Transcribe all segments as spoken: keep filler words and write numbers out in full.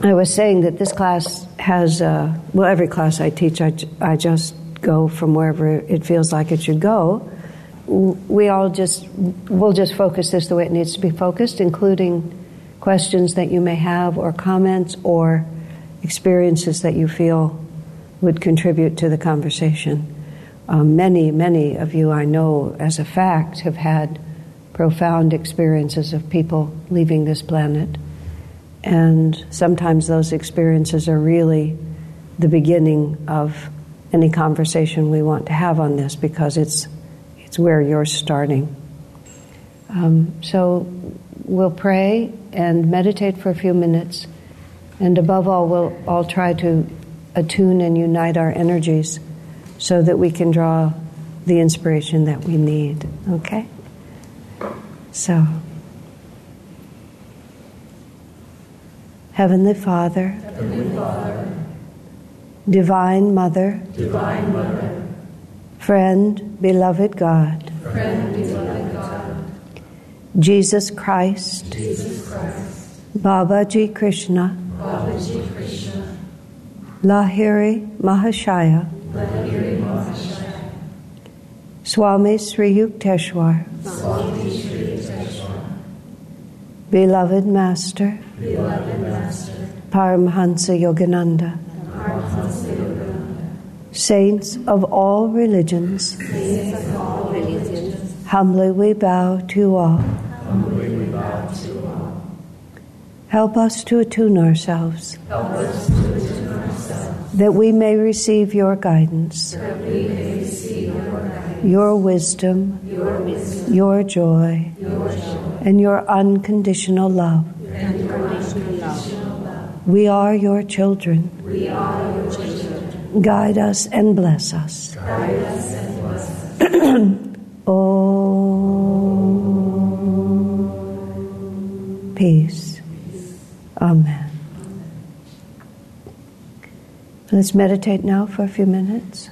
I was saying that this class has, uh, well, every class I teach, I, I just go from wherever it feels like it should go. We all just, we'll just focus this the way it needs to be focused, including questions that you may have or comments or experiences that you feel would contribute to the conversation. Um, many, many of you I know as a fact have had profound experiences of people leaving this planet. And sometimes those experiences are really the beginning of any conversation we want to have on this, because it's it's where you're starting. Um, so we'll pray and meditate for a few minutes, and above all, we'll all try to attune and unite our energies so that we can draw the inspiration that we need. Okay? So, Heavenly Father, Heavenly Father, Divine Mother, Divine Mother, Friend, beloved God, Friend, beloved God, Jesus Christ, Jesus Christ, Babaji Krishna, Babaji Krishna, Lahiri Mahashaya, Lahiri Mahashaya, Swami Sri Yukteswar, Swami Sri Yukteswar, Beloved Master, Beloved Master, Paramhansa Yogananda, Paramhansa Yogananda, Saints of all religions, Saints of all religions, humbly we bow to all. humbly we bow to all. Help us to attune ourselves, Help us to attune ourselves, that we may receive your guidance, that we may receive your guidance, your wisdom, your wisdom, your joy, your joy, and your unconditional love. and your unconditional love. We are your children. We are your children. Guide us and bless us. Guide us and bless us. Om. Peace. Amen. Let's meditate now for a few minutes.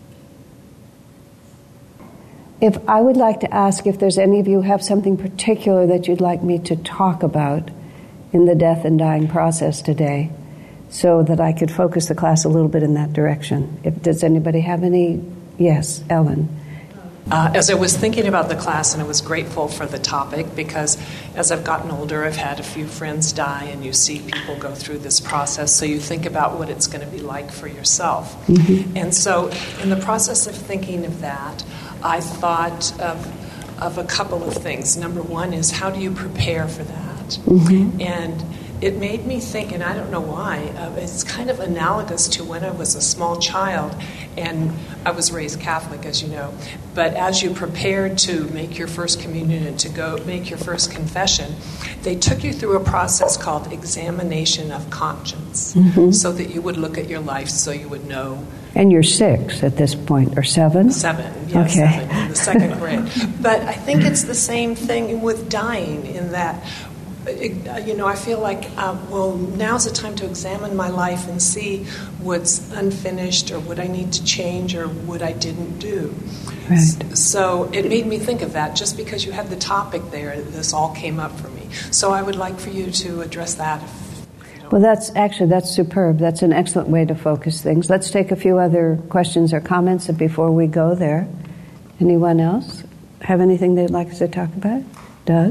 If I would like to ask if there's any of you who have something particular that you'd like me to talk about in the death and dying process today, so that I could focus the class a little bit in that direction. If does anybody have any? Yes, Ellen. Uh, as I was thinking about the class, and I was grateful for the topic, because as I've gotten older, I've had a few friends die, and you see people go through this process, so you think about what it's going to be like for yourself. Mm-hmm. And so in the process of thinking of that, I thought of, of a couple of things. Number one is, how do you prepare for that? Mm-hmm. And it made me think, and I don't know why, uh, it's kind of analogous to when I was a small child, and I was raised Catholic, as you know, but as you prepared to make your first communion and to go make your first confession, they took you through a process called examination of conscience, mm-hmm. so that you would look at your life, so you would know. And you're six at this point, or seven? Seven, yes, okay. seven, in the second grade. But I think it's the same thing with dying, in that, you know, I feel like, uh, well, now's the time to examine my life and see what's unfinished, or what I need to change, or what I didn't do. Right. So it made me think of that. Just because you had the topic there, this all came up for me. So I would like for you to address that. If Well, that's actually, that's superb. That's an excellent way to focus things. Let's take a few other questions or comments before we go there. Anyone else have anything they'd like us to talk about? Doug?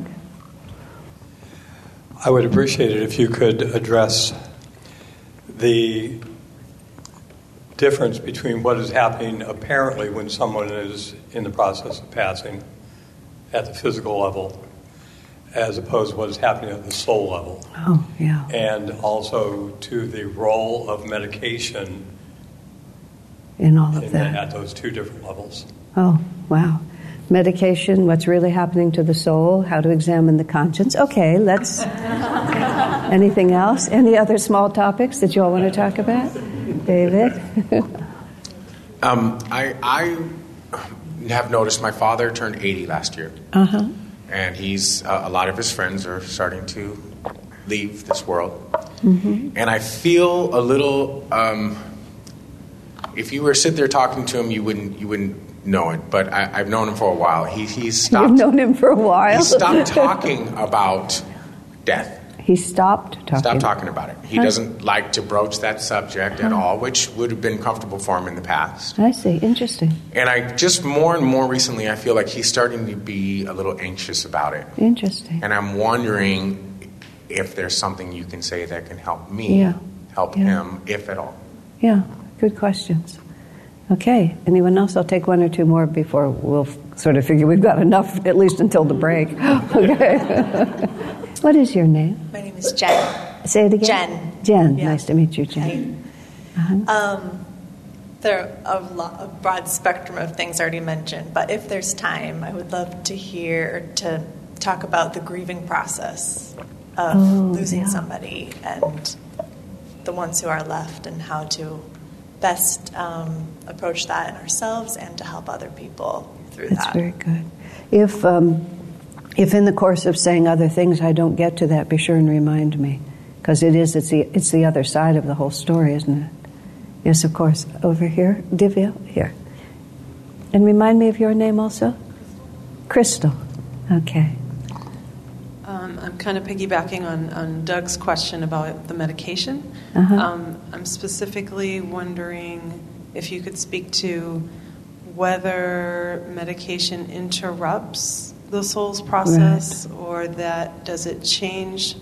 I would appreciate it if you could address the difference between what is happening apparently when someone is in the process of passing at the physical level, as opposed to what is happening at the soul level. Oh, yeah. And also to the role of medication in all of in that. The, at those two different levels. Oh, wow. Medication, what's really happening to the soul, how to examine the conscience. Okay, let's... Anything else? Any other small topics that you all want to talk about? David? um, I, I have noticed my father turned eighty last year. Uh-huh. And he's, uh, a lot of his friends are starting to leave this world. Mm-hmm. And I feel a little, um, if you were to sit there talking to him, you wouldn't, you wouldn't know it, but I, I've known him for a while. He, he's stopped. You've known him for a while? He stopped talking about death. He stopped talking. Stop talking about it. He Huh? doesn't like to broach that subject at all, which would have been comfortable for him in the past. I see. Interesting. And I just more and more recently, I feel like he's starting to be a little anxious about it. Interesting. And I'm wondering if there's something you can say that can help me, Yeah. help Yeah. him, if at all. Yeah, good questions. Okay, anyone else? I'll take one or two more before we'll sort of figure we've got enough, at least until the break. Okay. What is your name? My name is Jen. Say it again. Jen. Jen, Yeah. nice to meet you, Jen. Uh-huh. Um, there are a, lot, a broad spectrum of things already mentioned, but if there's time, I would love to hear, to talk about the grieving process of Oh, losing yeah. somebody and the ones who are left, and how to best um, approach that in ourselves and to help other people through That's that. very good. If um, if in the course of saying other things I don't get to that, be sure and remind me, because it is it's the it's the other side of the whole story, isn't it? Yes, of course. Over here, Divya, here, and remind me of your name also. Crystal. Okay. Um, I'm kind of piggybacking on, on Doug's question about the medication. Uh-huh. Um, I'm specifically wondering if you could speak to whether medication interrupts the soul's process, right, or that does it change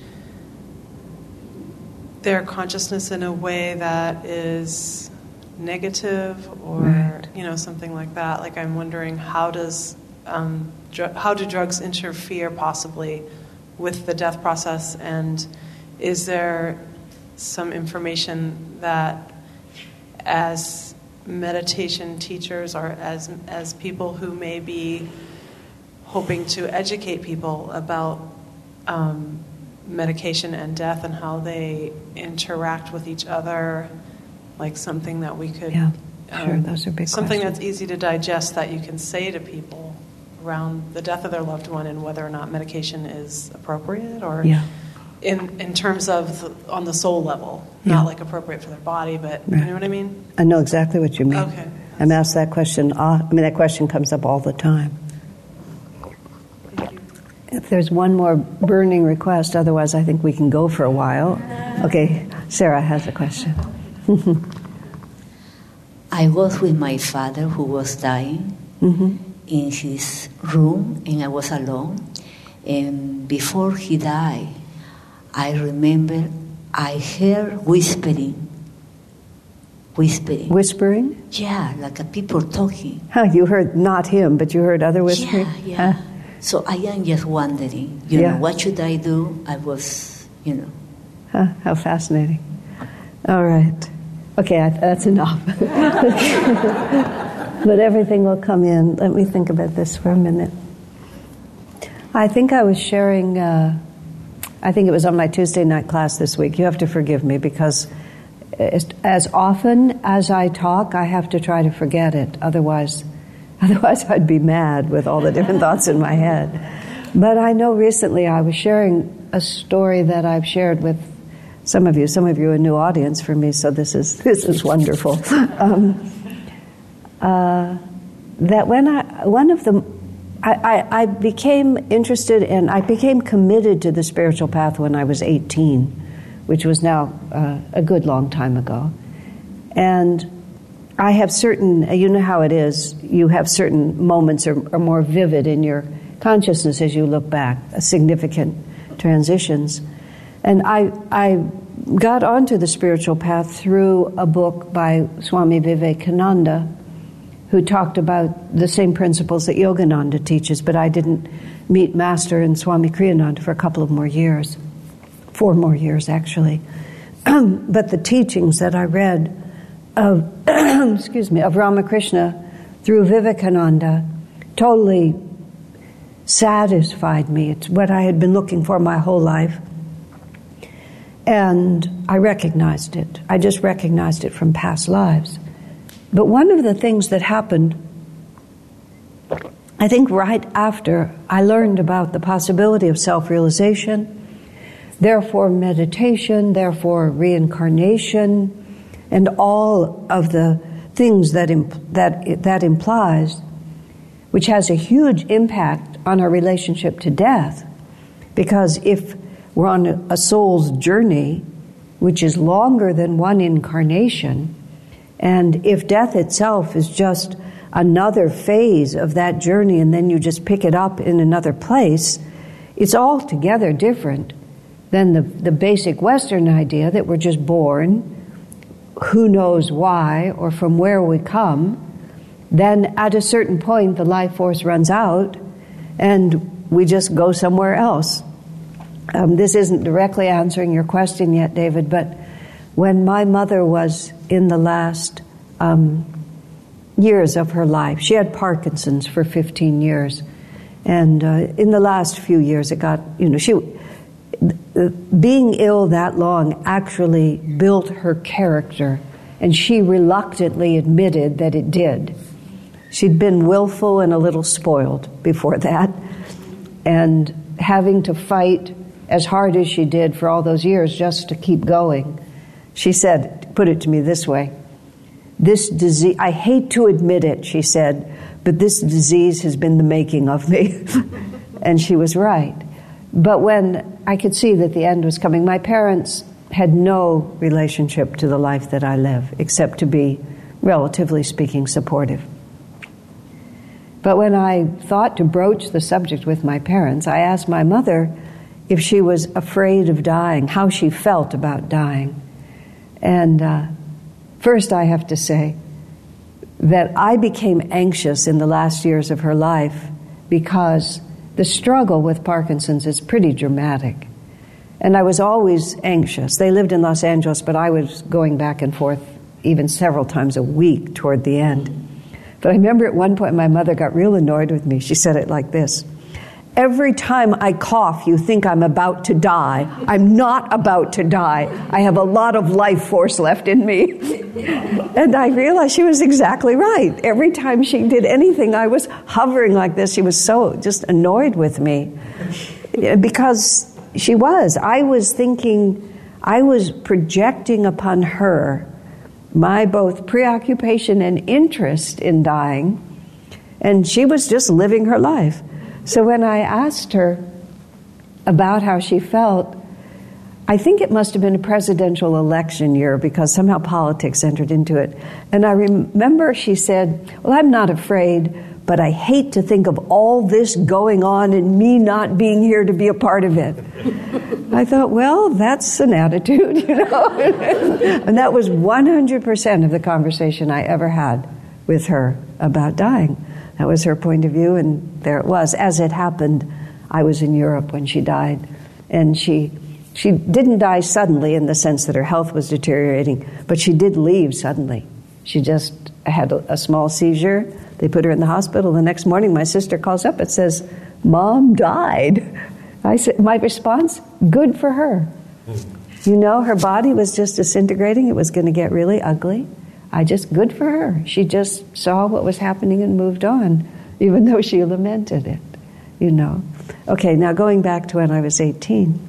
their consciousness in a way that is negative, or right, you know, something like that. Like, I'm wondering, how does um, dr- how do drugs interfere possibly with the death process, and is there some information that, as meditation teachers or as as people who may be hoping to educate people about um, medication and death and how they interact with each other, like something that we could, Yeah, um, sure, those are big something questions. that's easy to digest that you can say to people around the death of their loved one, and whether or not medication is appropriate, or Yeah. in in terms of the, on the soul level, Yeah. not like appropriate for their body, but Right. you know what I mean? I know exactly what you mean. Okay. I'm asked that question. Uh, I mean, that question comes up all the time. Thank you. If there's one more burning request, otherwise I think we can go for a while. Okay, Sarah has a question. I was with my father who was dying Mm-hmm. in his room, and I was alone. And before he died, I remember I heard whispering. Whispering. Whispering? Yeah, like a people talking. Huh, you heard not him, but you heard other whispering? Yeah, yeah. Huh? So I am just wondering, you Yeah. know, what should I do? I was, you know. Huh, how fascinating. All right. Okay, I, that's enough. But everything will come in. Let me think about this for a minute. I think I was sharing, uh, I think it was on my Tuesday night class this week. You have to forgive me, because as, as often as I talk, I have to try to forget it. Otherwise, otherwise I'd be mad with all the different thoughts in my head. But I know recently I was sharing a story that I've shared with some of you. Some of you are a new audience for me, so this is this is wonderful. Um, uh, that when I one of the I, I, I became interested and I became committed to the spiritual path when I was eighteen, which was now uh, a good long time ago. And I have certain, you know how it is, you have certain moments are, are more vivid in your consciousness as you look back, significant transitions. And I, I got onto the spiritual path through a book by Swami Vivekananda, who talked about the same principles that Yogananda teaches, but I didn't meet Master and Swami Kriyananda for a couple of more years, four more years actually. But the teachings that I read of, excuse me, of Ramakrishna through Vivekananda totally satisfied me. It's what I had been looking for my whole life. And I recognized it. I just recognized it from past lives. But one of the things that happened, I think right after I learned about the possibility of self-realization, therefore meditation, therefore reincarnation, and all of the things that imp- that that implies, which has a huge impact on our relationship to death. Because if We're on a, a soul's journey, which is longer than one incarnation. And if death itself is just another phase of that journey and then you just pick it up in another place, it's altogether different than the, the basic Western idea that we're just born, who knows why or from where we come. Then at a certain point the life force runs out and we just go somewhere else. Um, this isn't directly answering your question yet, David, but when my mother was in the last um, years of her life, she had Parkinson's for fifteen years, and uh, in the last few years it got, you know, she, uh, being ill that long actually built her character, and she reluctantly admitted that it did. She'd been willful and a little spoiled before that, and having to fight as hard as she did for all those years just to keep going. She said, put it to me this way, this disease, I hate to admit it, she said, but this disease has been the making of me. And she was right. But when I could see that the end was coming, my parents had no relationship to the life that I live, except to be, relatively speaking, supportive. But when I thought to broach the subject with my parents, I asked my mother if she was afraid of dying, how she felt about dying. And uh, first I have to say that I became anxious in the last years of her life because the struggle with Parkinson's is pretty dramatic. And I was always anxious. They lived in Los Angeles, but I was going back and forth even several times a week toward the end. But I remember at one point my mother got real annoyed with me. She said it like this: every time I cough, you think I'm about to die. I'm not about to die. I have a lot of life force left in me. And I realized she was exactly right. Every time she did anything, I was hovering like this. She was so just annoyed with me. Because she was. I was thinking, I was projecting upon her my both preoccupation and interest in dying. And she was just living her life. So when I asked her about how she felt, I think it must have been a presidential election year because somehow politics entered into it. And I remember she said, well, I'm not afraid, but I hate to think of all this going on and me not being here to be a part of it. I thought, well, that's an attitude, you know. And that was one hundred percent of the conversation I ever had with her about dying. That was her point of view, and there it was. As it happened, I was in Europe when she died, and she she didn't die suddenly in the sense that her health was deteriorating, but she did leave suddenly. She just had a, a small seizure. They put her in the hospital. The next morning, my sister calls up and says, Mom died. I said, my response, good for her. You know, her body was just disintegrating. It was going to get really ugly. I just, good for her. She just saw what was happening and moved on, even though she lamented it, you know. Okay, now going back to when I was eighteen.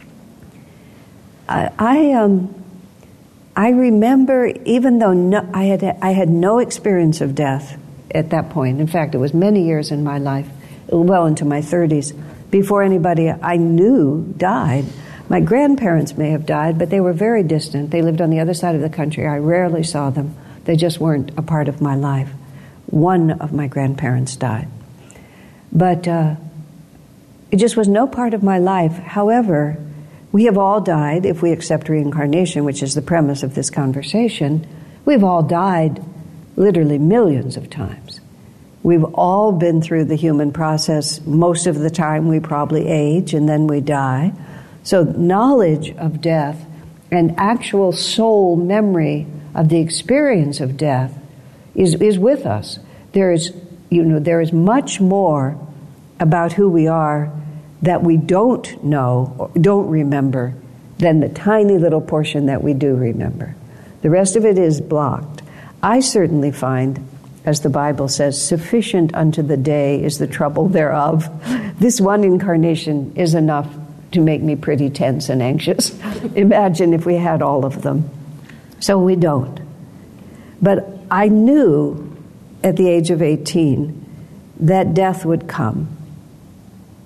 I, I, um, I remember, even though no, I had I had no experience of death at that point. In fact, it was many years in my life, well into my thirties, before anybody I knew died. My grandparents may have died, but they were very distant. They lived on the other side of the country. I rarely saw them. They just weren't a part of my life. One of my grandparents died. But uh, it just was no part of my life. However, we have all died, if we accept reincarnation, which is the premise of this conversation. We've all died literally millions of times. We've all been through the human process. Most of the time we probably age and then we die. So knowledge of death and actual soul memory of the experience of death is, is with us. There is, you know, there is much more about who we are that we don't know or don't remember than the tiny little portion that we do remember. The rest of it is blocked. I certainly find, as the Bible says, sufficient unto the day is the trouble thereof. This one incarnation is enough to make me pretty tense and anxious. Imagine if we had all of them. So we don't. But I knew at the age of eighteen that death would come.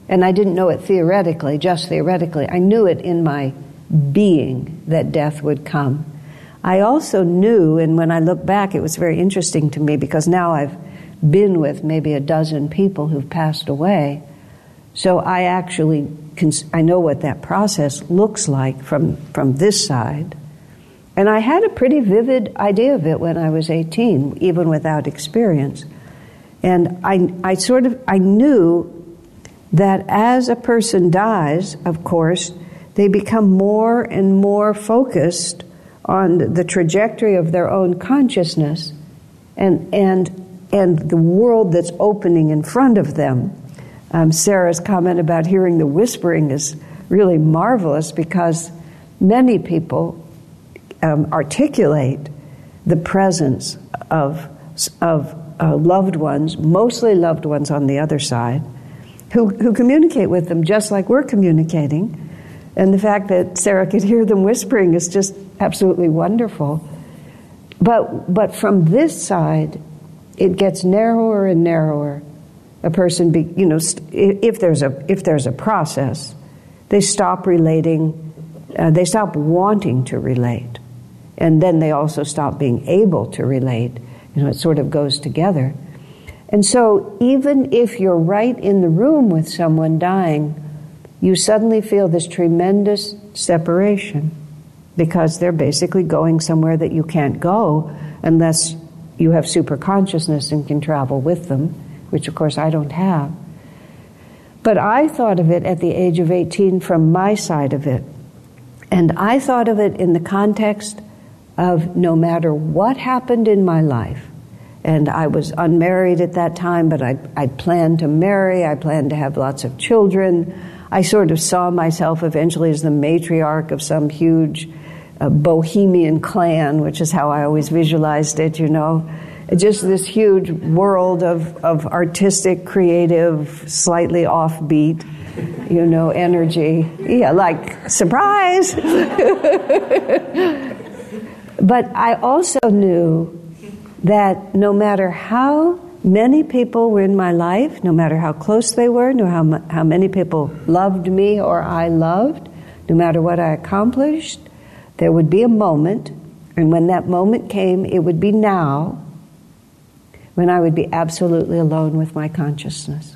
And I didn't know it theoretically, just theoretically. I knew it in my being that death would come. I also knew, and when I look back, it was very interesting to me because now I've been with maybe a dozen people who've passed away. So I actually, cons- I know what that process looks like from, from this side. And I had a pretty vivid idea of it when I was eighteen, even without experience. And I, I sort of, I knew that as a person dies, of course, they become more and more focused on the trajectory of their own consciousness and and and the world that's opening in front of them. Um, Sarah's comment about hearing the whispering is really marvelous because many people um, articulate the presence of of uh, loved ones, mostly loved ones on the other side, who who communicate with them just like we're communicating. And the fact that Sarah could hear them whispering is just absolutely wonderful. But but from this side, it gets narrower and narrower. A person, be, you know, if there's a if there's a process, they stop relating, uh, they stop wanting to relate, and then they also stop being able to relate. You know, it sort of goes together. And so, even if you're right in the room with someone dying, you suddenly feel this tremendous separation because they're basically going somewhere that you can't go unless you have super consciousness and can travel with them, which of course I don't have. But I thought of it at the age of eighteen from my side of it. And I thought of it in the context of no matter what happened in my life, and I was unmarried at that time, but I I planned to marry, I planned to have lots of children. I sort of saw myself eventually as the matriarch of some huge uh, bohemian clan, which is how I always visualized it, you know. Just this huge world of, of artistic, creative, slightly offbeat, you know, energy. Yeah, like, surprise! But I also knew that no matter how many people were in my life, no matter how close they were, no how how many people loved me or I loved, no matter what I accomplished, there would be a moment, and when that moment came, it would be now, when I would be absolutely alone with my consciousness.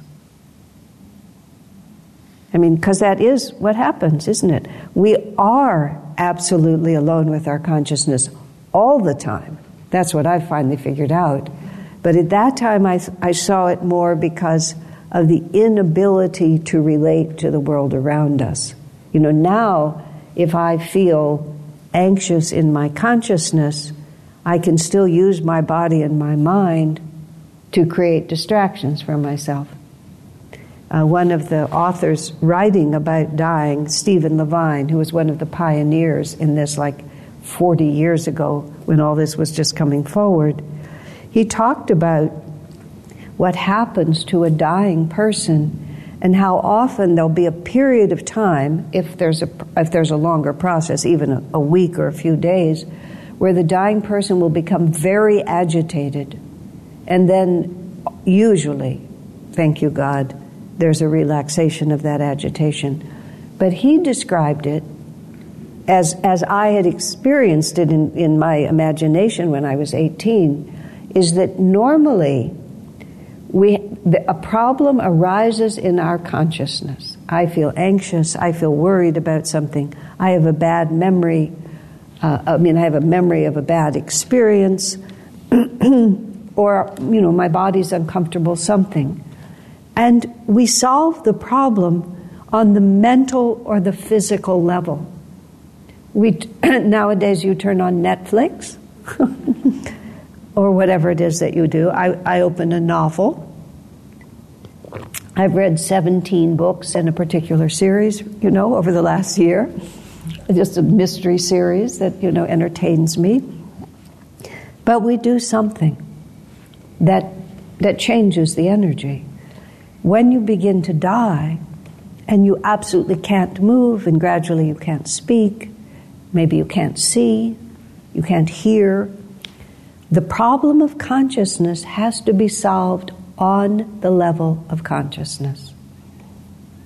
I mean, because that is what happens, isn't it? We are absolutely alone with our consciousness all the time. That's what I've finally figured out. But at that time, I, I saw it more because of the inability to relate to the world around us. You know, now, if I feel anxious in my consciousness, I can still use my body and my mind to create distractions for myself. Uh, one of the authors writing about dying, Stephen Levine, who was one of the pioneers in this like forty years ago when all this was just coming forward, he talked about what happens to a dying person and how often there'll be a period of time, if there's a if there's a longer process, even a, a week or a few days, where the dying person will become very agitated. And then usually, thank you God, there's a relaxation of that agitation. But he described it as as I had experienced it in, in my imagination when I was eighteen, is that normally we a problem arises in our consciousness. I feel anxious, I feel worried about something, I have a bad memory, uh, I mean I have a memory of a bad experience, or, you know, my body's uncomfortable, something. And we solve the problem on the mental or the physical level. We nowadays you turn on Netflix or whatever it is that you do. I, I open a novel. I've read seventeen books in a particular series, you know, over the last year. Just a mystery series that, you know, entertains me. But we do something that that changes the energy. When you begin to die and you absolutely can't move and gradually you can't speak, maybe you can't see, you can't hear, the problem of consciousness has to be solved on the level of consciousness.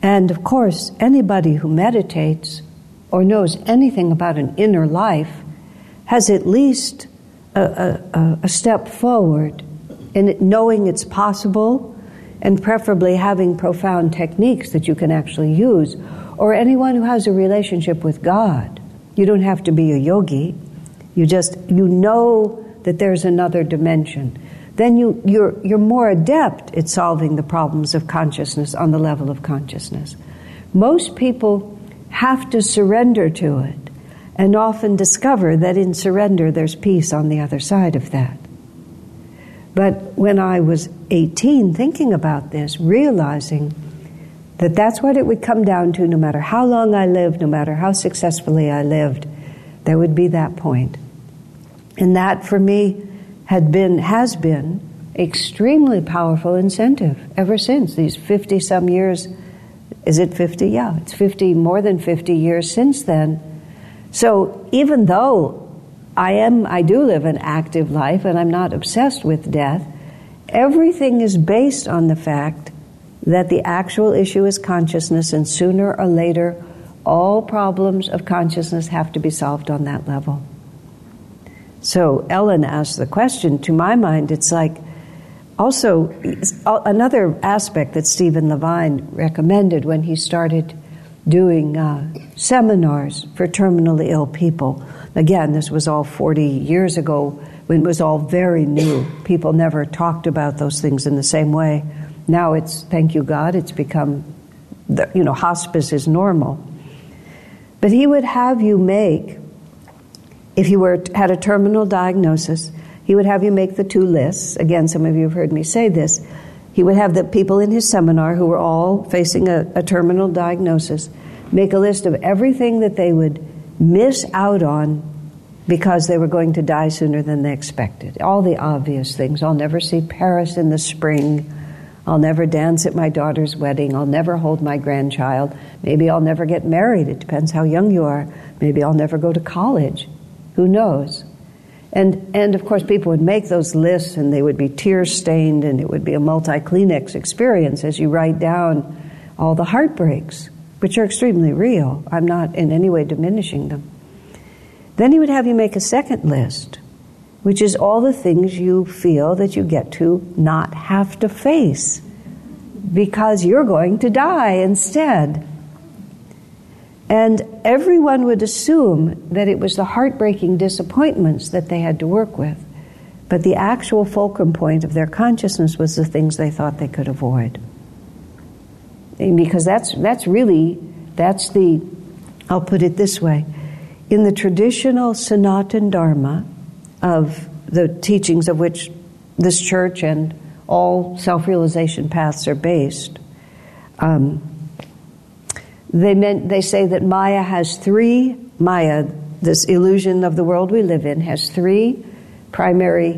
And of course, anybody who meditates or knows anything about an inner life has at least a, a, a step forward in it, knowing it's possible, and preferably having profound techniques that you can actually use. Or anyone who has a relationship with God. You don't have to be a yogi. You just, you know that there's another dimension. Then you, you're, you're more adept at solving the problems of consciousness on the level of consciousness. Most people have to surrender to it, and often discover that in surrender there's peace on the other side of that. But when I was eighteen, thinking about this, realizing that that's what it would come down to, no matter how long I lived, no matter how successfully I lived, there would be that point. And that, for me, had been, has been, extremely powerful incentive ever since these fifty-some years. Is it fifty? Yeah, it's fifty, more than fifty years since then. So even though I am, I do live an active life and I'm not obsessed with death, everything is based on the fact that the actual issue is consciousness, and sooner or later, all problems of consciousness have to be solved on that level. So Ellen asked the question, to my mind, it's like, also, another aspect that Stephen Levine recommended when he started doing uh, seminars for terminally ill people. Again, this was all forty years ago, when it was all very new. People never talked about those things in the same way. Now it's, thank you God, it's become, the, you know, hospice is normal. But he would have you make, if you were had a terminal diagnosis, he would have you make the two lists. Again, some of you have heard me say this. He would have the people in his seminar who were all facing a, a terminal diagnosis make a list of everything that they would miss out on because they were going to die sooner than they expected. All the obvious things. I'll never see Paris in the spring. I'll never dance at my daughter's wedding. I'll never hold my grandchild. Maybe I'll never get married. It depends how young you are. Maybe I'll never go to college. Who knows? And, and of course, people would make those lists, and they would be tear-stained, and it would be a multi-Kleenex experience as you write down all the heartbreaks, which are extremely real. I'm not in any way diminishing them. Then he would have you make a second list, which is all the things you feel that you get to not have to face because you're going to die instead. And everyone would assume that it was the heartbreaking disappointments that they had to work with. But the actual fulcrum point of their consciousness was the things they thought they could avoid. And because that's that's really, that's the, I'll put it this way. In the traditional Sanatana Dharma of the teachings of which this church and all self-realization paths are based, um, They meant, they say that Maya has three, Maya, this illusion of the world we live in, has three primary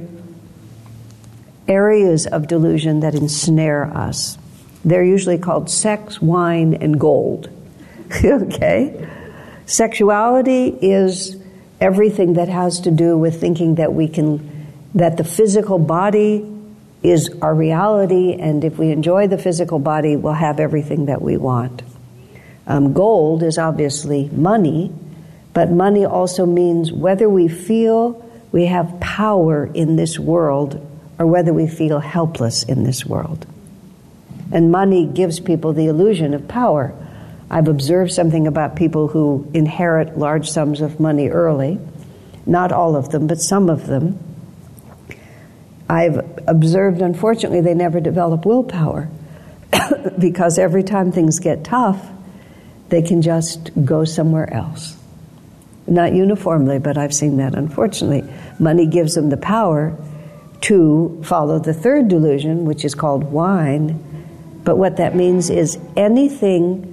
areas of delusion that ensnare us. They're usually called sex, wine, and gold. Okay? Sexuality is everything that has to do with thinking that we can, that the physical body is our reality, and if we enjoy the physical body, we'll have everything that we want. Um, gold is obviously money, but money also means whether we feel we have power in this world or whether we feel helpless in this world. And money gives people the illusion of power. I've observed something about people who inherit large sums of money early. Not all of them, but some of them. I've observed, unfortunately, they never develop willpower because every time things get tough, they can just go somewhere else. Not uniformly, but I've seen that, unfortunately. Money gives them the power to follow the third delusion, which is called wine. But what that means is anything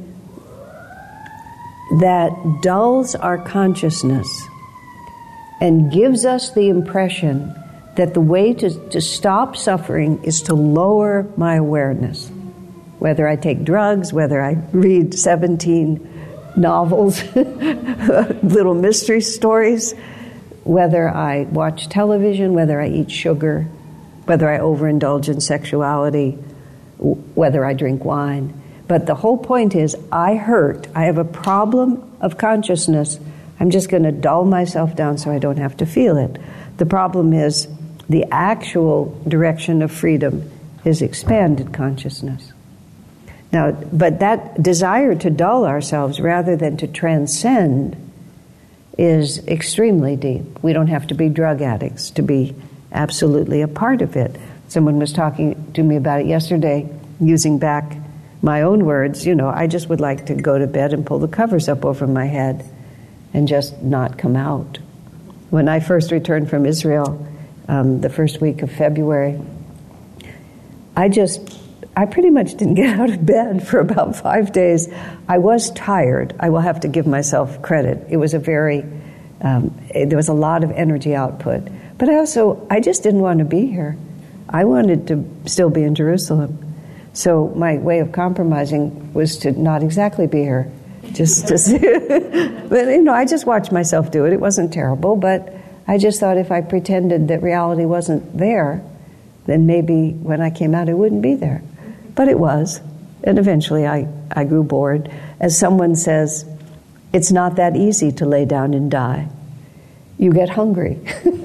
that dulls our consciousness and gives us the impression that the way to, to stop suffering is to lower my awareness. Whether I take drugs, whether I read seventeen novels, little mystery stories, whether I watch television, whether I eat sugar, whether I overindulge in sexuality, whether I drink wine. But the whole point is, I hurt. I have a problem of consciousness. I'm just going to dull myself down so I don't have to feel it. The problem is the actual direction of freedom is expanded consciousness. Now, but that desire to dull ourselves rather than to transcend is extremely deep. We don't have to be drug addicts to be absolutely a part of it. Someone was talking to me about it yesterday, using back my own words. You know, I just would like to go to bed and pull the covers up over my head and just not come out. When I first returned from Israel, um, the first week of February, I just, I pretty much didn't get out of bed for about five days. I was tired. I will have to give myself credit. It was a very, um, it, there was a lot of energy output. But I also, I just didn't want to be here. I wanted to still be in Jerusalem. So my way of compromising was to not exactly be here. Just to see. But, you know, I just watched myself do it. It wasn't terrible, but I just thought if I pretended that reality wasn't there, then maybe when I came out it wouldn't be there. But it was. And eventually I, I grew bored. As someone says, it's not that easy to lay down and die. You get hungry.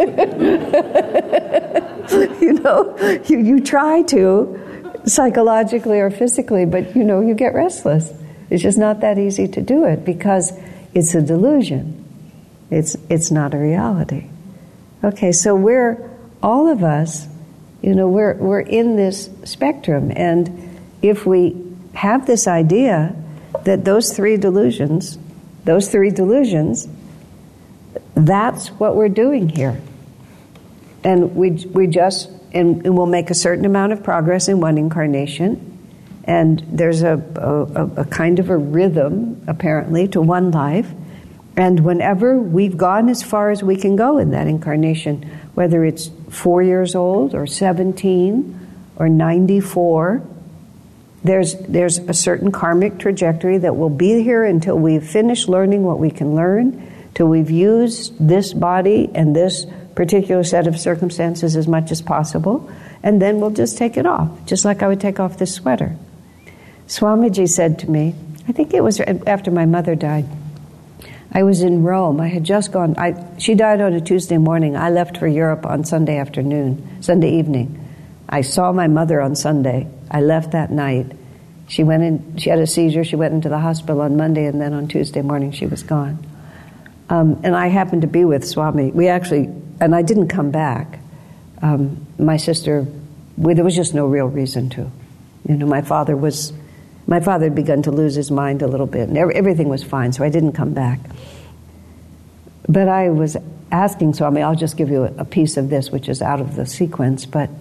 You know, you, you try to, psychologically or physically, but, you know, you get restless. It's just not that easy to do it because it's a delusion. It's it's not a reality. Okay, so we're, all of us, you know, we're we're in this spectrum, and if we have this idea that those three delusions, those three delusions, that's what we're doing here. And we we just, and, and we'll make a certain amount of progress in one incarnation. And there's a, a, a kind of a rhythm, apparently, to one life. And whenever we've gone as far as we can go in that incarnation, whether it's four years old or seventeen or ninety-four, there's there's a certain karmic trajectory that will be here until we've finished learning what we can learn, till we've used this body and this particular set of circumstances as much as possible, and then we'll just take it off, just like I would take off this sweater. Swamiji said to me, I think it was after my mother died, I was in Rome. I had just gone, I, she died on a Tuesday morning. I left for Europe on Sunday afternoon, Sunday evening. I saw my mother on Sunday. I left that night. She went in, she had a seizure. She went into the hospital on Monday, and then on Tuesday morning she was gone. Um, and I happened to be with Swami. We actually, and I didn't come back. Um, my sister, well, there was just no real reason to. You know, my father was... My father had begun to lose his mind a little bit, and everything was fine, so I didn't come back. But I was asking Swami, I'll just give you a piece of this, which is out of the sequence, but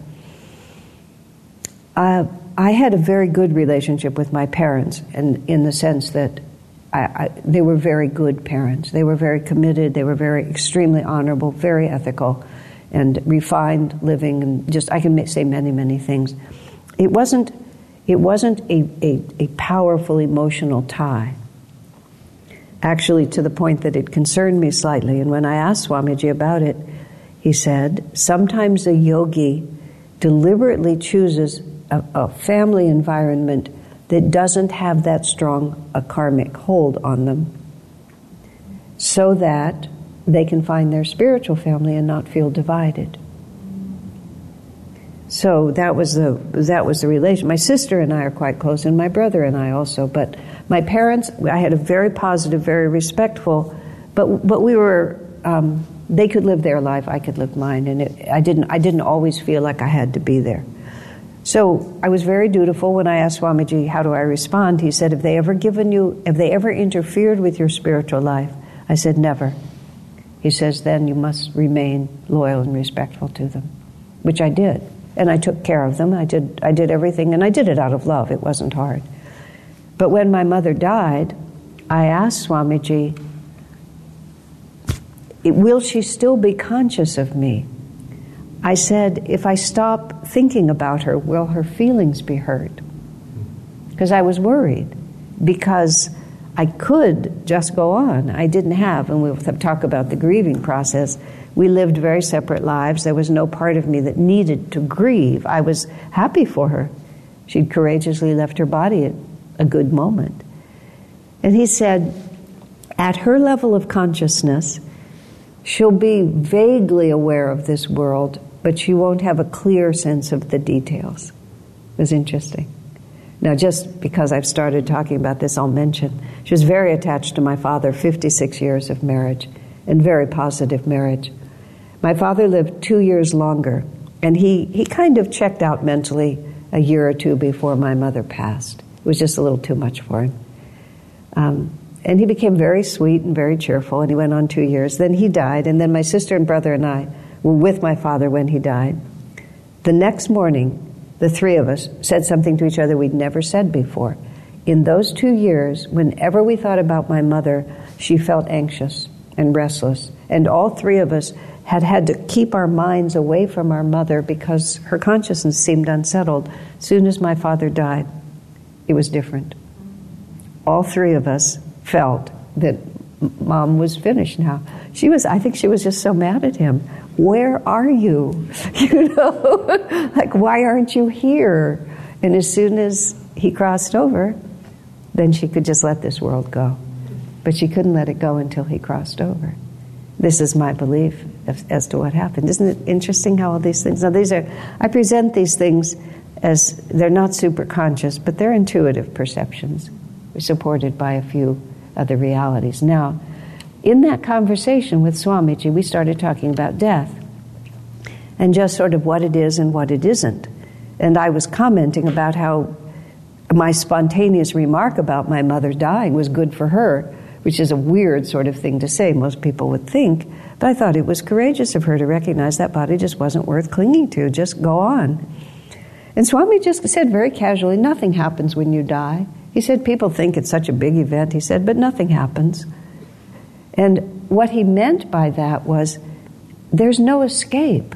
uh, I had a very good relationship with my parents, and in the sense that I, I, they were very good parents. They were very committed, they were very extremely honorable, very ethical, and refined living, and just, I can say many, many things. It wasn't It wasn't a, a, a powerful emotional tie, actually to the point that it concerned me slightly. And when I asked Swamiji about it, he said, sometimes a yogi deliberately chooses a, a family environment that doesn't have that strong a karmic hold on them so that they can find their spiritual family and not feel divided. So that was the that was the relation. My sister and I are quite close, and my brother and I also. But my parents, I had a very positive, very respectful. But but we were. Um, they could live their life, I could live mine, and it, I didn't. I didn't always feel like I had to be there. So I was very dutiful. When I asked Swamiji, "How do I respond?" He said, "Have they ever given you? Have they ever interfered with your spiritual life?" I said, "Never." He says, "Then you must remain loyal and respectful to them," which I did. And I took care of them. I did I did everything, and I did it out of love. It wasn't hard. But when my mother died, I asked Swamiji, will she still be conscious of me? I said, if I stop thinking about her, will her feelings be hurt? Because I was worried. Because I could just go on. I didn't have, and we'll talk about the grieving process. We lived very separate lives. There was no part of me that needed to grieve. I was happy for her. She'd courageously left her body at a good moment. And he said, at her level of consciousness, she'll be vaguely aware of this world, but she won't have a clear sense of the details. It was interesting. Now, just because I've started talking about this, I'll mention, she was very attached to my father, fifty-six years of marriage, and very positive marriage. My father lived two years longer, and he, he kind of checked out mentally a year or two before my mother passed. It was just a little too much for him. Um, and he became very sweet and very cheerful, and he went on two years. Then he died, and then my sister and brother and I were with my father when he died. The next morning, the three of us said something to each other we'd never said before. In those two years, whenever we thought about my mother, she felt anxious and restless. And all three of us had had to keep our minds away from our mother because her consciousness seemed unsettled. As soon as my father died, it was different. All three of us felt that Mom was finished now. She was, I think she was just so mad at him. Where are you? You know, like, why aren't you here? And as soon as he crossed over, then she could just let this world go. But she couldn't let it go until he crossed over. This is my belief as, as to what happened. Isn't it interesting how all these things, now these are, I present these things as, they're not super conscious, but they're intuitive perceptions, supported by a few other realities. Now, in that conversation with Swamiji, we started talking about death and just sort of what it is and what it isn't. And I was commenting about how my spontaneous remark about my mother dying was good for her, which is a weird sort of thing to say, most people would think. But I thought it was courageous of her to recognize that body just wasn't worth clinging to, just go on. And Swami just said very casually, nothing happens when you die. He said, people think it's such a big event, he said, but nothing happens. And what he meant by that was, there's no escape.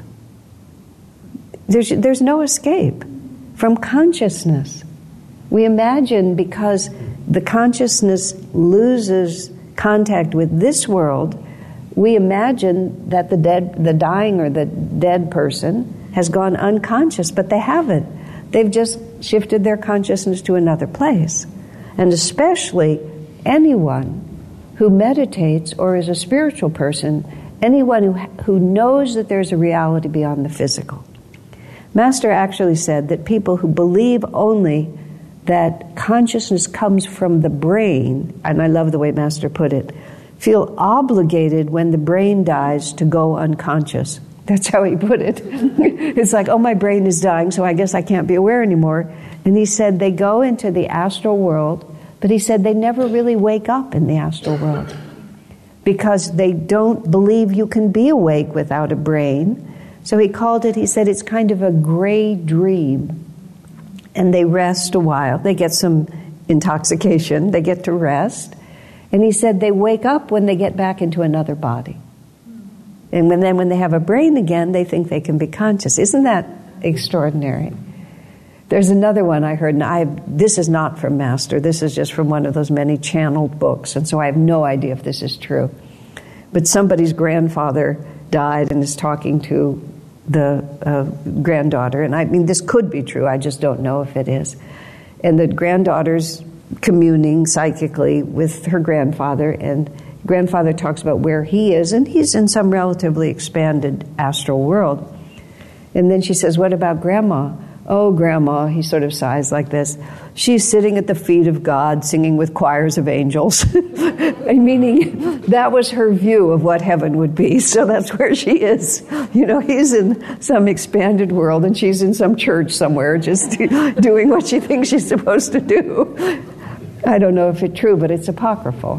There's, there's no escape from consciousness. We imagine because the consciousness loses contact with this world, we imagine that the dead, the dying or the dead person has gone unconscious, but they haven't. They've just shifted their consciousness to another place. And especially anyone who meditates or is a spiritual person, anyone who, who knows that there's a reality beyond the physical. Master actually said that people who believe only that consciousness comes from the brain, and I love the way Master put it, feel obligated when the brain dies to go unconscious. That's how he put it. It's like, oh, my brain is dying, so I guess I can't be aware anymore. And he said they go into the astral world, but he said they never really wake up in the astral world because they don't believe you can be awake without a brain. So he called it, he said it's kind of a gray dream. And they rest a while. They get some intoxication. They get to rest. And he said they wake up when they get back into another body. And when, then when they have a brain again, they think they can be conscious. Isn't that extraordinary? There's another one I heard, and I this is not from Master. This is just from one of those many channeled books, and so I have no idea if this is true. But somebody's grandfather died and is talking to the uh, granddaughter, and I mean, this could be true, I just don't know if it is. And the granddaughter's communing psychically with her grandfather, and grandfather talks about where he is, and he's in some relatively expanded astral world. And then she says, what about Grandma? Oh, Grandma, he sort of sighs like this. She's sitting at the feet of God, singing with choirs of angels. Meaning, that was her view of what heaven would be. So that's where she is. You know, he's in some expanded world, and she's in some church somewhere, just doing what she thinks she's supposed to do. I don't know if it's true, but it's apocryphal,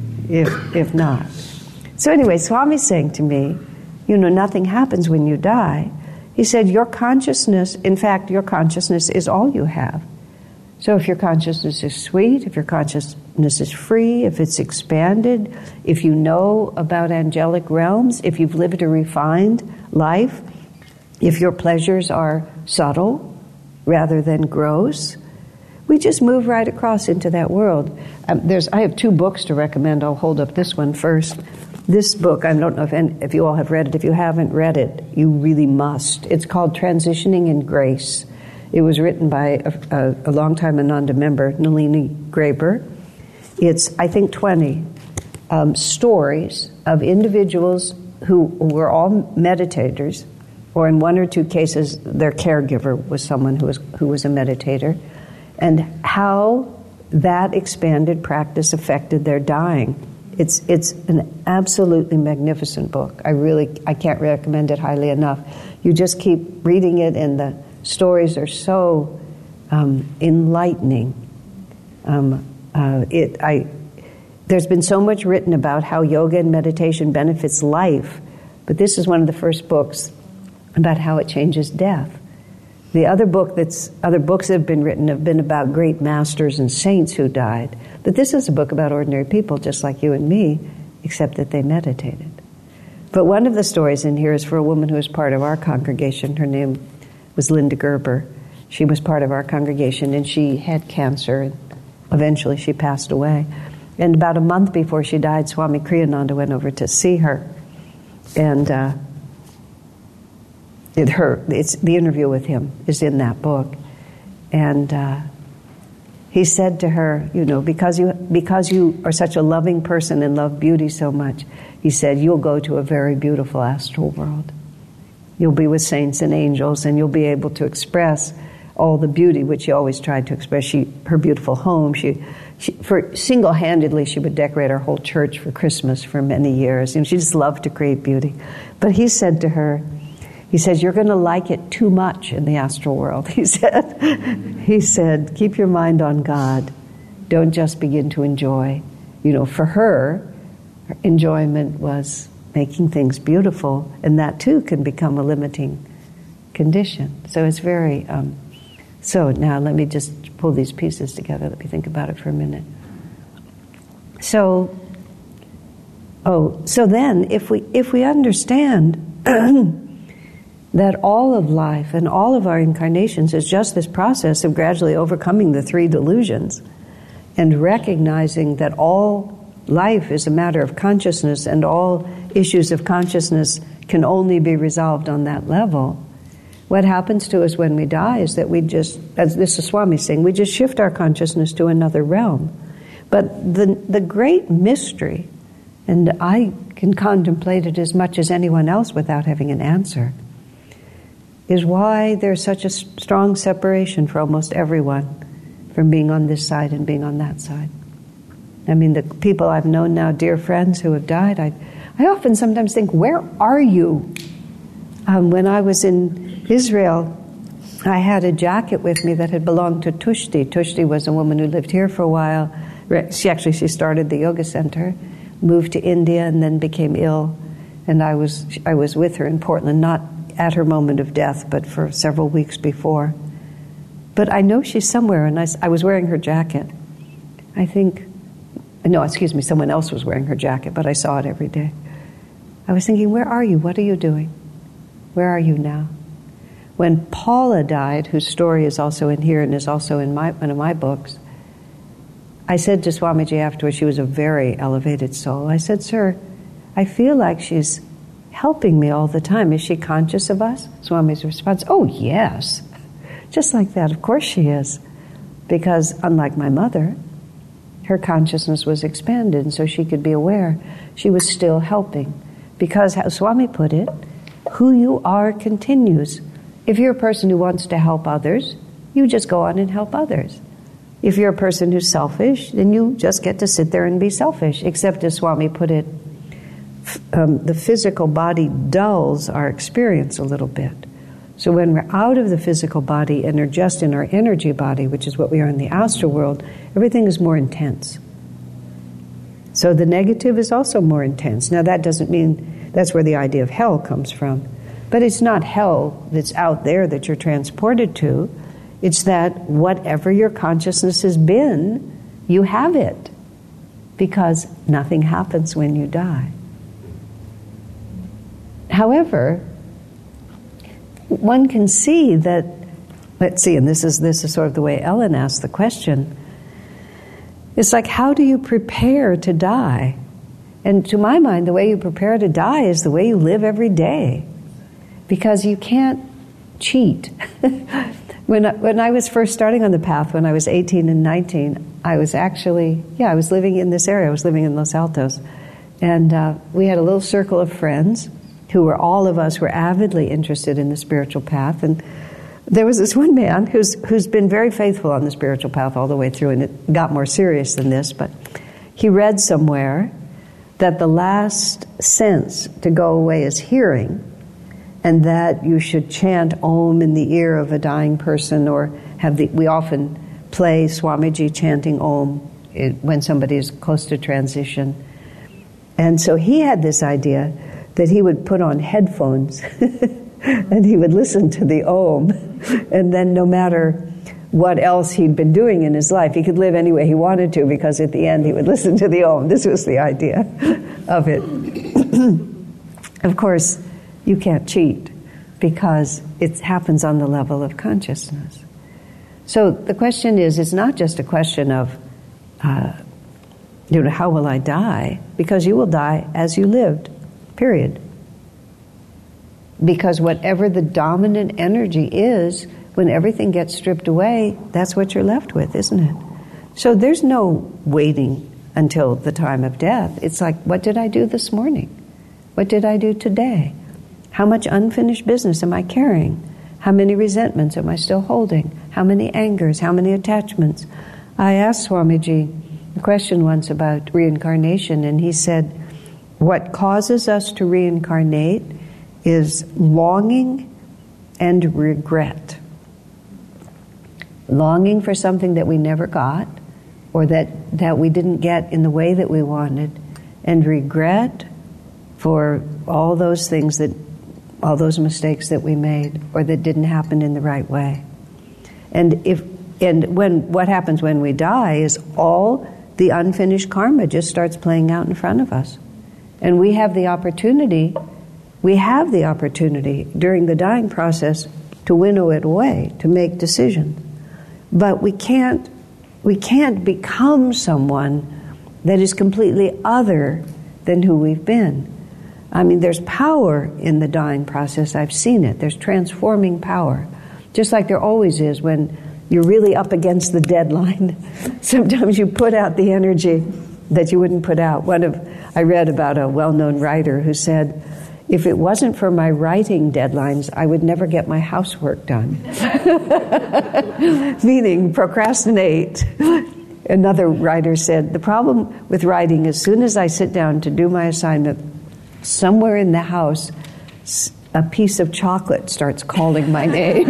if if not. So anyway, Swami's saying to me, you know, nothing happens when you die. He said, your consciousness, in fact, your consciousness is all you have. So if your consciousness is sweet, if your consciousness is free, if it's expanded, if you know about angelic realms, if you've lived a refined life, if your pleasures are subtle rather than gross, we just move right across into that world. Um, there's, I have two books to recommend. I'll hold up this one first. This book, I don't know if, any, if you all have read it. If you haven't read it, you really must. It's called Transitioning in Grace. It was written by a, a, a longtime Ananda member, Nalini Graber. It's, I think, twenty um, stories of individuals who were all meditators, or in one or two cases, their caregiver was someone who was who was a meditator, and how that expanded practice affected their dying. It's it's an absolutely magnificent book. I really I can't recommend it highly enough. You just keep reading it, and the stories are so um, enlightening. Um, uh, it I there's been so much written about how yoga and meditation benefits life, but this is one of the first books about how it changes death. The other book that's other books that have been written have been about great masters and saints who died. But this is a book about ordinary people just like you and me, except that they meditated. But one of the stories in here is for a woman who was part of our congregation. Her name was Linda Gerber. She was part of our congregation, and she had cancer, and eventually she passed away. And about a month before she died, Swami Kriyananda went over to see her. And uh, it her it's the interview with him is in that book. And uh, he said to her, you know, because you because you are such a loving person and love beauty so much, he said, you'll go to a very beautiful astral world. You'll be with saints and angels, and you'll be able to express all the beauty which she always tried to express. She, her beautiful home, she, she for single-handedly, she would decorate our whole church for Christmas for many years. And she just loved to create beauty. But he said to her, he says, you're going to like it too much in the astral world. He said, he said, keep your mind on God. Don't just begin to enjoy. You know, for her, her enjoyment was making things beautiful, and that too can become a limiting condition. So it's very, um, so now let me just pull these pieces together. Let me think about it for a minute. So, oh, so then if we, if we understand that all of life and all of our incarnations is just this process of gradually overcoming the three delusions and recognizing that all life is a matter of consciousness, and all issues of consciousness can only be resolved on that level. What happens to us when we die is that we just, as this is Swami saying, we just shift our consciousness to another realm. But the the great mystery, and I can contemplate it as much as anyone else without having an answer, is why there's such a strong separation for almost everyone from being on this side and being on that side. I mean, the people I've known now, dear friends who have died, I, I often sometimes think, where are you? Um, when I was in Israel, I had a jacket with me that had belonged to Tushti. Tushti was a woman who lived here for a while. She actually, she started the yoga center, moved to India, and then became ill. And I was, I was with her in Portland, not at her moment of death, but for several weeks before. But I know she's somewhere, and I, I was wearing her jacket. I think... No, excuse me, someone else was wearing her jacket, but I saw it every day. I was thinking, where are you? What are you doing? Where are you now? When Paula died, whose story is also in here and is also in my, one of my books, I said to Swamiji afterwards, she was a very elevated soul, I said, sir, I feel like she's helping me all the time. Is she conscious of us? Swami's response, oh, yes. Just like that, of course she is. Because unlike my mother, her consciousness was expanded, and so she could be aware. She was still helping. Because, how Swami put it, who you are continues. If you're a person who wants to help others, you just go on and help others. If you're a person who's selfish, then you just get to sit there and be selfish. Except, as Swami put it, um, the physical body dulls our experience a little bit. So when we're out of the physical body and are just in our energy body, which is what we are in the astral world, everything is more intense. So the negative is also more intense. Now that doesn't mean that's where the idea of hell comes from. But it's not hell that's out there that you're transported to. It's that whatever your consciousness has been, you have it. Because nothing happens when you die. However, one can see that, let's see, and this is this is sort of the way Ellen asked the question. It's like, how do you prepare to die? And to my mind, the way you prepare to die is the way you live every day. Because you can't cheat. When I, when I was first starting on the path, when I was eighteen and nineteen, I was actually, yeah, I was living in this area. I was living in Los Altos. And uh, we had a little circle of friends who were, all of us were avidly interested in the spiritual path. And there was this one man who's who's been very faithful on the spiritual path all the way through, and it got more serious than this, but he read somewhere that the last sense to go away is hearing, and that you should chant Om in the ear of a dying person, or have the, we often play Swamiji chanting Om when somebody is close to transition. And so he had this idea that he would put on headphones and he would listen to the Om, and then no matter what else he'd been doing in his life, he could live any way he wanted to, because at the end he would listen to the Om. This was the idea of it. Of course, you can't cheat, because it happens on the level of consciousness. So the question is, it's not just a question of, uh, you know, how will I die? Because you will die as you lived, period. Because whatever the dominant energy is, when everything gets stripped away, that's what you're left with, isn't it? So there's no waiting until the time of death. It's like, what did I do this morning? What did I do today? How much unfinished business am I carrying? How many resentments am I still holding? How many angers? How many attachments? I asked Swamiji a question once about reincarnation, and he said, what causes us to reincarnate is longing and regret. Longing for something that we never got, or that, that we didn't get in the way that we wanted, and regret for all those things that, all those mistakes that we made, or that didn't happen in the right way. And if, and when, what happens when we die is all the unfinished karma just starts playing out in front of us. And we have the opportunity, we have the opportunity during the dying process to winnow it away, to make decisions. But we can't, we can't become someone that is completely other than who we've been. I mean, there's power in the dying process. I've seen it. There's transforming power. Just like there always is when you're really up against the deadline. Sometimes you put out the energy that you wouldn't put out. One of, I read about a well-known writer who said, if it wasn't for my writing deadlines, I would never get my housework done. Meaning, procrastinate. Another writer said, the problem with writing, as soon as I sit down to do my assignment, somewhere in the house, a piece of chocolate starts calling my name.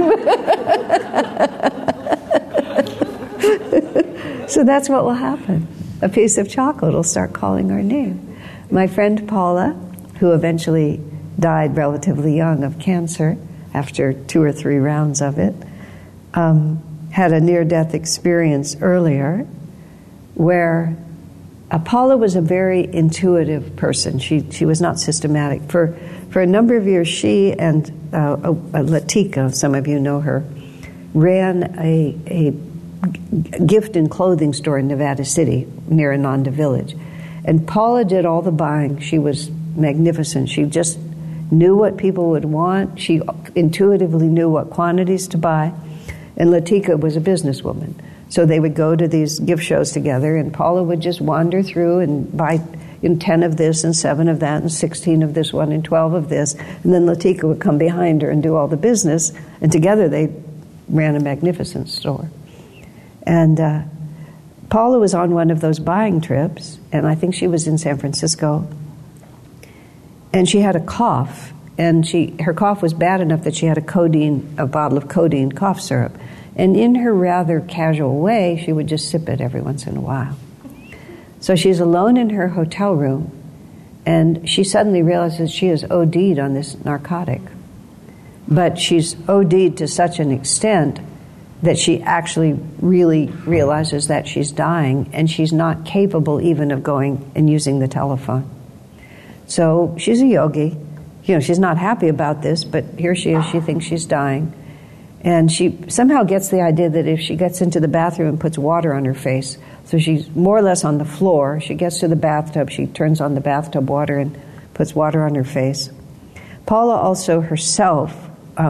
So that's what will happen. A piece of chocolate will start calling our name. My friend Paula, who eventually died relatively young of cancer after two or three rounds of it, um, had a near-death experience earlier where uh, Paula was a very intuitive person. She she was not systematic. For for a number of years, she and uh, uh, Latika, some of you know her, ran a, a gift and clothing store in Nevada City near Ananda Village. And Paula did all the buying. She was magnificent. She just knew what people would want. She intuitively knew what quantities to buy. And Latika was a businesswoman. So they would go to these gift shows together, and Paula would just wander through and buy in ten of this and seven of that and sixteen of this one and twelve of this. And then Latika would come behind her and do all the business. And together they ran a magnificent store. And uh, Paula was on one of those buying trips, and I think she was in San Francisco. And she had a cough, and she her cough was bad enough that she had a codeine, a bottle of codeine cough syrup. And in her rather casual way, she would just sip it every once in a while. So she's alone in her hotel room, and she suddenly realizes she has O D'd on this narcotic. But she's O D'd to such an extent that she actually really realizes that she's dying, and she's not capable even of going and using the telephone. So she's a yogi. You know, she's not happy about this, but here she is, she thinks she's dying. And she somehow gets the idea that if she gets into the bathroom and puts water on her face, so she's more or less on the floor, she gets to the bathtub, she turns on the bathtub water and puts water on her face. Paula also herself um,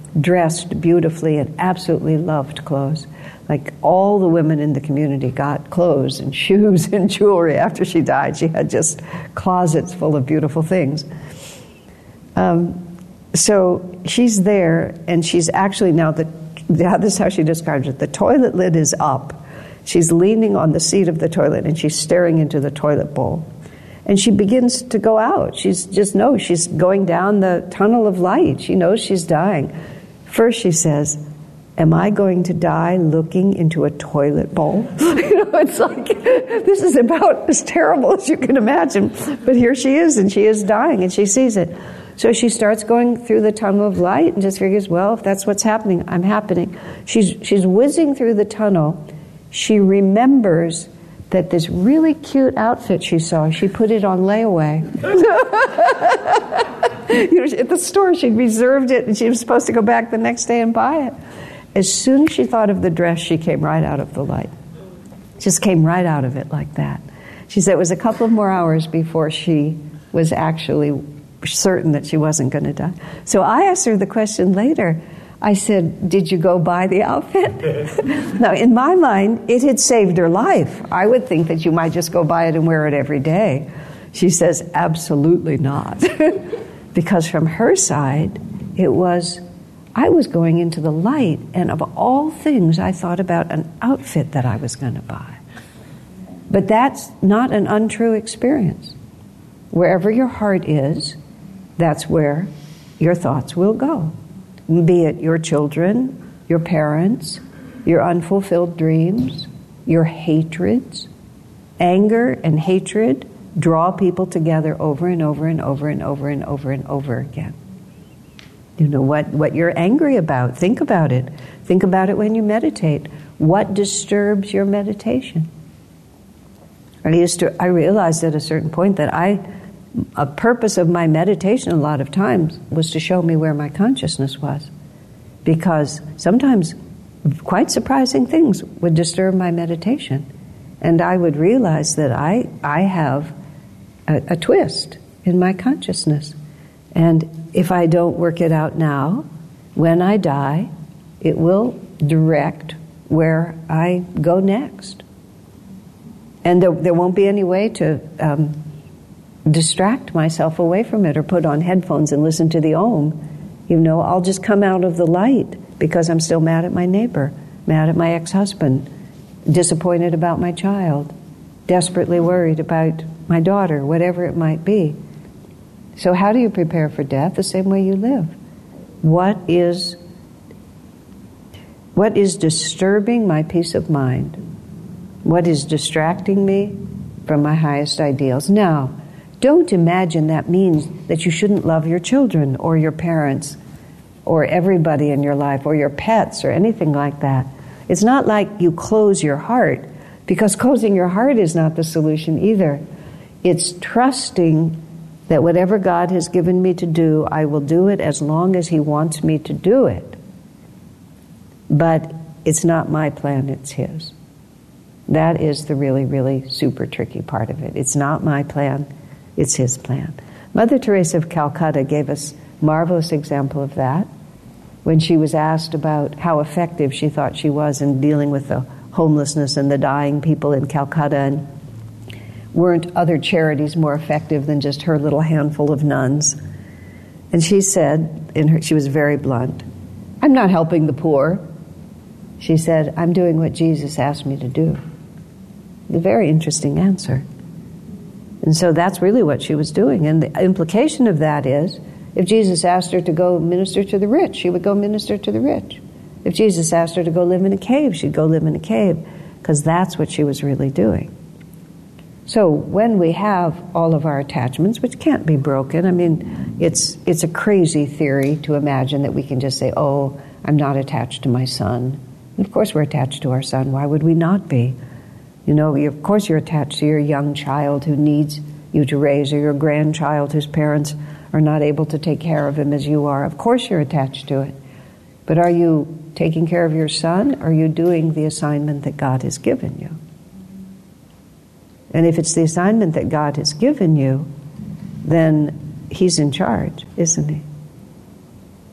dressed beautifully in absolutely loved clothes. Like all the women in the community got clothes and shoes and jewelry after she died. She had just closets full of beautiful things. Um, so she's there, and she's actually now, the, yeah, this is how she describes it. The toilet lid is up. She's leaning on the seat of the toilet, and she's staring into the toilet bowl. And she begins to go out. She just knows she's going down the tunnel of light. She knows she's dying. First she says, am I going to die looking into a toilet bowl? You know, it's like, this is about as terrible as you can imagine. But here she is, and she is dying, and she sees it. So she starts going through the tunnel of light and just figures, well, if that's what's happening, I'm happening. She's, she's whizzing through the tunnel. She remembers that this really cute outfit she saw, she put it on layaway. You know, at the store, she'd reserved it, and she was supposed to go back the next day and buy it. As soon as she thought of the dress, she came right out of the light. Just came right out of it like that. She said it was a couple of more hours before she was actually certain that she wasn't going to die. So I asked her the question later. I said, did you go buy the outfit? Now, in my mind, it had saved her life. I would think that you might just go buy it and wear it every day. She says, absolutely not. Because from her side, it was, I was going into the light, and of all things, I thought about an outfit that I was going to buy. But that's not an untrue experience. Wherever your heart is, that's where your thoughts will go. Be it your children, your parents, your unfulfilled dreams, your hatreds. Anger and hatred draw people together over and over and over and over and over and over again. You know, what, what you're angry about, think about it. Think about it when you meditate. What disturbs your meditation? I used to, I realized at a certain point that I, a purpose of my meditation a lot of times was to show me where my consciousness was. Because sometimes quite surprising things would disturb my meditation. And I would realize that I, I have a, a twist in my consciousness. And if I don't work it out now, when I die, it will direct where I go next. And there, there won't be any way to um, distract myself away from it or put on headphones and listen to the Om. You know, I'll just come out of the light because I'm still mad at my neighbor, mad at my ex-husband, disappointed about my child, desperately worried about my daughter, whatever it might be. So how do you prepare for death? The same way you live. What is, what is disturbing my peace of mind? What is distracting me from my highest ideals? Now, don't imagine that means that you shouldn't love your children or your parents or everybody in your life or your pets or anything like that. It's not like you close your heart, because closing your heart is not the solution either. It's trusting that whatever God has given me to do, I will do it as long as He wants me to do it. But it's not my plan, it's His. That is the really, really super tricky part of it. It's not my plan, it's His plan. Mother Teresa of Calcutta gave us a marvelous example of that when she was asked about how effective she thought she was in dealing with the homelessness and the dying people in Calcutta, and weren't other charities more effective than just her little handful of nuns. And she said, in her, she was very blunt, I'm not helping the poor. She said, I'm doing what Jesus asked me to do. A very interesting answer. And so that's really what she was doing. And the implication of that is, if Jesus asked her to go minister to the rich, she would go minister to the rich. If Jesus asked her to go live in a cave, she'd go live in a cave, because that's what she was really doing. So when we have all of our attachments, which can't be broken, I mean, it's it's a crazy theory to imagine that we can just say, oh, I'm not attached to my son. And of course we're attached to our son. Why would we not be? You know, of course you're attached to your young child who needs you to raise, or your grandchild whose parents are not able to take care of him as you are. Of course you're attached to it. But are you taking care of your son, or are you doing the assignment that God has given you? And if it's the assignment that God has given you, then He's in charge, isn't He?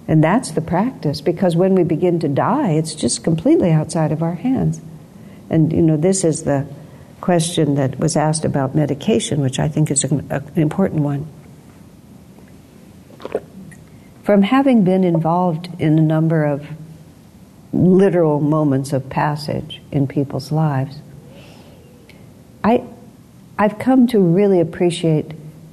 And that's the practice, because when we begin to die, it's just completely outside of our hands. And, you know, this is the question that was asked about medication, which I think is an, an important one. From having been involved in a number of literal moments of passage in people's lives, I, I've come to really appreciate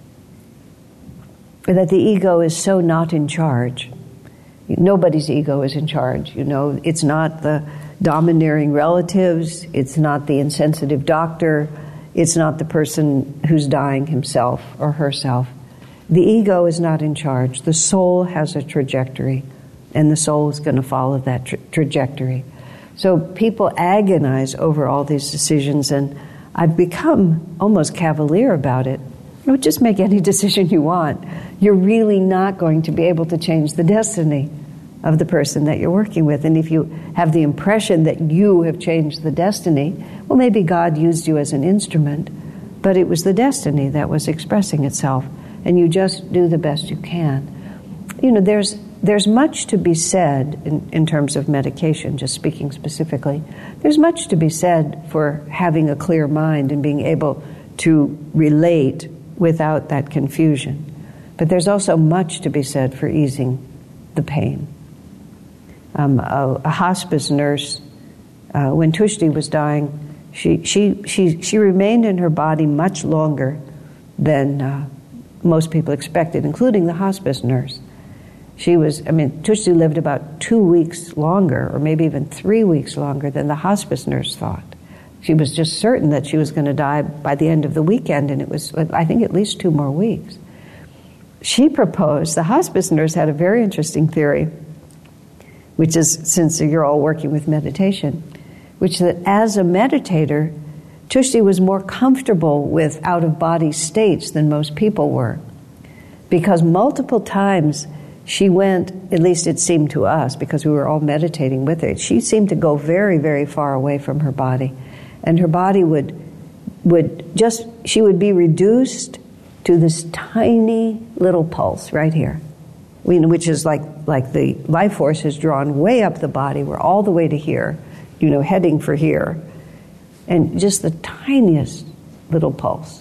that the ego is so not in charge. Nobody's ego is in charge. You know, it's not the domineering relatives, it's not the insensitive doctor, it's not the person who's dying himself or herself. The ego is not in charge. The soul has a trajectory, and the soul is going to follow that tra- trajectory. So people agonize over all these decisions, and I've become almost cavalier about it. You know, just make any decision you want. You're really not going to be able to change the destiny of the person that you're working with. And if you have the impression that you have changed the destiny, well, maybe God used you as an instrument, but it was the destiny that was expressing itself, and you just do the best you can. You know, there's there's much to be said in, in terms of medication, just speaking specifically. There's much to be said for having a clear mind and being able to relate without that confusion. But there's also much to be said for easing the pain. Um, a, a hospice nurse, uh, when Tushti was dying, she, she, she, she remained in her body much longer than uh, most people expected, including the hospice nurse. She was, I mean, Tushti lived about two weeks longer, or maybe even three weeks longer than the hospice nurse thought. She was just certain that she was going to die by the end of the weekend, and it was, I think, at least two more weeks. She proposed, the hospice nurse had a very interesting theory, which is, since you're all working with meditation, which that as a meditator, Tushti was more comfortable with out-of-body states than most people were. Because multiple times she went, at least it seemed to us, because we were all meditating with her, she seemed to go very, very far away from her body. And her body would would just, she would be reduced to this tiny little pulse right here, which is like, like the life force is drawn way up the body. We're all the way to here, you know, heading for here. And just the tiniest little pulse.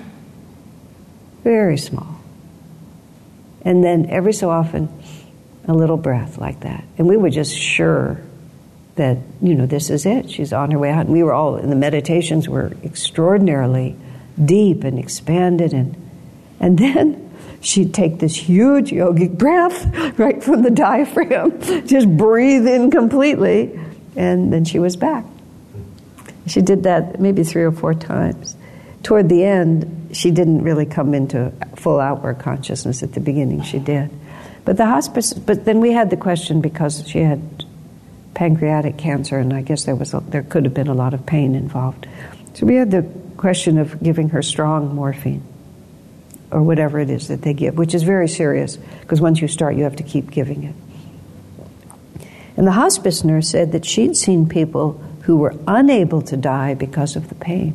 Very small. And then every so often, a little breath like that. And we were just sure that, you know, this is it. She's on her way out. And we were all, and the meditations were extraordinarily deep and expanded. And, and then she'd take this huge yogic breath right from the diaphragm, just breathe in completely, and then she was back. She did that maybe three or four times. Toward the end, she didn't really come into full outward consciousness. At the beginning, she did. But the hospice, but then we had the question, because she had pancreatic cancer, and I guess there was a, there could have been a lot of pain involved. So we had the question of giving her strong morphine, or whatever it is that they give, which is very serious, because once you start, you have to keep giving it. And the hospice nurse said that she'd seen people who were unable to die because of the pain.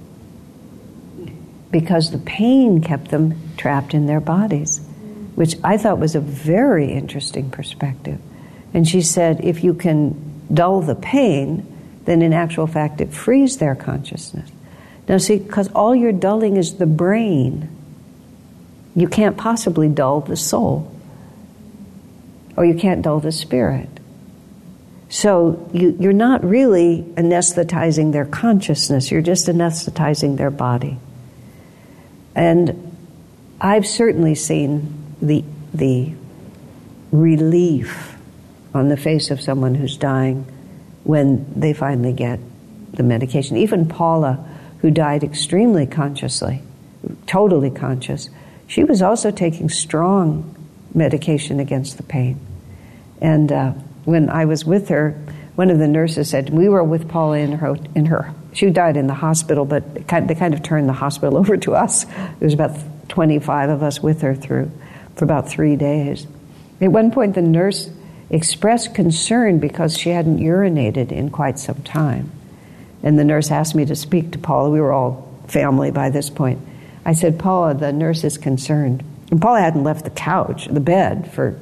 Because the pain kept them trapped in their bodies, which I thought was a very interesting perspective. And she said, if you can dull the pain, then in actual fact it frees their consciousness. Now see, because all you're dulling is the brain, you can't possibly dull the soul, or you can't dull the spirit. So you, you're not really anesthetizing their consciousness, you're just anesthetizing their body. And I've certainly seen the the relief on the face of someone who's dying when they finally get the medication. Even Paula, who died extremely consciously, totally conscious, she was also taking strong medication against the pain. And uh, when I was with her, one of the nurses said, we were with Paula in her, in her she died in the hospital, but they kind of turned the hospital over to us. There was about twenty-five of us with her through for about three days. At one point, the nurse expressed concern because she hadn't urinated in quite some time. And the nurse asked me to speak to Paula. We were all family by this point. I said, Paula, the nurse is concerned. And Paula hadn't left the couch, the bed, for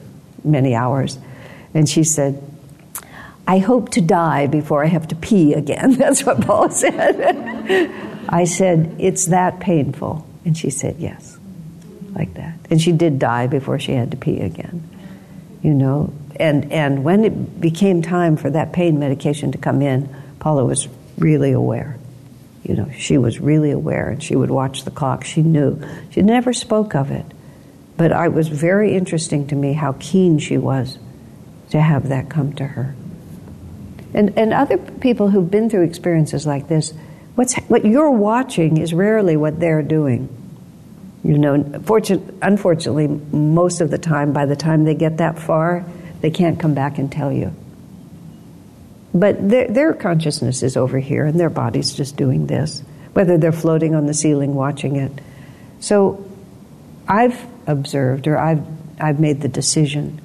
many hours. And she said, I hope to die before I have to pee again. That's what Paula said. I said, it's that painful. And she said, yes, like that. And she did die before she had to pee again, you know. And, and when it became time for that pain medication to come in, Paula was really aware. You know, she was really aware, and she would watch the clock. She knew. She never spoke of it. But it was very interesting to me how keen she was to have that come to her. And, and other people who've been through experiences like this, what's, what you're watching is rarely what they're doing. You know, fortunate, unfortunately, most of the time, by the time they get that far, they can't come back and tell you. But their, their consciousness is over here, and their body's just doing this, whether they're floating on the ceiling watching it. So I've observed, or I've, I've made the decision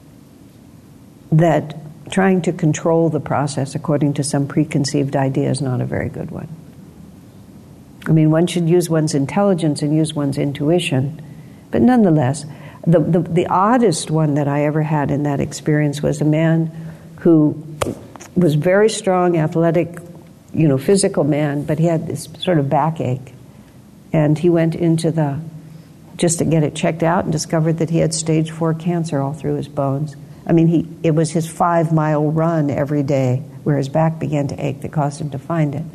that trying to control the process according to some preconceived idea is not a very good one. I mean, one should use one's intelligence and use one's intuition, but nonetheless, the, the, the oddest one that I ever had in that experience was a man who was very strong, athletic, you know, physical man, but he had this sort of backache. And he went into the, just to get it checked out, and discovered that he had stage four cancer all through his bones. I mean, he it was his five-mile run every day where his back began to ache that caused him to find it.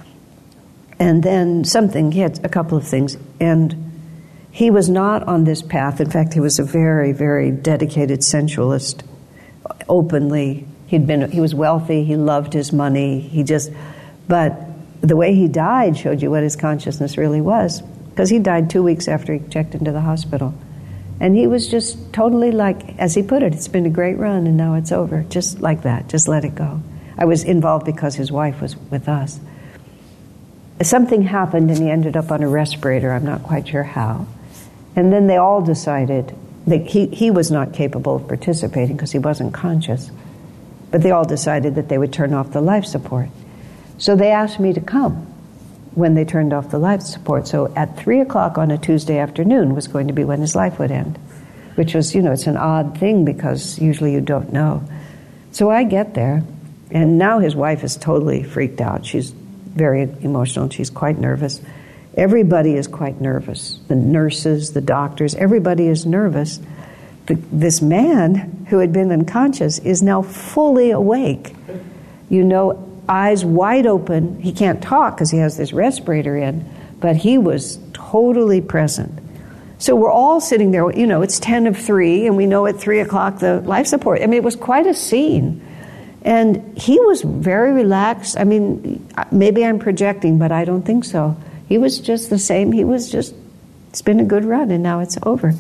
And then something, he had a couple of things, and he was not on this path. In fact, he was a very, very dedicated sensualist, openly. He'd been, he was wealthy, he loved his money, he just, but the way he died showed you what his consciousness really was, because he died two weeks after he checked into the hospital. And he was just totally like, as he put it, it's been a great run and now it's over. Just like that, just let it go. I was involved because his wife was with us. Something happened and he ended up on a respirator, I'm not quite sure how. And then they all decided that he, he was not capable of participating because he wasn't conscious. But they all decided that they would turn off the life support. So they asked me to come when they turned off the life support. So at three o'clock on a Tuesday afternoon was going to be when his life would end, which was, you know, it's an odd thing because usually you don't know. So I get there, and now his wife is totally freaked out. She's very emotional, and she's quite nervous. Everybody is quite nervous. The nurses, the doctors, everybody is nervous. The, this man who had been unconscious is now fully awake. You know, eyes wide open. He can't talk because he has this respirator in, but he was totally present. So we're all sitting there, you know, it's ten of three, and we know at three o'clock the life support. I mean, it was quite a scene. And he was very relaxed. I mean, maybe I'm projecting, but I don't think so. He was just the same. He was just, it's been a good run, and now it's over.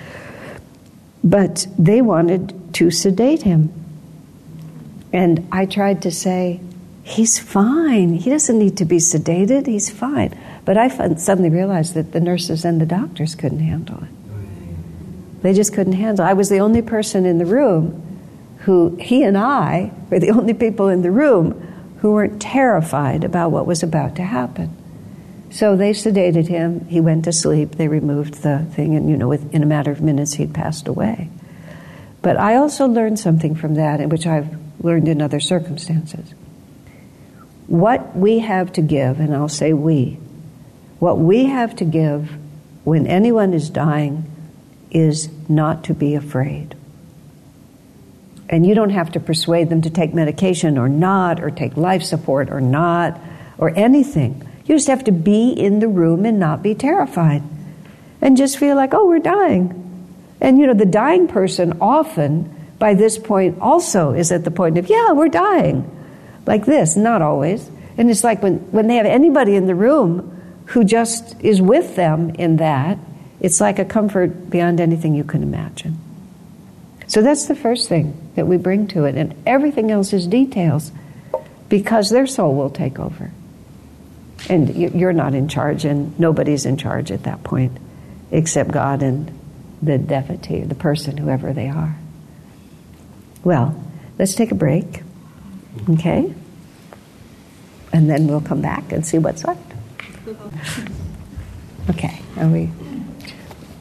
But they wanted to sedate him. And I tried to say, he's fine. He doesn't need to be sedated. He's fine. But I suddenly realized that the nurses and the doctors couldn't handle it. They just couldn't handle it. I was the only person in the room who, he and I were the only people in the room who weren't terrified about what was about to happen. So they sedated him. He went to sleep. They removed the thing, and, you know, within a matter of minutes, he'd passed away. But I also learned something from that, which I've learned in other circumstances. What we have to give, and I'll say we, what we have to give when anyone is dying is not to be afraid. And you don't have to persuade them to take medication or not, or take life support or not, or anything. You just have to be in the room and not be terrified. And just feel like, oh, we're dying. And, you know, the dying person often, by this point, also is at the point of, yeah, we're dying. Like this, not always. And it's like when, when they have anybody in the room who just is with them in that, it's like a comfort beyond anything you can imagine. So that's the first thing that we bring to it. And everything else is details, because their soul will take over. And you're not in charge, and nobody's in charge at that point, except God and the devotee, the person, whoever they are. Well, let's take a break, okay? And then we'll come back and see what's left. Okay, are we?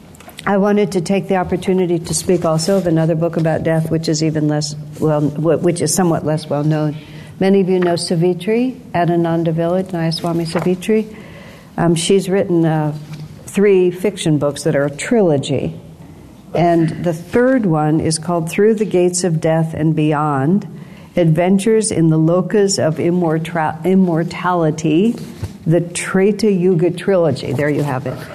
I wanted to take the opportunity to speak also of another book about death, which is even less well, which is somewhat less well known. Many of you know Savitri, Adananda Village, Nayaswami Savitri. Um, she's written uh, three fiction books that are a trilogy. And the third one is called Through the Gates of Death and Beyond, Adventures in the Lokas of Immortra- Immortality, the Treta Yuga Trilogy. There you have it.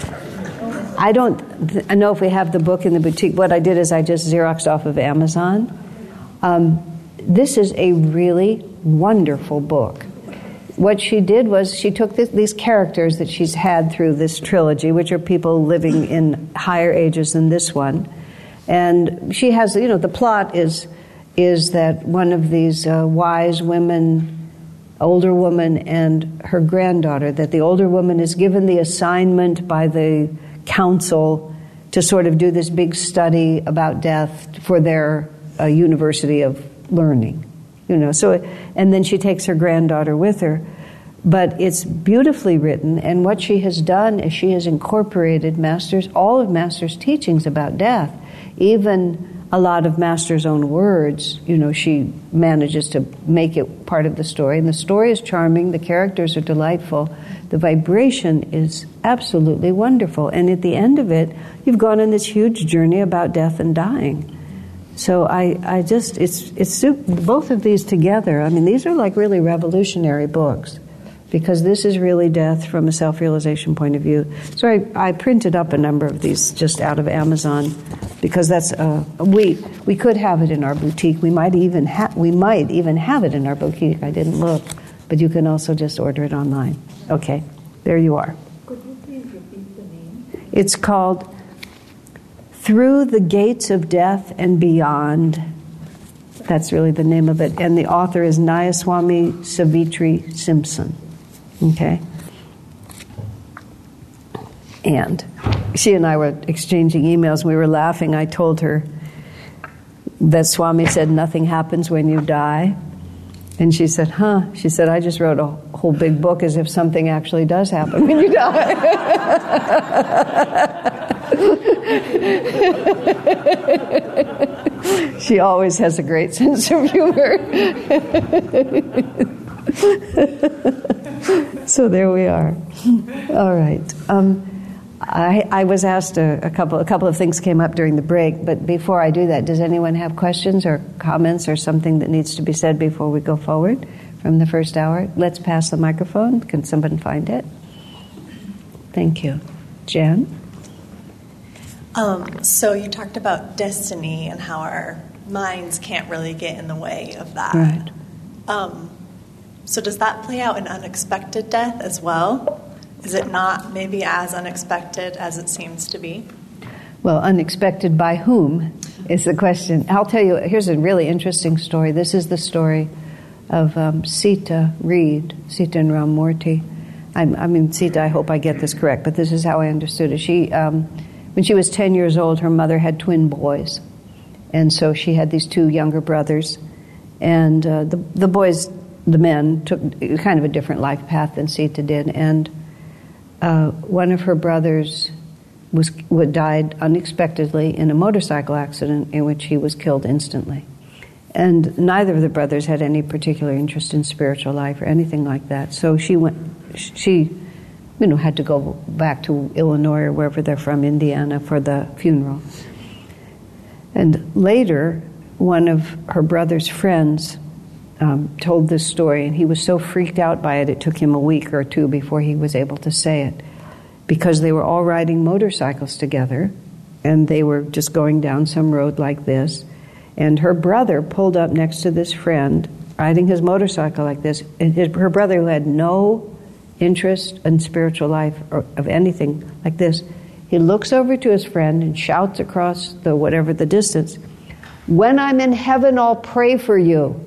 I don't th- I know if we have the book in the boutique. What I did is I just Xeroxed off of Amazon. Um, this is a really wonderful book. What she did was she took this, these characters that she's had through this trilogy, which are people living in higher ages than this one, and she has, you know, the plot is is that one of these uh, wise women, older woman, and her granddaughter, that the older woman is given the assignment by the council to sort of do this big study about death for their uh, university of learning. You know, so, and then she takes her granddaughter with her. But it's beautifully written, and what she has done is she has incorporated Master's, all of Master's teachings about death, even a lot of Master's own words. You know, she manages to make it part of the story, and the story is charming, the characters are delightful, the vibration is absolutely wonderful, and at the end of it, you've gone on this huge journey about death and dying. So I, I just, it's, it's both of these together. I mean, these are like really revolutionary books, because this is really death from a self-realization point of view. So I, I printed up a number of these just out of Amazon, because that's uh, we we could have it in our boutique. We might even ha- we might even have it in our boutique. I didn't look, but you can also just order it online. Okay, there you are. Could you please repeat the name? It's called Through the Gates of Death and Beyond. That's really the name of it. And the author is Nayaswami Savitri Simpson. Okay? And she and I were exchanging emails. We were laughing. I told her that Swami said nothing happens when you die. And she said, huh? She said, I just wrote a whole big book as if something actually does happen when you die. She always has a great sense of humor. So there we are. All right. Um, I, I was asked a, a couple a couple of things came up during the break, but before I do that, does anyone have questions or comments or something that needs to be said before we go forward from the first hour? Let's pass the microphone. Can someone find it? Thank you. Jen? Um, so you talked about destiny and how our minds can't really get in the way of that. Right. Um, so does that play out in unexpected death as well? Is it not maybe as unexpected as it seems to be? Well, unexpected by whom is the question. I'll tell you, here's a really interesting story. This is the story of um, Sita Reed, Sita and Ramurti. I, I mean, Sita, I hope I get this correct, but this is how I understood it. She, um, when she was ten years old, her mother had twin boys. And so she had these two younger brothers. And uh, the, the boys, the men, took kind of a different life path than Sita did. And Uh, one of her brothers was died unexpectedly in a motorcycle accident in which he was killed instantly. And neither of the brothers had any particular interest in spiritual life or anything like that. So she went, she, you know, had to go back to Illinois or wherever they're from, Indiana, for the funeral. And later, one of her brother's friends Um, told this story, and he was so freaked out by it, it took him a week or two before he was able to say it, because they were all riding motorcycles together, and they were just going down some road like this, and her brother pulled up next to this friend, riding his motorcycle like this, and his, her brother, who had no interest in spiritual life or of anything like this, he looks over to his friend and shouts across the whatever the distance, "When I'm in heaven, I'll pray for you."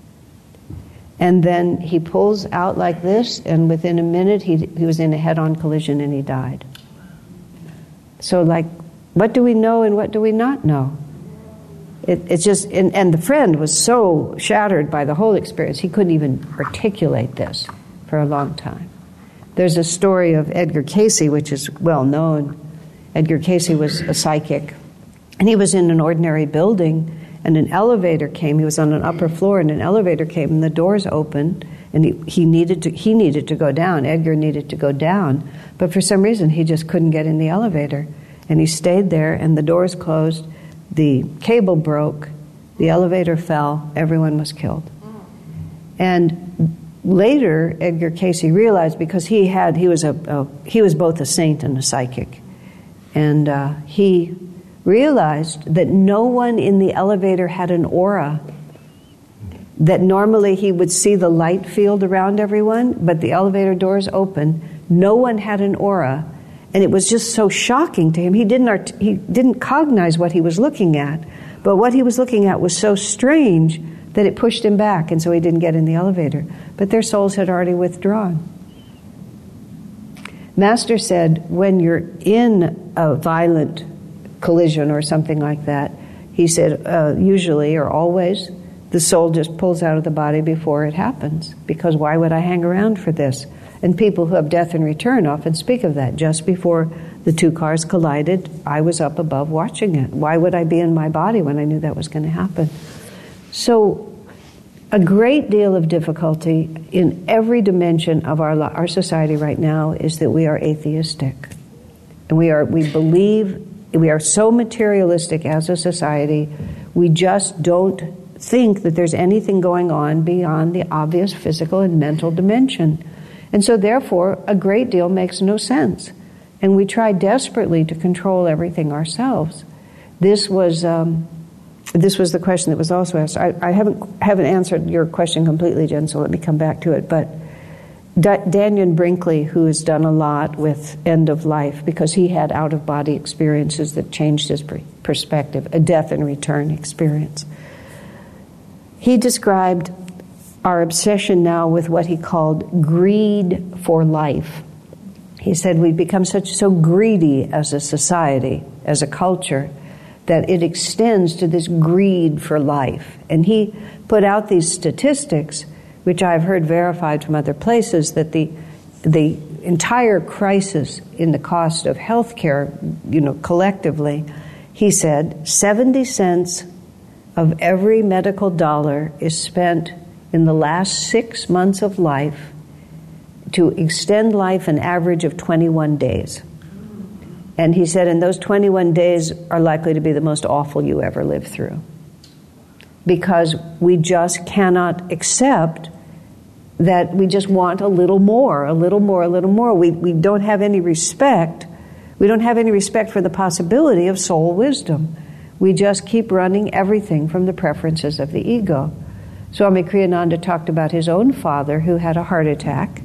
And then he pulls out like this, and within a minute, he he was in a head-on collision and he died. So, like, what do we know and what do we not know? It, it's just, and, and the friend was so shattered by the whole experience, he couldn't even articulate this for a long time. There's a story of Edgar Cayce, which is well known, Edgar Cayce was a psychic, and he was in an ordinary building, and an elevator came. He was on an upper floor, and an elevator came, and the doors opened, and he, he needed to he needed to go down. Edgar needed to go down, but for some reason he just couldn't get in the elevator, and he stayed there, and the doors closed, the cable broke, the elevator fell, everyone was killed. And later, Edgar Cayce realized, because he had he was a, a he was both a saint and a psychic, and uh, he realized that no one in the elevator had an aura. That normally he would see the light field around everyone, but the elevator doors open. No one had an aura, and it was just so shocking to him. He didn't art- he didn't cognize what he was looking at, but what he was looking at was so strange that it pushed him back, and so he didn't get in the elevator. But their souls had already withdrawn. Master said, when you're in a violent collision or something like that, he said, uh, usually or always, the soul just pulls out of the body before it happens, because why would I hang around for this? And people who have death and return often speak of that. Just before the two cars collided, I was up above watching it. Why would I be in my body when I knew that was going to happen? So a great deal of difficulty in every dimension of our our society right now is that we are atheistic. And we are we believe, we are so materialistic as a society, we just don't think that there's anything going on beyond the obvious physical and mental dimension. And so therefore, a great deal makes no sense. And we try desperately to control everything ourselves. This was um, this was the question that was also asked. I, I haven't haven't answered your question completely, Jen, so let me come back to it. But D- Daniel Brinkley, who has done a lot with end of life, because he had out-of-body experiences that changed his per- perspective, a death and return experience. He described our obsession now with what he called greed for life. He said we've become such so greedy as a society, as a culture, that it extends to this greed for life. And he put out these statistics, which I've heard verified from other places, that the the entire crisis in the cost of health care, you know, collectively, he said seventy cents of every medical dollar is spent in the last six months of life to extend life an average of twenty-one days. And he said, and those twenty-one days are likely to be the most awful you ever lived through. Because we just cannot accept that we just want a little more, a little more, a little more. We we don't have any respect. We don't have any respect for the possibility of soul wisdom. We just keep running everything from the preferences of the ego. Swami Kriyananda talked about his own father who had a heart attack.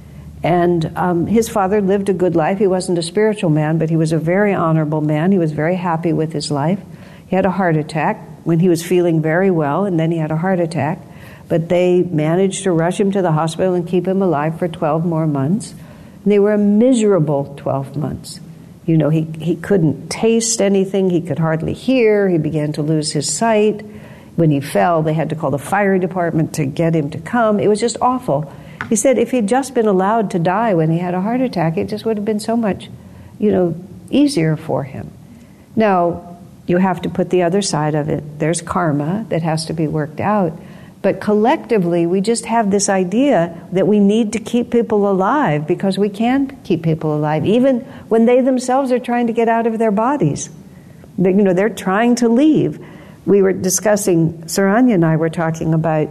And um, his father lived a good life. He wasn't a spiritual man, but he was a very honorable man. He was very happy with his life. He had a heart attack when he was feeling very well, and then he had a heart attack. But they managed to rush him to the hospital and keep him alive for twelve more months. And they were a miserable twelve months. You know, he, he couldn't taste anything. He could hardly hear. He began to lose his sight. When he fell, they had to call the fire department to get him to come. It was just awful. He said if he'd just been allowed to die when he had a heart attack, it just would have been so much, you know, easier for him. Now, you have to put the other side of it. There's karma that has to be worked out. But collectively, we just have this idea that we need to keep people alive because we can keep people alive, even when they themselves are trying to get out of their bodies. They, you know, they're trying to leave. We were discussing, Saranya and I were talking about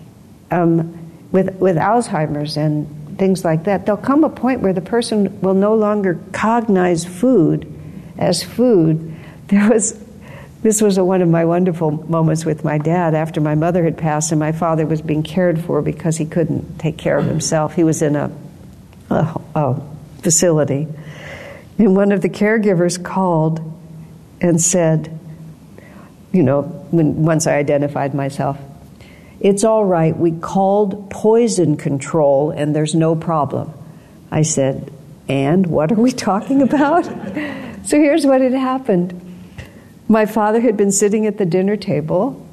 um, with with Alzheimer's and things like that. There'll come a point where the person will no longer cognize food as food. There was, this was a, one of my wonderful moments with my dad after my mother had passed and my father was being cared for because he couldn't take care of himself. He was in a, a, a facility. And one of the caregivers called and said, you know, when once I identified myself, it's all right, we called poison control and there's no problem. I said, and what are we talking about? So here's what had happened. My father had been sitting at the dinner table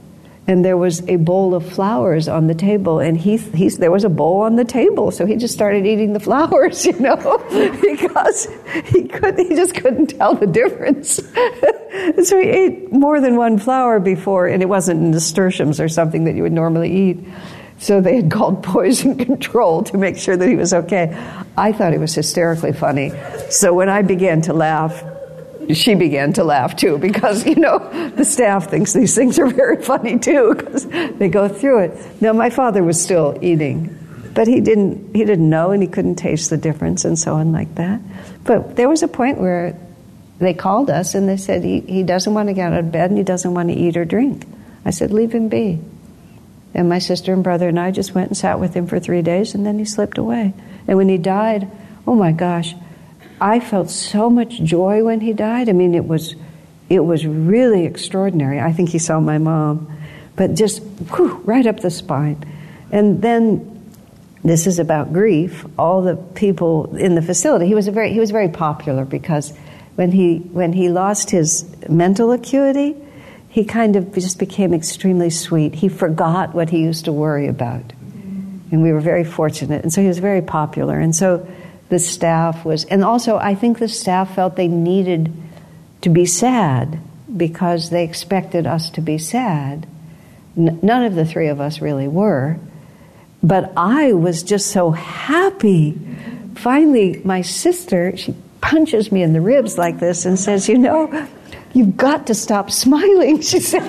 and there was a bowl of flowers on the table, and he, he there was a bowl on the table, so he just started eating the flowers, you know, because he could he just couldn't tell the difference. And so he ate more than one flower before, and it wasn't nasturtiums or something that you would normally eat. So they had called poison control to make sure that he was okay. I thought it was hysterically funny. So when I began to laugh, she began to laugh too, because, you know, the staff thinks these things are very funny too, because they go through it. Now, my father was still eating, but he didn't he didn't know, and he couldn't taste the difference and so on like that. But there was a point where they called us and they said, he, he doesn't want to get out of bed and he doesn't want to eat or drink. I said, leave him be. And my sister and brother and I just went and sat with him for three days, and then he slipped away. And when he died, oh my gosh, I felt so much joy when he died. I mean, it was it was really extraordinary. I think he saw my mom, but just whew, right up the spine. And then, this is about grief. All the people in the facility, he was a very he was very popular, because when he when he lost his mental acuity, he kind of just became extremely sweet. He forgot what he used to worry about, and we were very fortunate. And so he was very popular. And so the staff was, and also I think the staff felt they needed to be sad because they expected us to be sad. N- none of the three of us really were, but I was just so happy. Finally, my sister, she punches me in the ribs like this and says, you know, you've got to stop smiling, she said.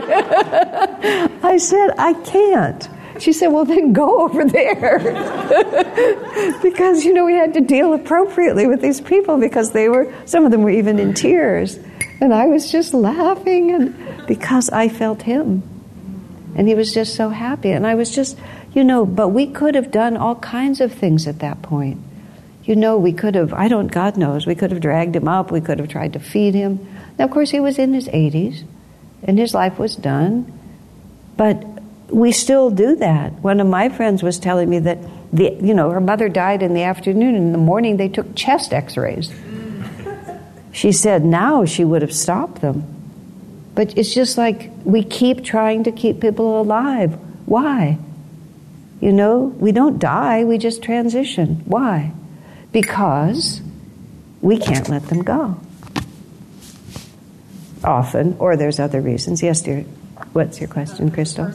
I said, I can't. She said, well, then go over there. Because, you know, we had to deal appropriately with these people, because they were, some of them were even in tears. And I was just laughing, and because I felt him. And he was just so happy. And I was just, you know, but we could have done all kinds of things at that point. You know, we could have, I don't, God knows, we could have dragged him up, we could have tried to feed him. Now, of course, he was in his eighties, and his life was done. But we still do that. One of my friends was telling me that, the, you know, her mother died in the afternoon, and in the morning they took chest x-rays. She said now she would have stopped them. But it's just like we keep trying to keep people alive. Why? You know, we don't die, we just transition. Why? Because we can't let them go. Often, or there's other reasons. Yes, dear. What's your question, Crystal?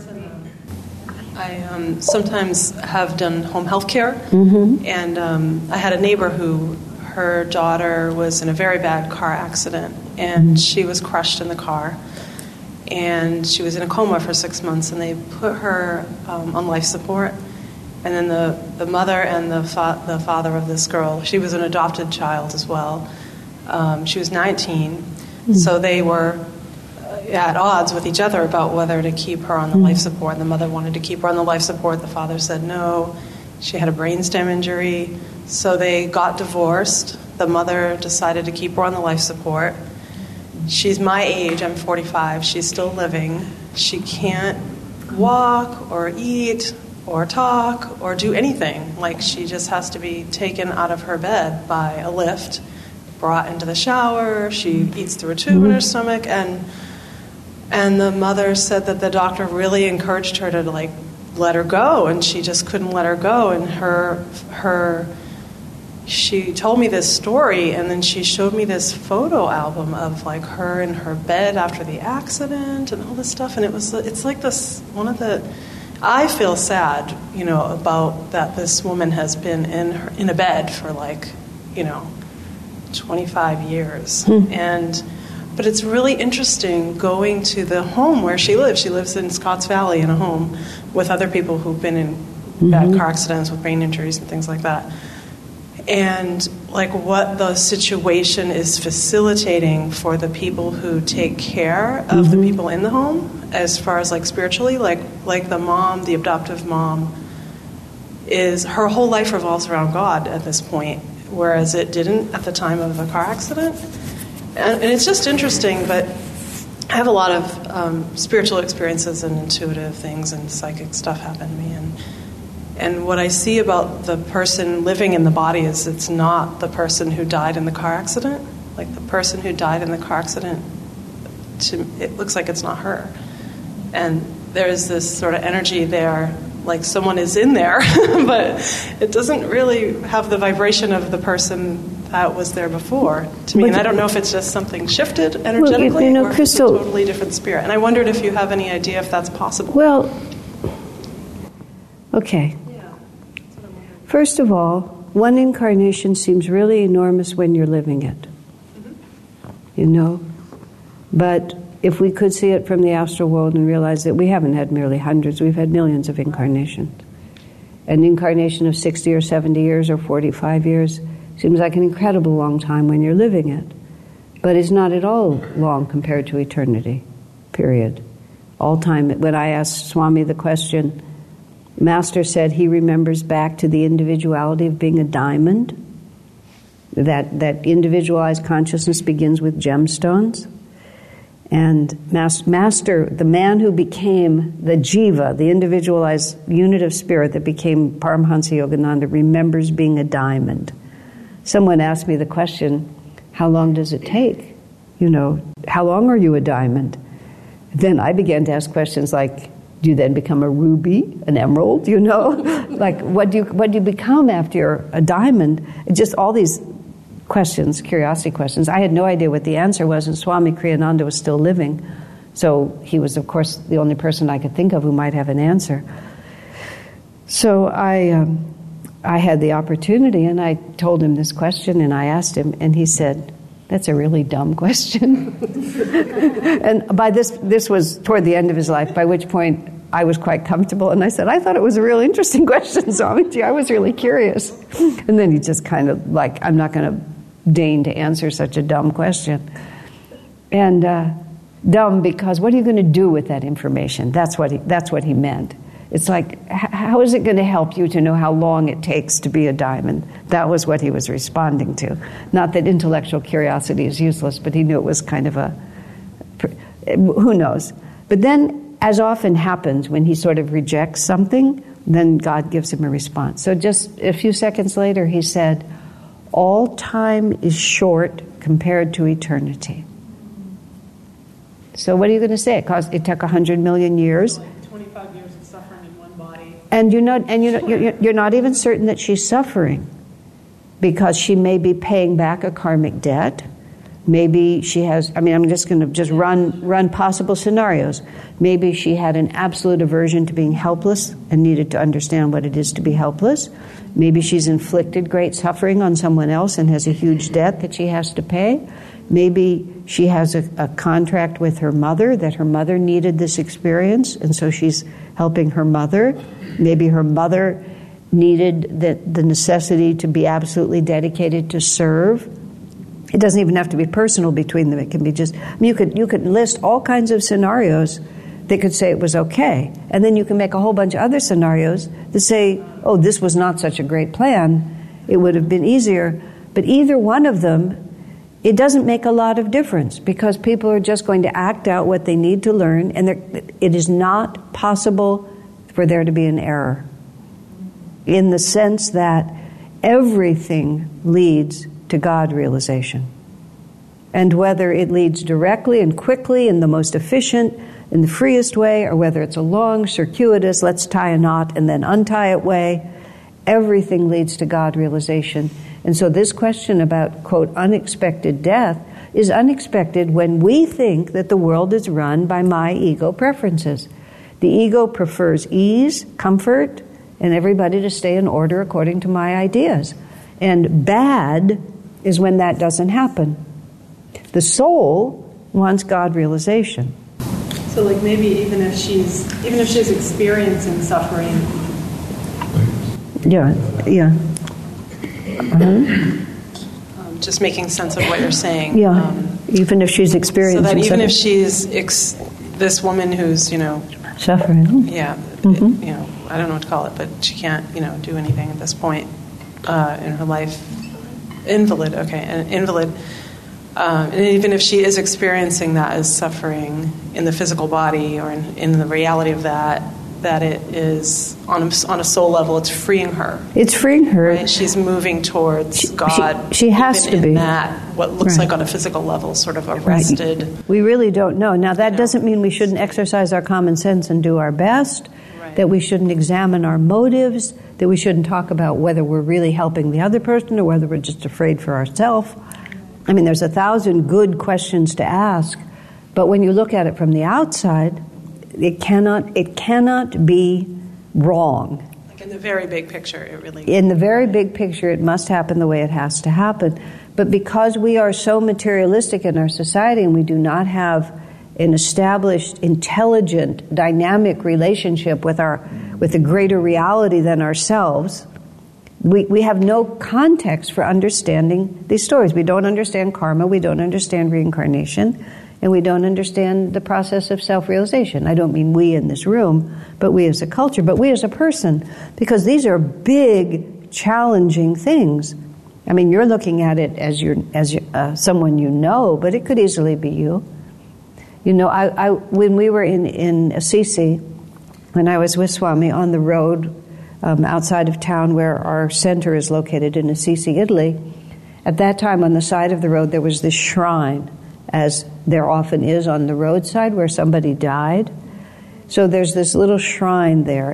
I um, sometimes have done home health care, Mm-hmm. and um, I had a neighbor who, her daughter was in a very bad car accident, and she was crushed in the car, and she was in a coma for six months, and they put her um, on life support. And then the, the mother and the fa- the father of this girl, she was an adopted child as well. Um, she was nineteen, mm-hmm. so they were at odds with each other about whether to keep her on the mm-hmm. life support. And the mother wanted to keep her on the life support. The father said no. She had a brainstem injury. So they got divorced. The mother decided to keep her on the life support. She's my age. I'm forty-five. She's still living. She can't walk or eat or talk or do anything. Like, she just has to be taken out of her bed by a lift, brought into the shower. She eats through a tube mm-hmm. in her stomach, and and the mother said that the doctor really encouraged her to, like, let her go, and she just couldn't let her go. And her her she told me this story, and then she showed me this photo album of, like, her in her bed after the accident and all this stuff. And it was it's like this one of the I feel sad, you know, about that this woman has been in her, in a bed for, like, you know, twenty-five years. Hmm. And but it's really interesting going to the home where she lives. She lives in Scotts Valley in a home with other people who've been in mm-hmm. bad car accidents with brain injuries and things like that. And, like, what the situation is facilitating for the people who take care of mm-hmm. the people in the home, as far as, like, spiritually, like like the mom, the adoptive mom, is her whole life revolves around God at this point, whereas it didn't at the time of the car accident. And, and it's just interesting, but I have a lot of um, spiritual experiences and intuitive things and psychic stuff happen to me, and And what I see about the person living in the body is it's not the person who died in the car accident. Like, the person who died in the car accident, to, it looks like it's not her. And there's this sort of energy there, like someone is in there, but it doesn't really have the vibration of the person that was there before to me. But and I don't know if it's just something shifted energetically well, you know, or Crystal, if it's a totally different spirit. And I wondered if you have any idea if that's possible. Well, okay. First of all, one incarnation seems really enormous when you're living it. You know? But if we could see it from the astral world and realize that we haven't had merely hundreds, we've had millions of incarnations. An incarnation of sixty or seventy years or forty-five years seems like an incredible long time when you're living it. But it's not at all long compared to eternity, period. All time, when I asked Swami the question, Master said he remembers back to the individuality of being a diamond, that, that individualized consciousness begins with gemstones. And Master, the man who became the jiva, the individualized unit of spirit that became Paramhansa Yogananda, remembers being a diamond. Someone asked me the question, how long does it take? You know, how long are you a diamond? Then I began to ask questions like, do you then become a ruby, an emerald, you know? Like, what do you what do you become after you're a diamond? Just all these questions, curiosity questions. I had no idea what the answer was, and Swami Kriyananda was still living. So he was, of course, the only person I could think of who might have an answer. So I, um, I had the opportunity, and I told him this question, and I asked him, and he said, that's a really dumb question. And by this, this was toward the end of his life, by which point I was quite comfortable, and I said, I thought it was a real interesting question, Swamiji. I was really curious. And then he just kind of like, I'm not going to deign to answer such a dumb question. And uh, dumb because what are you going to do with that information? That's what he, that's what he meant. It's like, how is it going to help you to know how long it takes to be a diamond? That was what he was responding to. Not that intellectual curiosity is useless, but he knew it was kind of a, who knows. But then, as often happens when he sort of rejects something, then God gives him a response. So just a few seconds later, he said, all time is short compared to eternity. So what are you going to say? It, caused, it took one hundred million years. twenty-five years of suffering in one body. And you're not, and you're, you're, you're not even certain that she's suffering, because she may be paying back a karmic debt. Maybe she has, I mean, I'm just going to just run run possible scenarios. Maybe she had an absolute aversion to being helpless and needed to understand what it is to be helpless. Maybe she's inflicted great suffering on someone else and has a huge debt that she has to pay. Maybe she has a, a contract with her mother, that her mother needed this experience, and so she's helping her mother. Maybe her mother needed the, the necessity to be absolutely dedicated to serve. It doesn't even have to be personal between them. It can be just, I mean, you could you could list all kinds of scenarios that could say it was okay. And then you can make a whole bunch of other scenarios that say, oh, this was not such a great plan. It would have been easier. But either one of them, it doesn't make a lot of difference, because people are just going to act out what they need to learn, and it is not possible for there to be an error, in the sense that everything leads to God realization. And whether it leads directly and quickly in the most efficient, in the freest way, or whether it's a long, circuitous, let's tie a knot and then untie it way, everything leads to God realization. And so this question about, quote, unexpected death is unexpected when we think that the world is run by my ego preferences. The ego prefers ease, comfort, and everybody to stay in order according to my ideas. And bad is when that doesn't happen. The soul wants God realization. So, like, maybe even if she's even if she's experiencing suffering. Yeah, yeah. Uh-huh. Um, just making sense of what you're saying. Yeah, um, even if she's experiencing so that even suffering. if she's ex- this woman who's, you know, suffering. Yeah, Mm-hmm. it, you know, I don't know what to call it, but she can't, you know, do anything at this point uh, in her life. Invalid, okay, an invalid. Um, and even if she is experiencing that as suffering in the physical body or in, in the reality of that, that it is on a, on a soul level, it's freeing her. It's freeing her. Right? She's moving towards she, God. She, she has even to in be. That, what looks Right. like on a physical level, sort of arrested. Right. We really don't know. Now, that No. doesn't mean we shouldn't exercise our common sense and do our best, Right. that we shouldn't examine our motives, that we shouldn't talk about whether we're really helping the other person or whether we're just afraid for ourselves. I mean, there's a thousand good questions to ask, but when you look at it from the outside, it cannot, it cannot be wrong. Like in the very big picture, it really... In the very big picture, it must happen the way it has to happen. But because we are so materialistic in our society and we do not have an established, intelligent, dynamic relationship with our with a greater reality than ourselves, we, we have no context for understanding these stories. We don't understand karma, we don't understand reincarnation, and we don't understand the process of self-realization. I don't mean we in this room, but we as a culture, but we as a person, because these are big, challenging things. I mean, you're looking at it as you're, as uh, someone you know, but it could easily be you. You know, I, I when we were in, in Assisi, when I was with Swami on the road um, outside of town where our center is located in Assisi, Italy, at that time on the side of the road there was this shrine, as there often is on the roadside where somebody died. So there's this little shrine there,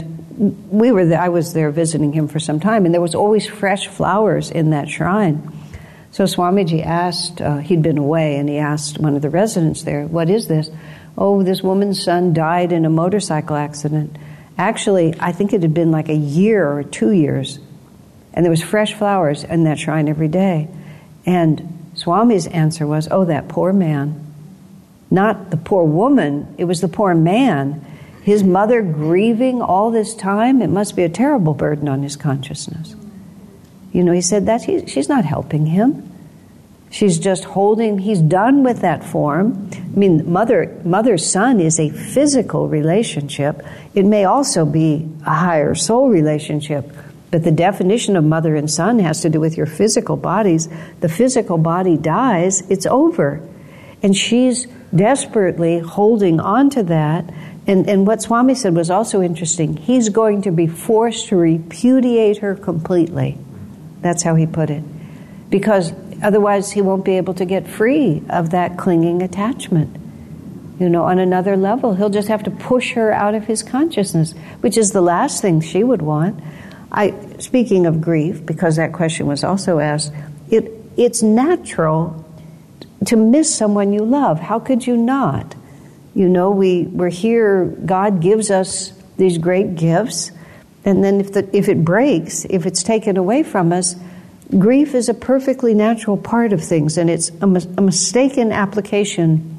and we were there, I was there visiting him for some time, and there was always fresh flowers in that shrine. So Swamiji asked, uh, he'd been away, and he asked one of the residents there, "What is this?" "Oh, this woman's son died in a motorcycle accident." Actually, I think it had been like a year or two years, and there was fresh flowers in that shrine every day. And Swami's answer was, "Oh, that poor man." Not the poor woman, it was the poor man. His mother grieving all this time, it must be a terrible burden on his consciousness. You know, he said that he, she's not helping him. She's just holding, he's done with that form. I mean, mother, mother-son is a physical relationship. It may also be a higher soul relationship, but the definition of mother and son has to do with your physical bodies. The physical body dies, it's over. And she's desperately holding on to that. And, and what Swami said was also interesting. He's going to be forced to repudiate her completely. That's how he put it. Because otherwise he won't be able to get free of that clinging attachment. You know, on another level, he'll just have to push her out of his consciousness, which is the last thing she would want. I, speaking of grief, because that question was also asked, it, it's natural to miss someone you love. How could you not? You know, we, we're here, God gives us these great gifts, and then if, the, if it breaks, if it's taken away from us, grief is a perfectly natural part of things, and it's a, mis- a mistaken application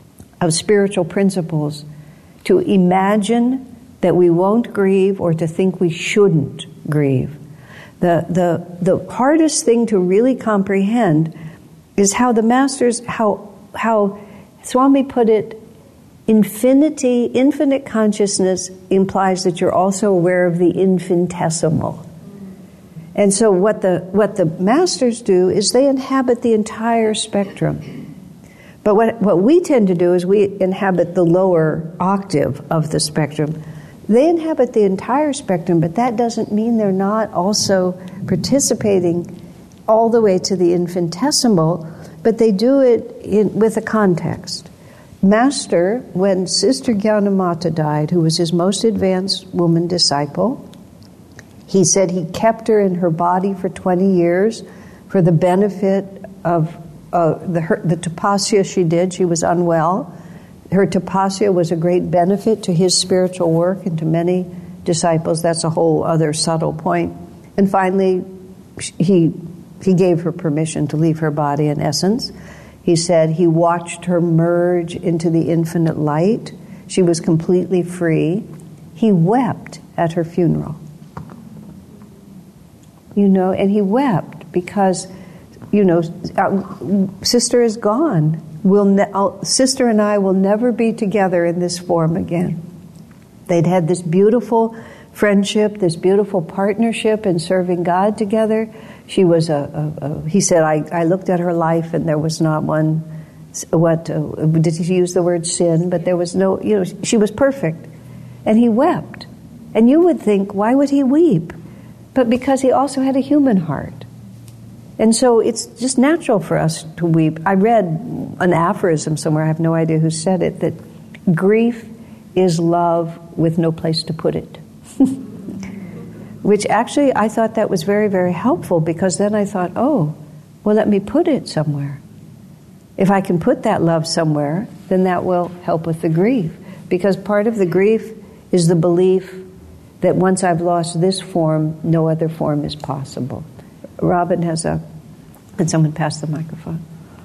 of spiritual principles to imagine that we won't grieve or to think we shouldn't grieve. The, the, the hardest thing to really comprehend is how the masters, how, how Swami put it, infinity, infinite consciousness implies that you're also aware of the infinitesimal. And so what the what the masters do is they inhabit the entire spectrum. But what, what we tend to do is we inhabit the lower octave of the spectrum. They inhabit the entire spectrum, but that doesn't mean they're not also participating all the way to the infinitesimal, but they do it in, with a context. Master, when Sister Gyanamata died, who was his most advanced woman disciple, he said he kept her in her body for twenty years for the benefit of uh, the, her, the tapasya she did. She was unwell. Her tapasya was a great benefit to his spiritual work and to many disciples. That's a whole other subtle point. And finally, he he gave her permission to leave her body in essence. He said he watched her merge into the infinite light. She was completely free. He wept at her funeral. You know, and he wept because, you know, uh, sister is gone. We'll ne- I'll, sister and I will never be together in this form again. They'd had this beautiful friendship, this beautiful partnership in serving God together. She was a, a, a he said, I, I looked at her life and there was not one, what, uh, did he use the word sin? But there was no, you know, she was perfect. And he wept. And you would think, why would he weep? But because he also had a human heart. And so it's just natural for us to weep. I read an aphorism somewhere, I have no idea who said it, that grief is love with no place to put it. Which actually I thought that was very, very helpful, because then I thought, oh, well, let me put it somewhere. If I can put that love somewhere, then that will help with the grief. Because part of the grief is the belief that once I've lost this form, no other form is possible. Robin has a... Can someone pass the microphone?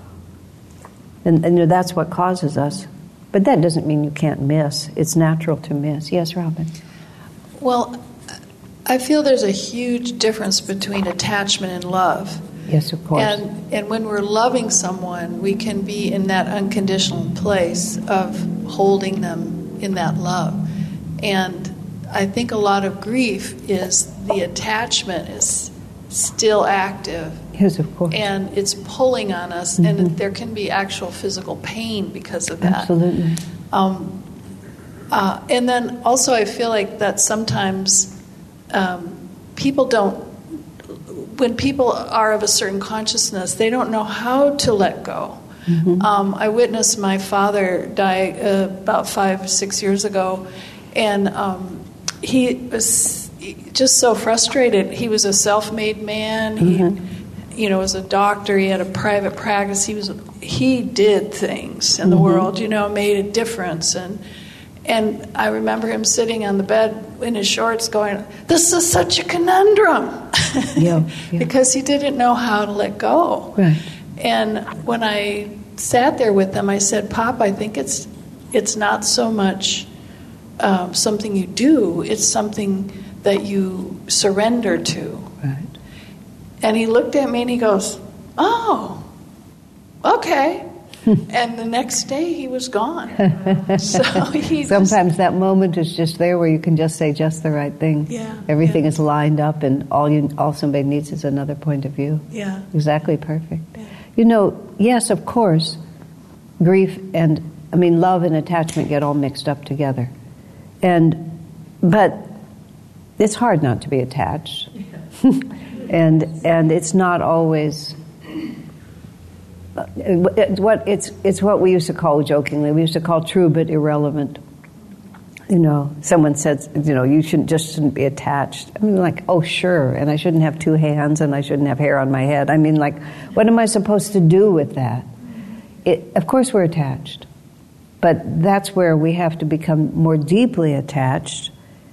And, and that's what causes us. But that doesn't mean you can't miss. It's natural to miss. Yes, Robin? Well, I feel there's a huge difference between attachment and love. Yes, of course. And, and when we're loving someone, we can be in that unconditional place of holding them in that love. And I think a lot of grief is the attachment is still active. Yes, of course. And it's pulling on us, mm-hmm. and there can be actual physical pain because of that. Absolutely. Um, uh, and then also I feel like that sometimes um, people don't, when people are of a certain consciousness, they don't know how to let go. Mm-hmm. Um, I witnessed my father die uh, about five, six years ago, and um, he was just so frustrated. He was a self-made man. Mm-hmm. He, you know, was a doctor. He had a private practice. He was he did things in the mm-hmm. world. You know, made a difference. And and I remember him sitting on the bed in his shorts, going, "This is such a conundrum," yeah, yeah. because he didn't know how to let go. Right. And when I sat there with him, I said, "Pop, I think it's it's not so much um, something you do; it's something that you surrender to." Right. And he looked at me and he goes, "Oh, okay." And the next day he was gone. So he Sometimes just, that moment is just there where you can just say just the right thing. Yeah, Everything yeah. is lined up, and all you all somebody needs is another point of view. Yeah. Exactly perfect. Yeah. You know, yes, of course, grief and, I mean, love and attachment get all mixed up together. And, but it's hard not to be attached. Yeah. and and it's not always... It's what it's it's what we used to call, jokingly, we used to call true but irrelevant. You know, someone said, you know, you shouldn't just shouldn't be attached. I mean, like, oh, sure, and I shouldn't have two hands, and I shouldn't have hair on my head. I mean, like, what am I supposed to do with that? It, of course, we're attached, but that's where we have to become more deeply attached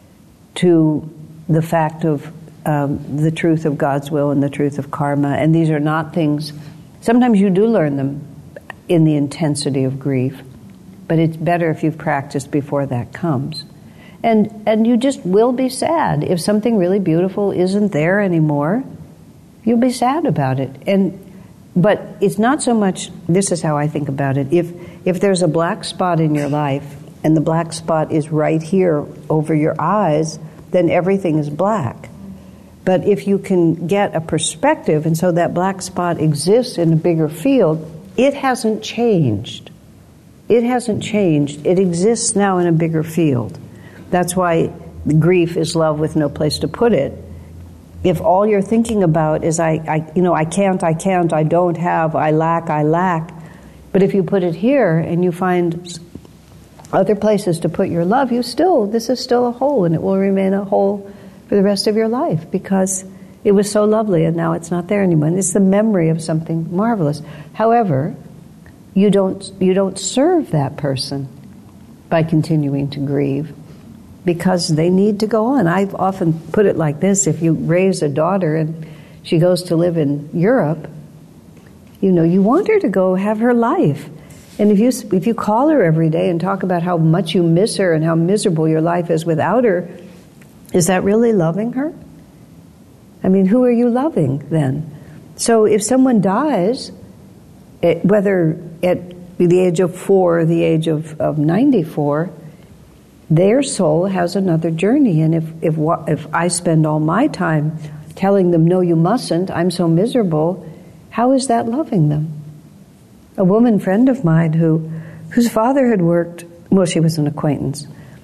to the fact of um, the truth of God's will and the truth of karma. And these are not things. Sometimes you do learn them in the intensity of grief, but it's better if you've practiced before that comes. And and you just will be sad. If something really beautiful isn't there anymore, you'll be sad about it. And but it's not so much, this is how I think about it, if if there's a black spot in your life, and the black spot is right here over your eyes, then everything is black. But if you can get a perspective, and so that black spot exists in a bigger field, it hasn't changed. It hasn't changed. It exists now in a bigger field. That's why grief is love with no place to put it. If all you're thinking about is, I, I, you know, I can't, I can't, I don't have, I lack, I lack. But if you put it here and you find other places to put your love, you still, this is still a hole, and it will remain a hole for the rest of your life, because it was so lovely and now it's not there anymore. And it's the memory of something marvelous. However, you don't you don't serve that person by continuing to grieve, because they need to go on. I've often put it like this: if you raise a daughter and she goes to live in Europe, you know, you want her to go have her life. And if you if you call her every day and talk about how much you miss her and how miserable your life is without her, is that really loving her? I mean, who are you loving then? So if someone dies, it, whether at the age of four or the age of, of ninety-four, their soul has another journey. And if, if, if I spend all my time telling them, no, you mustn't, I'm so miserable, how is that loving them? A woman friend of mine who, whose father had worked, well, she was an acquaintance,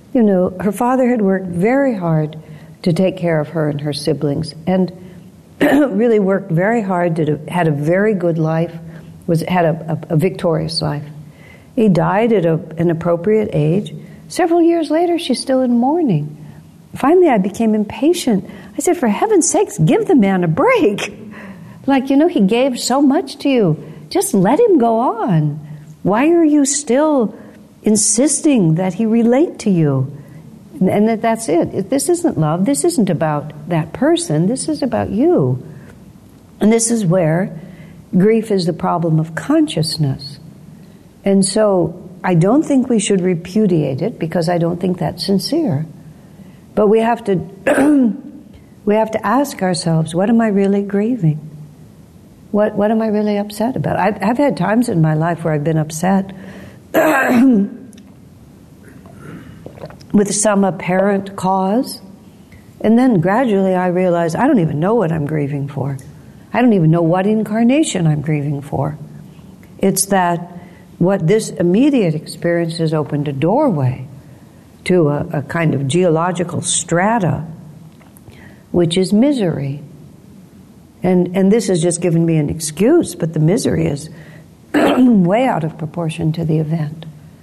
You know, her father had worked very hard to take care of her and her siblings, and really worked very hard, did a, had a very good life, was had a, a, a victorious life. He died at a, an appropriate age. Several years later, she's still in mourning. Finally, I became impatient. I said, for heaven's sakes, give the man a break. Like, you know, he gave so much to you. Just let him go on. Why are you still insisting that he relate to you? And that that's it. This isn't love. This isn't about that person. This is about you. And this is where grief is the problem of consciousness. And so I don't think we should repudiate it, because I don't think that's sincere. But we have to we have to ask ourselves, what am I really grieving? What what am I really upset about? I've, I've had times in my life where I've been upset with some apparent cause, and then gradually I realize I don't even know what I'm grieving for. I don't even know what incarnation I'm grieving for. It's that what this immediate experience has opened a doorway to a, a kind of geological strata, which is misery. And and this has just given me an excuse, but the misery is way out of proportion to the event.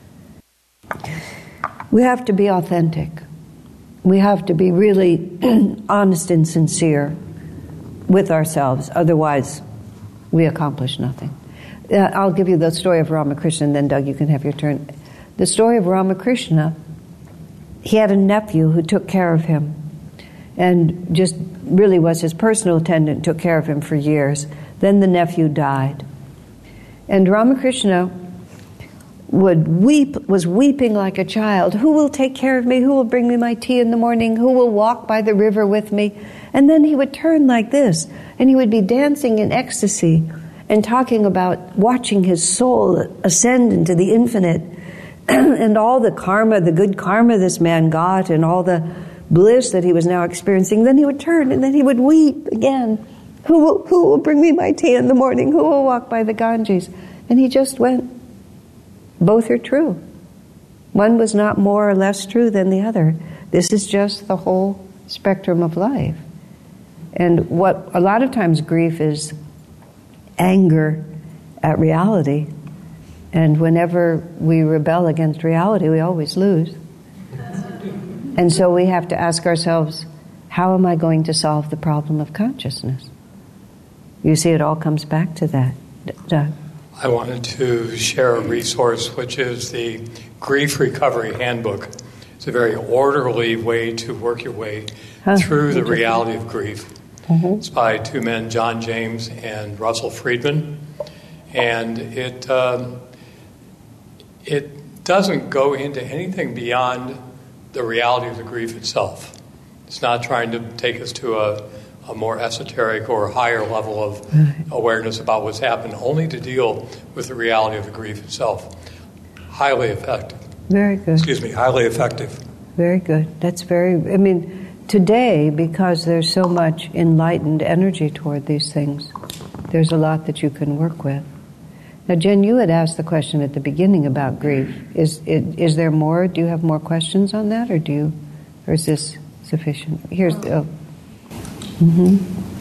We have to be authentic. We have to be really honest and sincere with ourselves. Otherwise, we accomplish nothing. Uh, I'll give you the story of Ramakrishna, and then, Doug, you can have your turn. The story of Ramakrishna, he had a nephew who took care of him and just really was his personal attendant, took care of him for years. Then the nephew died. And Ramakrishna would weep, was weeping like a child. Who will take care of me? Who will bring me my tea in the morning? Who will walk by the river with me? And then he would turn like this, and he would be dancing in ecstasy and talking about watching his soul ascend into the infinite and all the karma, the good karma this man got, and all the bliss that he was now experiencing. Then he would turn, and then he would weep again. Who will, who will bring me my tea in the morning? Who will walk by the Ganges? And he just went. Both are true. One was not more or less true than the other. This is just the whole spectrum of life. And what a lot of times grief is anger at reality. And whenever we rebel against reality, we always lose. And so we have to ask ourselves, how am I going to solve the problem of consciousness? You see, it all comes back to that. Doug? I wanted to share a resource, which is the Grief Recovery Handbook. It's a very orderly way to work your way huh, through the reality of grief. Mm-hmm. It's by two men, John James and Russell Friedman. And it um, it doesn't go into anything beyond the reality of the grief itself. It's not trying to take us to a, a more esoteric or higher level of awareness about what's happened, only to deal with the reality of the grief itself. Highly effective. Very good. Excuse me, highly effective. Very good. That's very, I mean, today, because there's so much enlightened energy toward these things, there's a lot that you can work with. Now, Jen, you had asked the question at the beginning about grief. Is it, is there more? Do you have more questions on that, or do you, or is this sufficient? Here's the. Oh. Mm-hmm.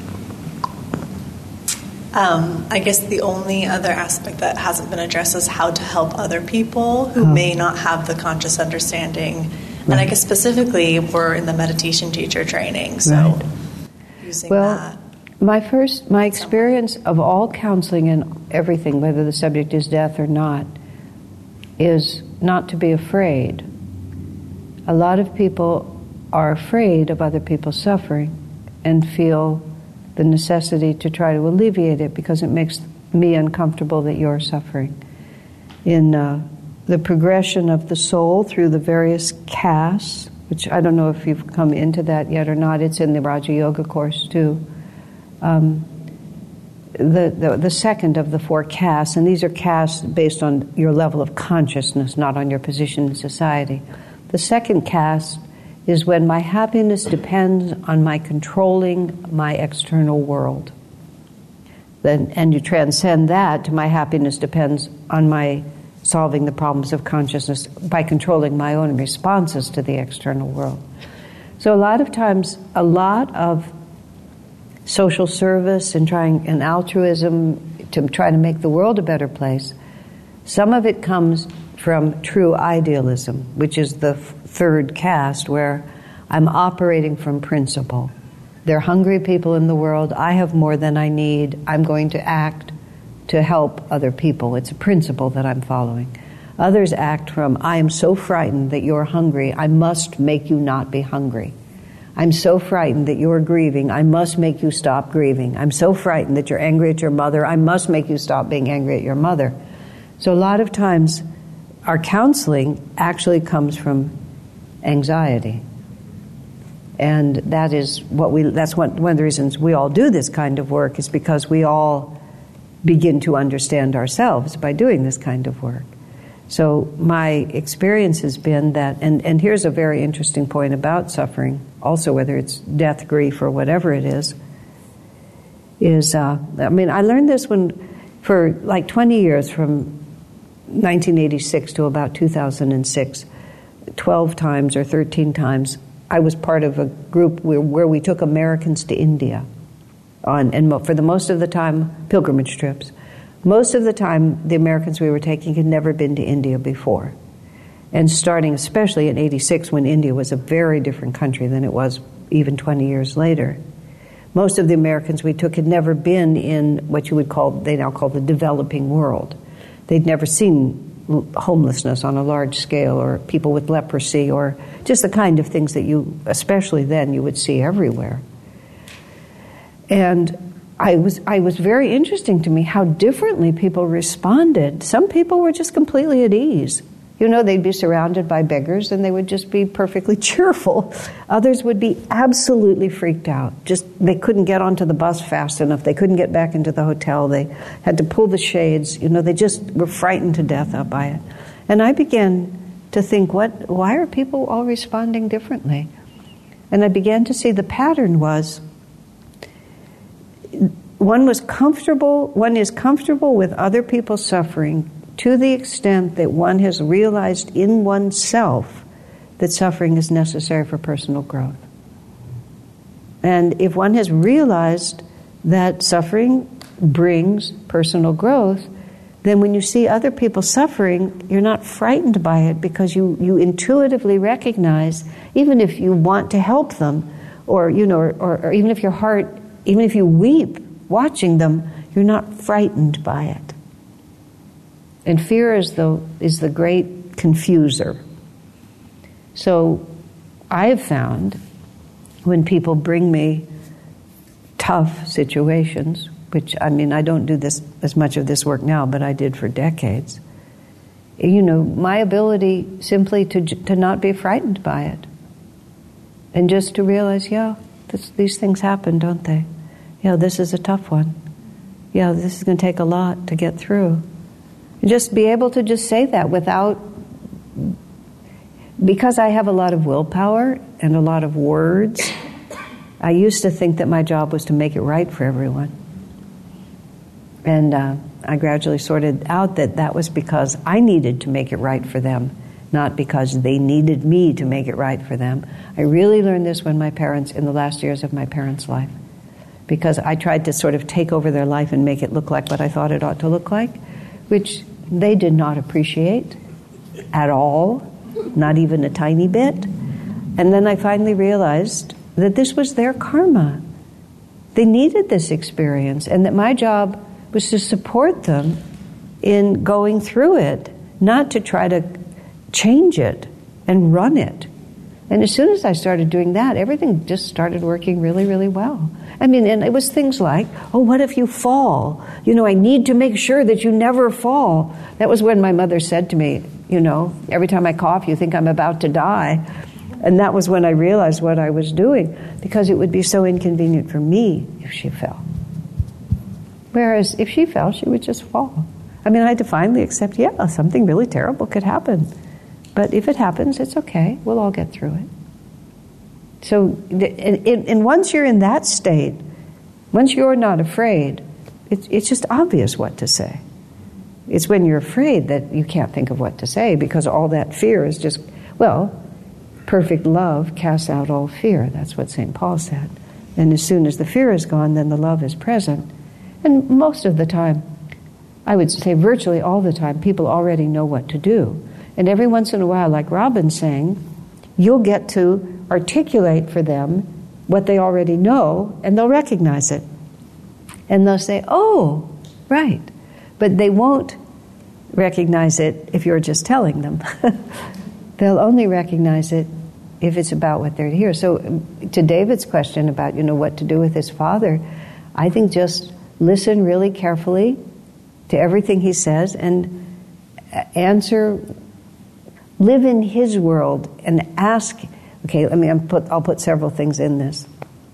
Um, I guess the only other aspect that hasn't been addressed is how to help other people who oh. may not have the conscious understanding. Right. And I guess specifically, we're in the meditation teacher training, so right. using well, that. My first, my experience of all counseling and everything, whether the subject is death or not, is not to be afraid. A lot of people are afraid of other people's suffering and feel the necessity to try to alleviate it because it makes me uncomfortable that you're suffering. In uh, the progression of the soul through the various castes, which I don't know if you've come into that yet or not, it's in the Raja Yoga course too. Um, the, the the second of the four castes, and these are castes based on your level of consciousness, not on your position in society. The second caste is when my happiness depends on my controlling my external world. Then, and you transcend that to my happiness depends on my solving the problems of consciousness by controlling my own responses to the external world. So a lot of times, a lot of social service and trying and altruism to try to make the world a better place, some of it comes from true idealism, which is the third caste, where I'm operating from principle. There are hungry people in the world. I have more than I need. I'm going to act to help other people. It's a principle that I'm following. Others act from, I am so frightened that you're hungry, I must make you not be hungry. I'm so frightened that you're grieving, I must make you stop grieving. I'm so frightened that you're angry at your mother, I must make you stop being angry at your mother. So a lot of times, our counseling actually comes from anxiety. And that is what we, that's one, one of the reasons we all do this kind of work, is because we all begin to understand ourselves by doing this kind of work. So my experience has been that, and, and here's a very interesting point about suffering, also whether it's death, grief, or whatever it is, is, uh, I mean, I learned this when, for like twenty years, from nineteen eighty-six to about two thousand six, twelve times or thirteen times, I was part of a group where, where we took Americans to India, on, and for the most of the time, pilgrimage trips. Most of the time, the Americans we were taking had never been to India before. And starting especially in eighty-six, when India was a very different country than it was even twenty years later. Most of the Americans we took had never been in what you would call, they now call the developing world. They'd never seen homelessness on a large scale, or people with leprosy, or just the kind of things that you, especially then, you would see everywhere. And I was, I was very interesting to me how differently people responded. Some people were just completely at ease. You know, they'd be surrounded by beggars and they would just be perfectly cheerful. Others would be absolutely freaked out. Just, they couldn't get onto the bus fast enough. They couldn't get back into the hotel. They had to pull the shades. You know, they just were frightened to death by it. And I began to think, what, why are people all responding differently? And I began to see the pattern was, one was comfortable, one is comfortable with other people's suffering to the extent that one has realized in oneself that suffering is necessary for personal growth. And if one has realized that suffering brings personal growth, then when you see other people suffering, you're not frightened by it, because you, you intuitively recognize, even if you want to help them, or, you know, or, or, or even if your heart, even if you weep watching them, you're not frightened by it. And fear is the, is the great confuser. So I have found when people bring me tough situations, which, I mean, I don't do this as much of this work now, but I did for decades, you know, my ability simply to to not be frightened by it. And just to realize, yeah, this, these things happen, don't they? Yeah, this is a tough one. Yeah, this is going to take a lot to get through. And just be able to just say that without, because I have a lot of willpower and a lot of words, I used to think that my job was to make it right for everyone. And uh, I gradually sorted out that that was because I needed to make it right for them, not because they needed me to make it right for them. I really learned this when my parents, in the last years of my parents' life, because I tried to sort of take over their life and make it look like what I thought it ought to look like, which they did not appreciate at all, not even a tiny bit. And then I finally realized that this was their karma. They needed this experience, and that my job was to support them in going through it, not to try to change it and run it. And as soon as I started doing that, everything just started working really, really well. I mean, and it was things like, oh, what if you fall? You know, I need to make sure that you never fall. That was when my mother said to me, you know, every time I cough, you think I'm about to die. And that was when I realized what I was doing, because it would be so inconvenient for me if she fell. Whereas if she fell, she would just fall. I mean, I had to finally accept, yeah, something really terrible could happen. But if it happens, it's okay. We'll all get through it. So, and, and once you're in that state, once you're not afraid, it's, it's just obvious what to say. It's when you're afraid that you can't think of what to say because all that fear is just, well, perfect love casts out all fear. That's what Saint Paul said. And as soon as the fear is gone, then the love is present. And most of the time, I would say virtually all the time, people already know what to do. And every once in a while, like Robin's saying, you'll get to articulate for them what they already know, and they'll recognize it. And they'll say, oh, right. But they won't recognize it if you're just telling them. They'll only recognize it if it's about what they're here. So to David's question about, you know, what to do with his father, I think just listen really carefully to everything he says and answer, live in his world and ask, okay, let me I'll put, I'll put several things in this.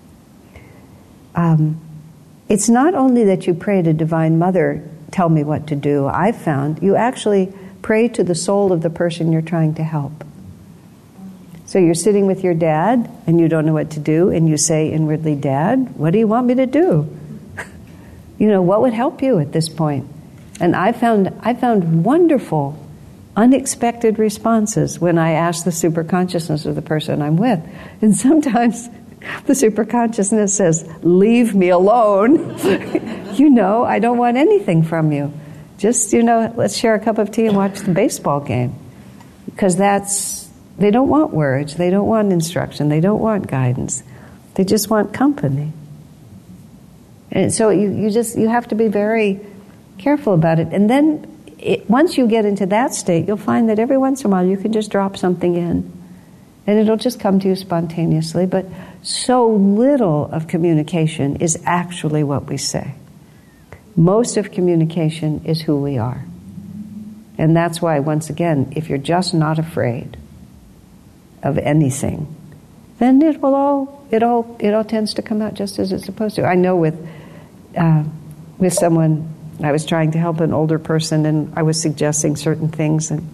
Um, it's not only that you pray to Divine Mother, tell me what to do. I've found you actually pray to the soul of the person you're trying to help. So you're sitting with your dad and you don't know what to do, and you say inwardly, Dad, what do you want me to do? You know, what would help you at this point? And I found I found wonderful, unexpected responses when I asked the superconsciousness of the person I'm with. And sometimes the superconsciousness says, leave me alone. You know, I don't want anything from you. Just, you know, let's share a cup of tea and watch the baseball game. Because that's, they don't want words, they don't want instruction, they don't want guidance. They just want company. And so you, you just, you have to be very careful about it. And then it, once you get into that state, you'll find that every once in a while you can just drop something in. And it'll just come to you spontaneously. But so little of communication is actually what we say. Most of communication is who we are. And that's why, once again, if you're just not afraid of anything, then it will all, it all, it all tends to come out just as it's supposed to. I know with, uh, with someone, I was trying to help an older person, and I was suggesting certain things, and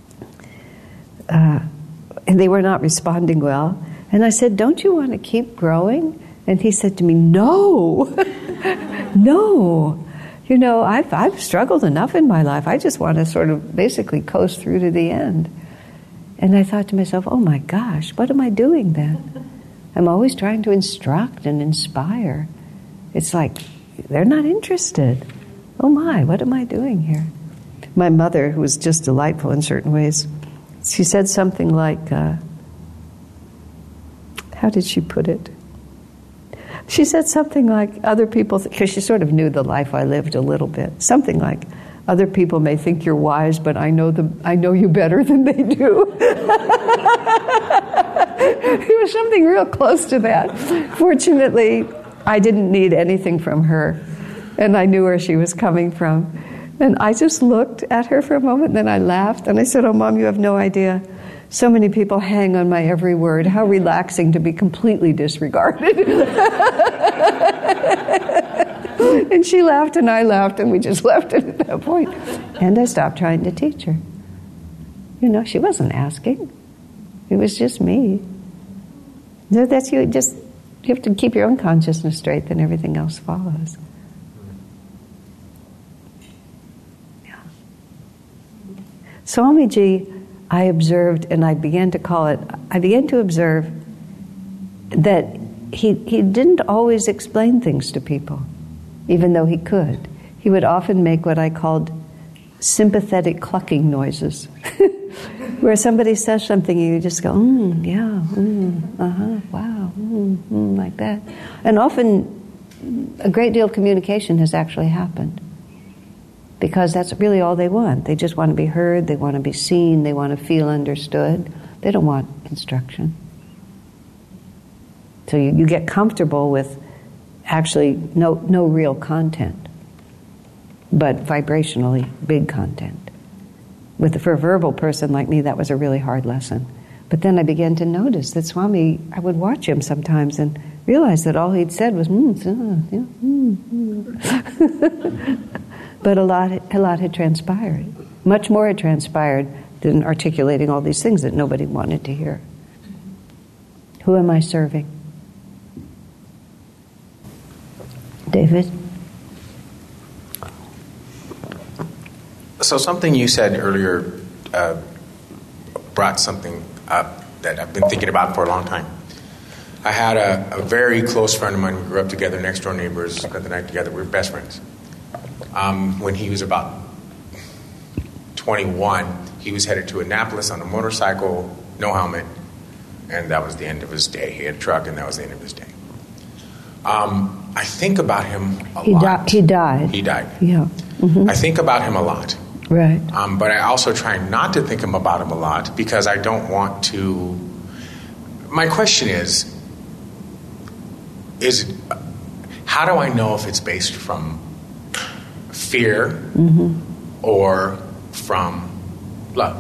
uh, and they were not responding well. And I said, don't you want to keep growing? And he said to me, no, no. You know, I've, I've struggled enough in my life. I just want to sort of basically coast through to the end. And I thought to myself, oh my gosh, what am I doing then? I'm always trying to instruct and inspire. It's like, they're not interested. Oh my, what am I doing here? My mother, who was just delightful in certain ways, she said something like, uh, how did she put it? She said something like, other people, because th- she sort of knew the life I lived a little bit. Something like, other people may think you're wise, but I know the, I know you better than they do. It was something real close to that. Fortunately, I didn't need anything from her, and I knew where she was coming from. And I just looked at her for a moment, and then I laughed, and I said, oh, Mom, you have no idea. So many people hang on my every word. How relaxing to be completely disregarded. And she laughed and I laughed, and we just left it at that point. And I stopped trying to teach her. You know, she wasn't asking. It was just me. So that's you. Just you have to keep your own consciousness straight, then everything else follows. Yeah. Swamiji, I observed, and I began to call it, I began to observe that he he didn't always explain things to people, even though he could. He would often make what I called sympathetic clucking noises, where somebody says something and you just go, mm, yeah, mm, uh-huh, wow, mm, mm, like that. And often a great deal of communication has actually happened. Because that's really all they want. They just want to be heard, they want to be seen, they want to feel understood. They don't want instruction. So you, you get comfortable with actually no, no real content, but vibrationally big content. With, for a verbal person like me, that was a really hard lesson. But then I began to notice that Swami, I would watch him sometimes and realize that all he'd said was, mm, uh, yeah, mm, mm. But a lot, a lot had transpired. Much more had transpired than articulating all these things that nobody wanted to hear. Who am I serving? David? So something you said earlier uh, brought something up that I've been thinking about for a long time. I had a, a very close friend of mine. We grew up together, next door neighbors, spent the night together. We were best friends. Um, when he was about twenty-one, he was headed to Annapolis on a motorcycle, no helmet, and that was the end of his day. He had a truck, and that was the end of his day. Um, I think about him a he lot. Di- he died. He died. Yeah. Mm-hmm. I think about him a lot. Right. Um, but I also try not to think about him a lot because I don't want to. My question is, is how do I know if it's based from fear mm-hmm. or from love?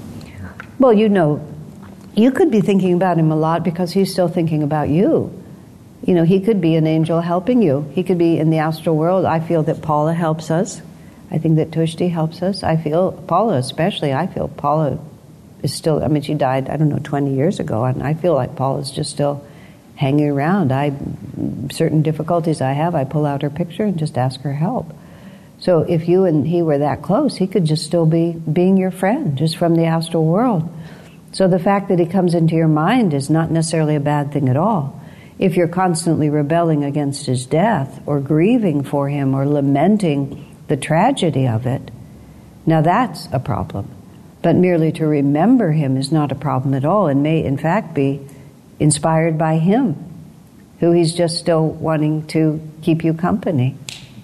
Well, you know, you could be thinking about him a lot because he's still thinking about you. You know, he could be an angel helping you. He could be in the astral world. I feel that Paula helps us. I think that Tushti helps us. I feel, Paula especially, I feel Paula is still, I mean, she died, I don't know, twenty years ago, and I feel like Paula's just still hanging around. I, certain difficulties I have, I pull out her picture and just ask her help. So if you and he were that close, he could just still be being your friend, just from the astral world. So the fact that he comes into your mind is not necessarily a bad thing at all. If you're constantly rebelling against his death, or grieving for him, or lamenting the tragedy of it, now that's a problem. But merely to remember him is not a problem at all, and may in fact be inspired by him, who he's just still wanting to keep you company.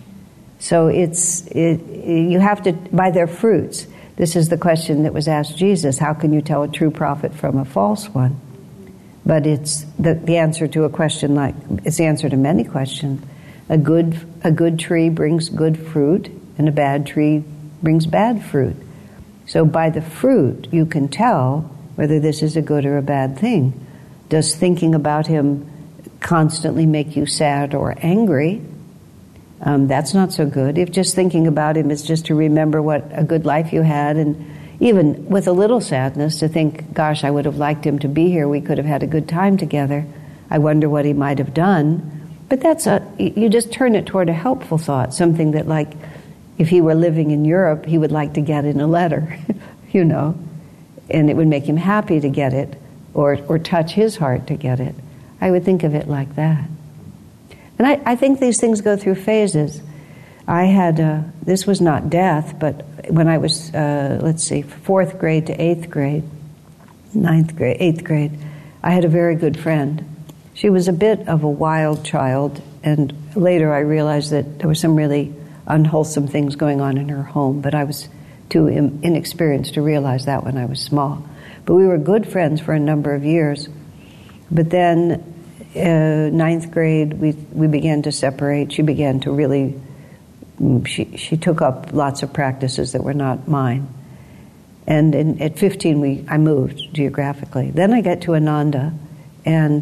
So it's it, you have to, by their fruits. This is the question that was asked Jesus: how can you tell a true prophet from a false one? But it's the, the answer to a question like, it's the answer to many questions. A good a good tree brings good fruit, and a bad tree brings bad fruit. So by the fruit, you can tell whether this is a good or a bad thing. Does thinking about him constantly make you sad or angry? Um, that's not so good. If just thinking about him is just to remember what a good life you had, and even with a little sadness to think, gosh, I would have liked him to be here, we could have had a good time together, I wonder what he might have done. But that's a, you just turn it toward a helpful thought, something that, like, if he were living in Europe, he would like to get in a letter, you know, and it would make him happy to get it, or or touch his heart to get it. I would think of it like that. And I, I think these things go through phases. I had, uh, this was not death, but when I was, uh, let's see, fourth grade to eighth grade, ninth grade, eighth grade, I had a very good friend. She was a bit of a wild child, and later I realized that there were some really unwholesome things going on in her home, but I was too in- inexperienced to realize that when I was small. But we were good friends for a number of years. But then, uh, ninth grade, we we began to separate. She began to really, she she took up lots of practices that were not mine. And in, at fifteen, we I moved geographically. Then I got to Ananda, and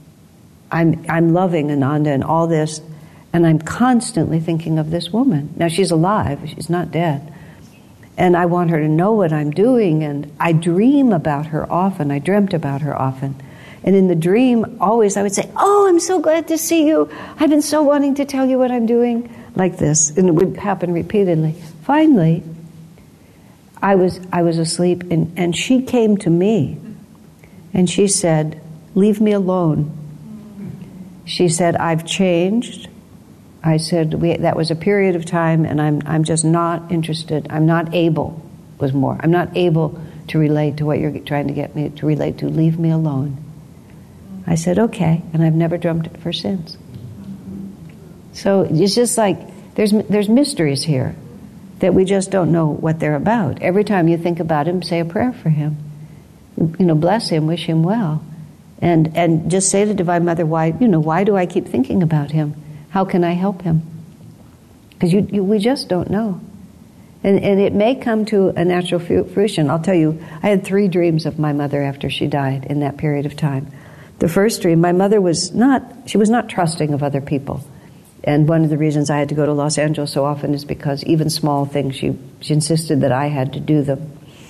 I'm I'm loving Ananda and all this, and I'm constantly thinking of this woman. Now she's alive, she's not dead. And I want her to know what I'm doing, and I dream about her often. I dreamt about her often. And in the dream, always I would say, oh, I'm so glad to see you. I've been so wanting to tell you what I'm doing. Like this. And it would happen repeatedly. Finally, I was I was asleep, and, and she came to me. And she said, leave me alone. She said, I've changed. I said, we, that was a period of time, and I'm I'm just not interested. I'm not able, was more. I'm not able to relate to what you're trying to get me to relate to. Leave me alone. I said, okay, and I've never dreamt it for since. So it's just like, there's there's mysteries here that we just don't know what they're about. Every time you think about him, say a prayer for him. You know, bless him, wish him well. And and just say to Divine Mother, why, you know, why do I keep thinking about him? How can I help him? Because you, you, we just don't know. And, and it may come to a natural fruition. I'll tell you, I had three dreams of my mother after she died in that period of time. The first dream, my mother was not, she was not trusting of other people. And one of the reasons I had to go to Los Angeles so often is because even small things, she, she insisted that I had to do them.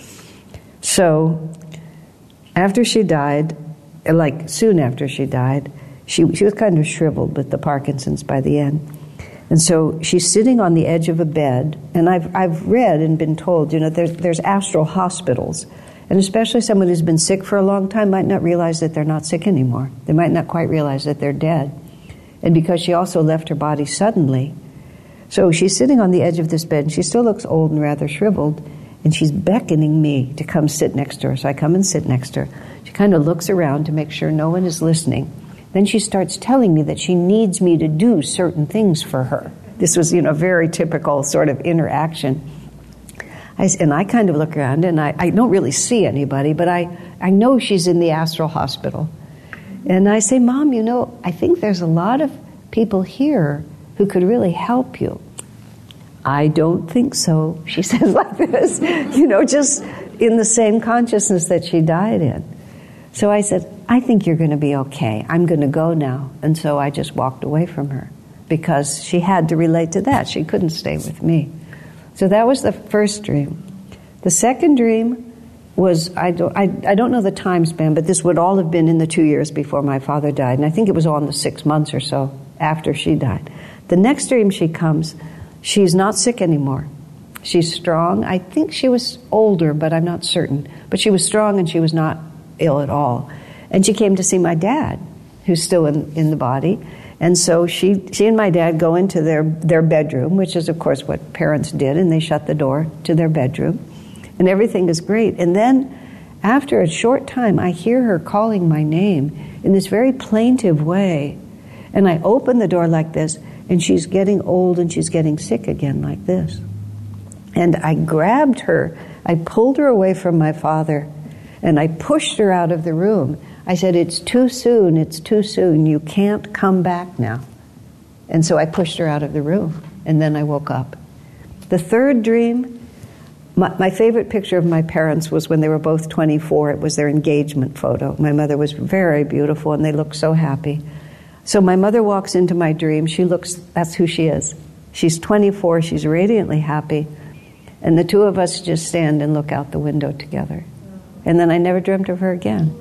So, after she died, like soon after she died, she she was kind of shriveled with the Parkinson's by the end. And so she's sitting on the edge of a bed, and I've, I've read and been told, you know, there's, there's astral hospitals. And especially someone who's been sick for a long time might not realize that they're not sick anymore. They might not quite realize that they're dead. And because she also left her body suddenly, so she's sitting on the edge of this bed, and she still looks old and rather shriveled, and she's beckoning me to come sit next to her. So I come and sit next to her. She kind of looks around to make sure no one is listening. Then she starts telling me that she needs me to do certain things for her. This was, you know, very typical sort of interaction. I, and I kind of look around, and I, I don't really see anybody, but I, I know she's in the astral hospital. And I say, Mom, you know, I think there's a lot of people here who could really help you. I don't think so, she says like this, you know, just in the same consciousness that she died in. So I said, I think you're going to be okay. I'm going to go now. And so I just walked away from her because she had to relate to that. She couldn't stay with me. So that was the first dream. The second dream was, I don't, I, I don't know the time span, but this would all have been in the two years before my father died. And I think it was all in the six months or so after she died. The next dream she comes, she's not sick anymore. She's strong. I think she was older, but I'm not certain. But she was strong and she was not ill at all. And she came to see my dad, who's still in, in the body. And so she, she and my dad go into their, their bedroom, which is, of course, what parents did, and they shut the door to their bedroom. And everything is great. And then, after a short time, I hear her calling my name in this very plaintive way. And I open the door like this, and she's getting old and she's getting sick again like this. And I grabbed her, I pulled her away from my father, and I pushed her out of the room. I said, it's too soon, it's too soon, you can't come back now. And so I pushed her out of the room, and then I woke up. The third dream, my, my favorite picture of my parents was when they were both twenty-four. It was their engagement photo. My mother was very beautiful, and they looked so happy. So my mother walks into my dream. She looks, that's who she is. She's twenty-four, she's radiantly happy, and the two of us just stand and look out the window together. And then I never dreamt of her again.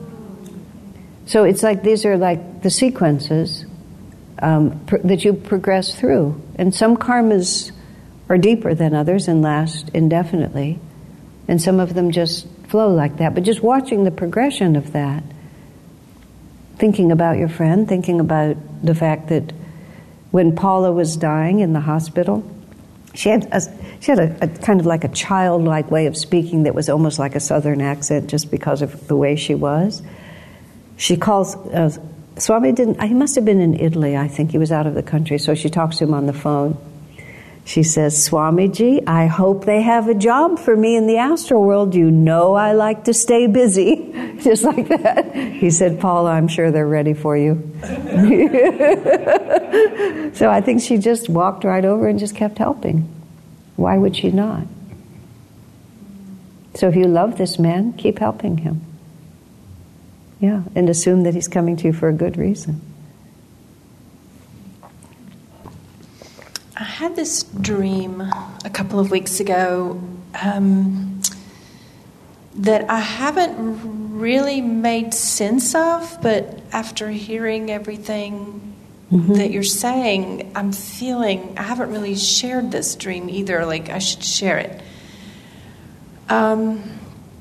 So it's like these are like the sequences um, pr- that you progress through. And some karmas are deeper than others and last indefinitely. And some of them just flow like that. But just watching the progression of that, thinking about your friend, thinking about the fact that when Paula was dying in the hospital, she had a, she had a, a kind of like a childlike way of speaking that was almost like a southern accent just because of the way she was. She calls, uh, Swami didn't, he must have been in Italy, I think he was out of the country, so she talks to him on the phone. She says, Swamiji, I hope they have a job for me in the astral world. You know I like to stay busy. Just like that. He said, Paula, I'm sure they're ready for you. So I think she just walked right over and just kept helping. Why would she not? So if you love this man, keep helping him. Yeah, and assume that he's coming to you for a good reason. I had this dream a couple of weeks ago um, that I haven't really made sense of, but after hearing everything mm-hmm. that you're saying, I'm feeling, I haven't really shared this dream either, like I should share it. Um,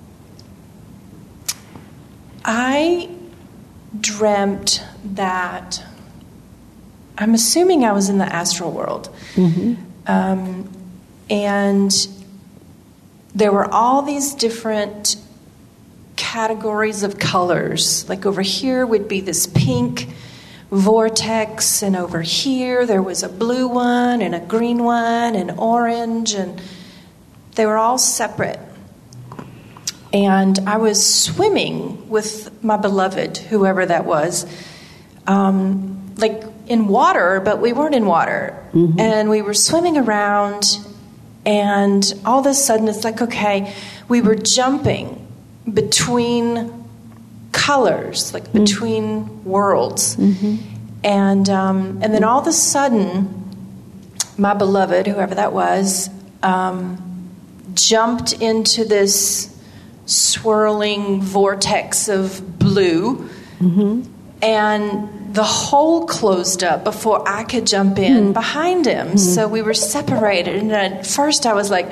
I dreamt that, I'm assuming I was in the astral world. Mm-hmm. Um, and there were all these different categories of colors. Like over here would be this pink vortex, and over here there was a blue one and a green one and orange, and they were all separate. And I was swimming with my beloved, whoever that was, um, like in water, but we weren't in water. Mm-hmm. And we were swimming around, and all of a sudden it's like, okay, we were jumping between colors, like between mm-hmm. worlds. Mm-hmm. And um, and then all of a sudden, my beloved, whoever that was, um, jumped into this swirling vortex of blue. Mm-hmm. and the hole closed up before I could jump in mm. behind him. Mm. So we were separated. And at first I was like,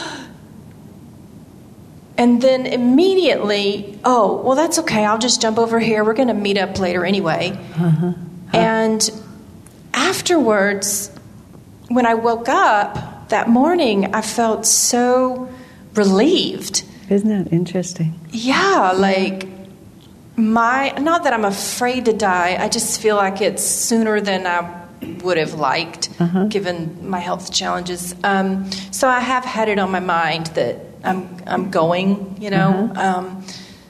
and then immediately, oh, well, that's okay. I'll just jump over here. We're going to meet up later anyway. Uh-huh. Huh. And afterwards, when I woke up that morning, I felt so relieved. Isn't that interesting? Yeah, like my, not that I'm afraid to die, I just feel like it's sooner than I would have liked, uh-huh. given my health challenges. Um, so I have had it on my mind that I'm I'm going, you know. Uh-huh. Um,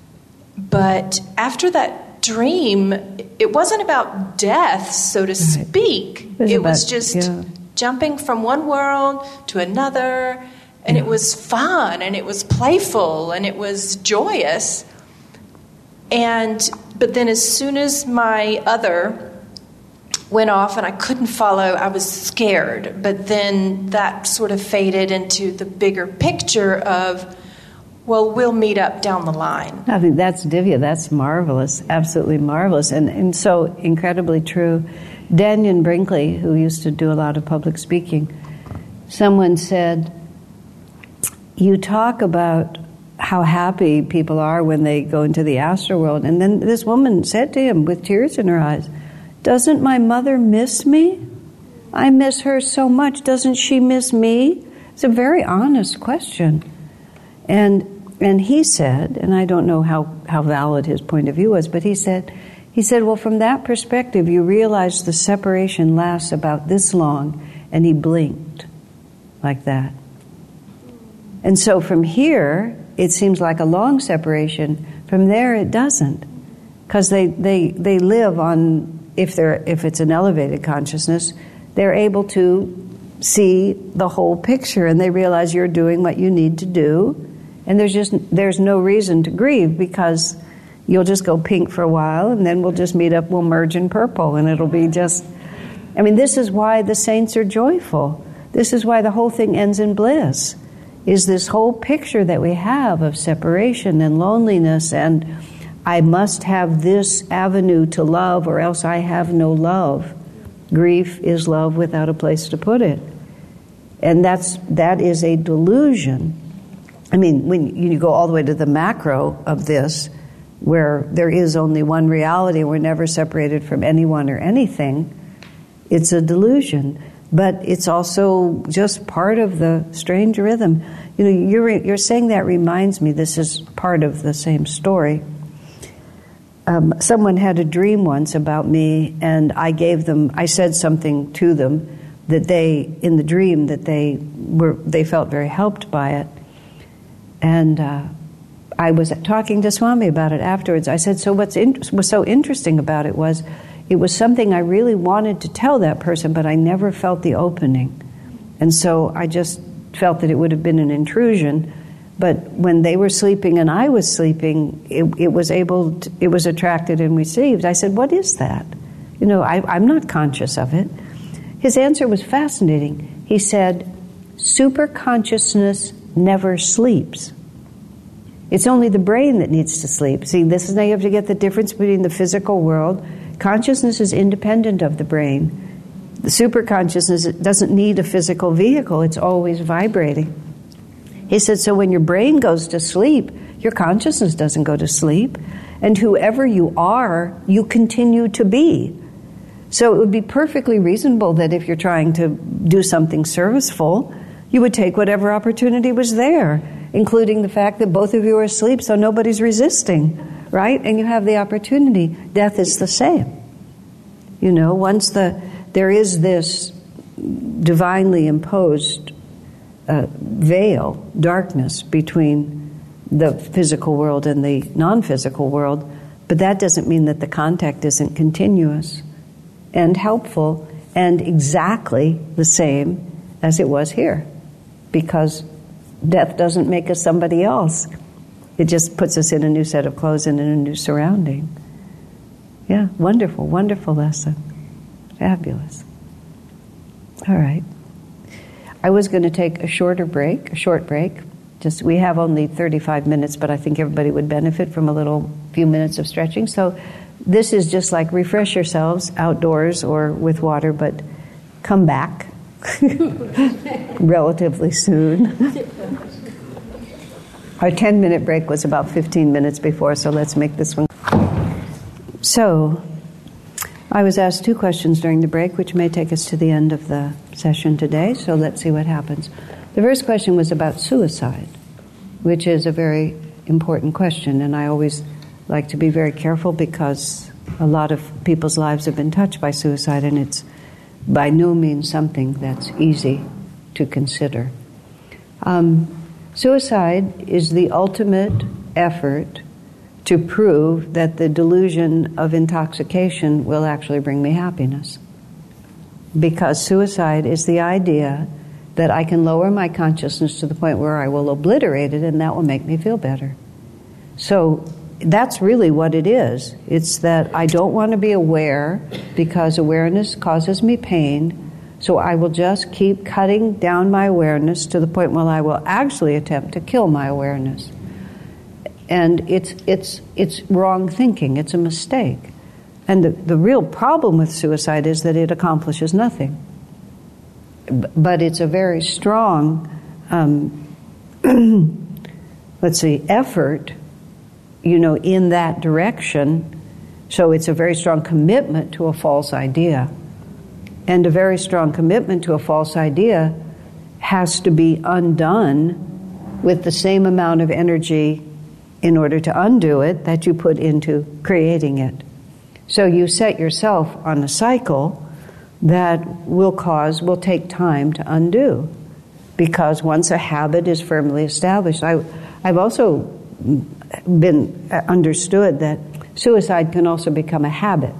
but after that dream, it wasn't about death, so to right. speak. It was, it was about, just yeah. jumping from one world to another, and yeah. it was fun, and it was playful, and it was joyous. And but then as soon as my other went off and I couldn't follow, I was scared. But then that sort of faded into the bigger picture of, well, we'll meet up down the line. I think that's Divya. That's marvelous. Absolutely marvelous. And, and so incredibly true. Daniel Brinkley, who used to do a lot of public speaking, someone said, you talk about how happy people are when they go into the astral world. And then this woman said to him with tears in her eyes, doesn't my mother miss me? I miss her so much. Doesn't she miss me? It's a very honest question. And and he said, and I don't know how, how valid his point of view was, but he said, he said, well, from that perspective, you realize the separation lasts about this long, and he blinked like that. And so from here, it seems like a long separation. From there, it doesn't, because they, they, they live on. If they're if it's an elevated consciousness, they're able to see the whole picture, and they realize you're doing what you need to do, and there's just there's no reason to grieve, because you'll just go pink for a while, and then we'll just meet up, we'll merge in purple, and it'll be just. I mean, this is why the saints are joyful. This is why the whole thing ends in bliss. Is this whole picture that we have of separation and loneliness and I must have this avenue to love or else I have no love. Grief is love without a place to put it. And that's that is a delusion. I mean, when you go all the way to the macro of this, where there is only one reality, we're never separated from anyone or anything, it's a delusion. But it's also just part of the strange rhythm. You know, you're, you're saying that reminds me, this is part of the same story. Um, someone had a dream once about me, and I gave them, I said something to them that they, in the dream, that they were, they felt very helped by it. And uh, I was talking to Swami about it afterwards. I said, so what's in, was so interesting about it was, it was something I really wanted to tell that person, but I never felt the opening. And so I just felt that it would have been an intrusion. But when they were sleeping and I was sleeping, it, it was able, to, it was attracted and received. I said, what is that? You know, I, I'm not conscious of it. His answer was fascinating. He said, superconsciousness never sleeps. It's only the brain that needs to sleep. See, this is now you have to get the difference between the physical world. Consciousness is independent of the brain. The superconsciousness doesn't need a physical vehicle. It's always vibrating. He said, so when your brain goes to sleep, your consciousness doesn't go to sleep. And whoever you are, you continue to be. So it would be perfectly reasonable that if you're trying to do something serviceful, you would take whatever opportunity was there, including the fact that both of you are asleep, so nobody's resisting, right? And you have the opportunity. Death is the same. You know, once the there is this divinely imposed uh, veil, darkness between the physical world and the non-physical world, but that doesn't mean that the contact isn't continuous and helpful and exactly the same as it was here, because death doesn't make us somebody else. It just puts us in a new set of clothes and in a new surrounding. Yeah, wonderful, wonderful lesson. Fabulous. All right. I was going to take a shorter break, a short break. Just we have only thirty-five minutes, but I think everybody would benefit from a little few minutes of stretching. So this is just like refresh yourselves outdoors or with water, but come back relatively soon. Our ten-minute break was about fifteen minutes before, so let's make this one. So, I was asked two questions during the break, which may take us to the end of the session today, so let's see what happens. The first question was about suicide, which is a very important question, and I always like to be very careful because a lot of people's lives have been touched by suicide, and it's by no means something that's easy to consider. Um, suicide is the ultimate effort to prove that the delusion of intoxication will actually bring me happiness. Because suicide is the idea that I can lower my consciousness to the point where I will obliterate it, and that will make me feel better. So that's really what it is. It's that I don't want to be aware because awareness causes me pain, so I will just keep cutting down my awareness to the point where I will actually attempt to kill my awareness. And it's it's it's wrong thinking. It's a mistake. And the, the real problem with suicide is that it accomplishes nothing. But it's a very strong, um, let's see, effort, you know, in that direction. So it's a very strong commitment to a false idea. And a very strong commitment to a false idea has to be undone with the same amount of energy in order to undo it that you put into creating it. So you set yourself on a cycle that will cause, will take time to undo. Because once a habit is firmly established, I, I've also been understood that suicide can also become a habit.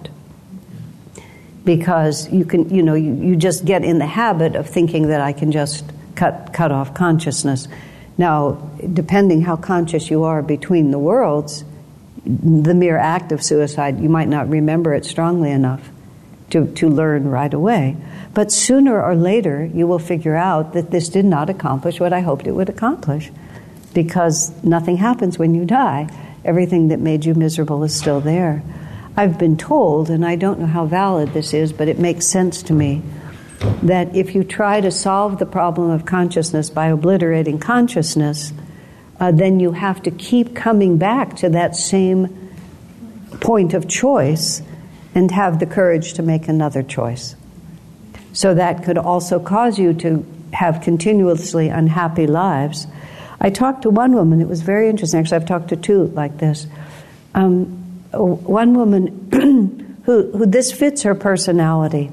Because you can, you know, you, you just get in the habit of thinking that I can just cut cut off consciousness. Now, depending how conscious you are between the worlds, the mere act of suicide, you might not remember it strongly enough to, to learn right away. But sooner or later, you will figure out that this did not accomplish what I hoped it would accomplish. Because nothing happens when you die. Everything that made you miserable is still there. I've been told, and I don't know how valid this is, but it makes sense to me, that if you try to solve the problem of consciousness by obliterating consciousness, uh, then you have to keep coming back to that same point of choice and have the courage to make another choice. So that could also cause you to have continuously unhappy lives. I talked to one woman, it was very interesting, actually I've talked to two like this. Um, one woman who, who this fits her personality.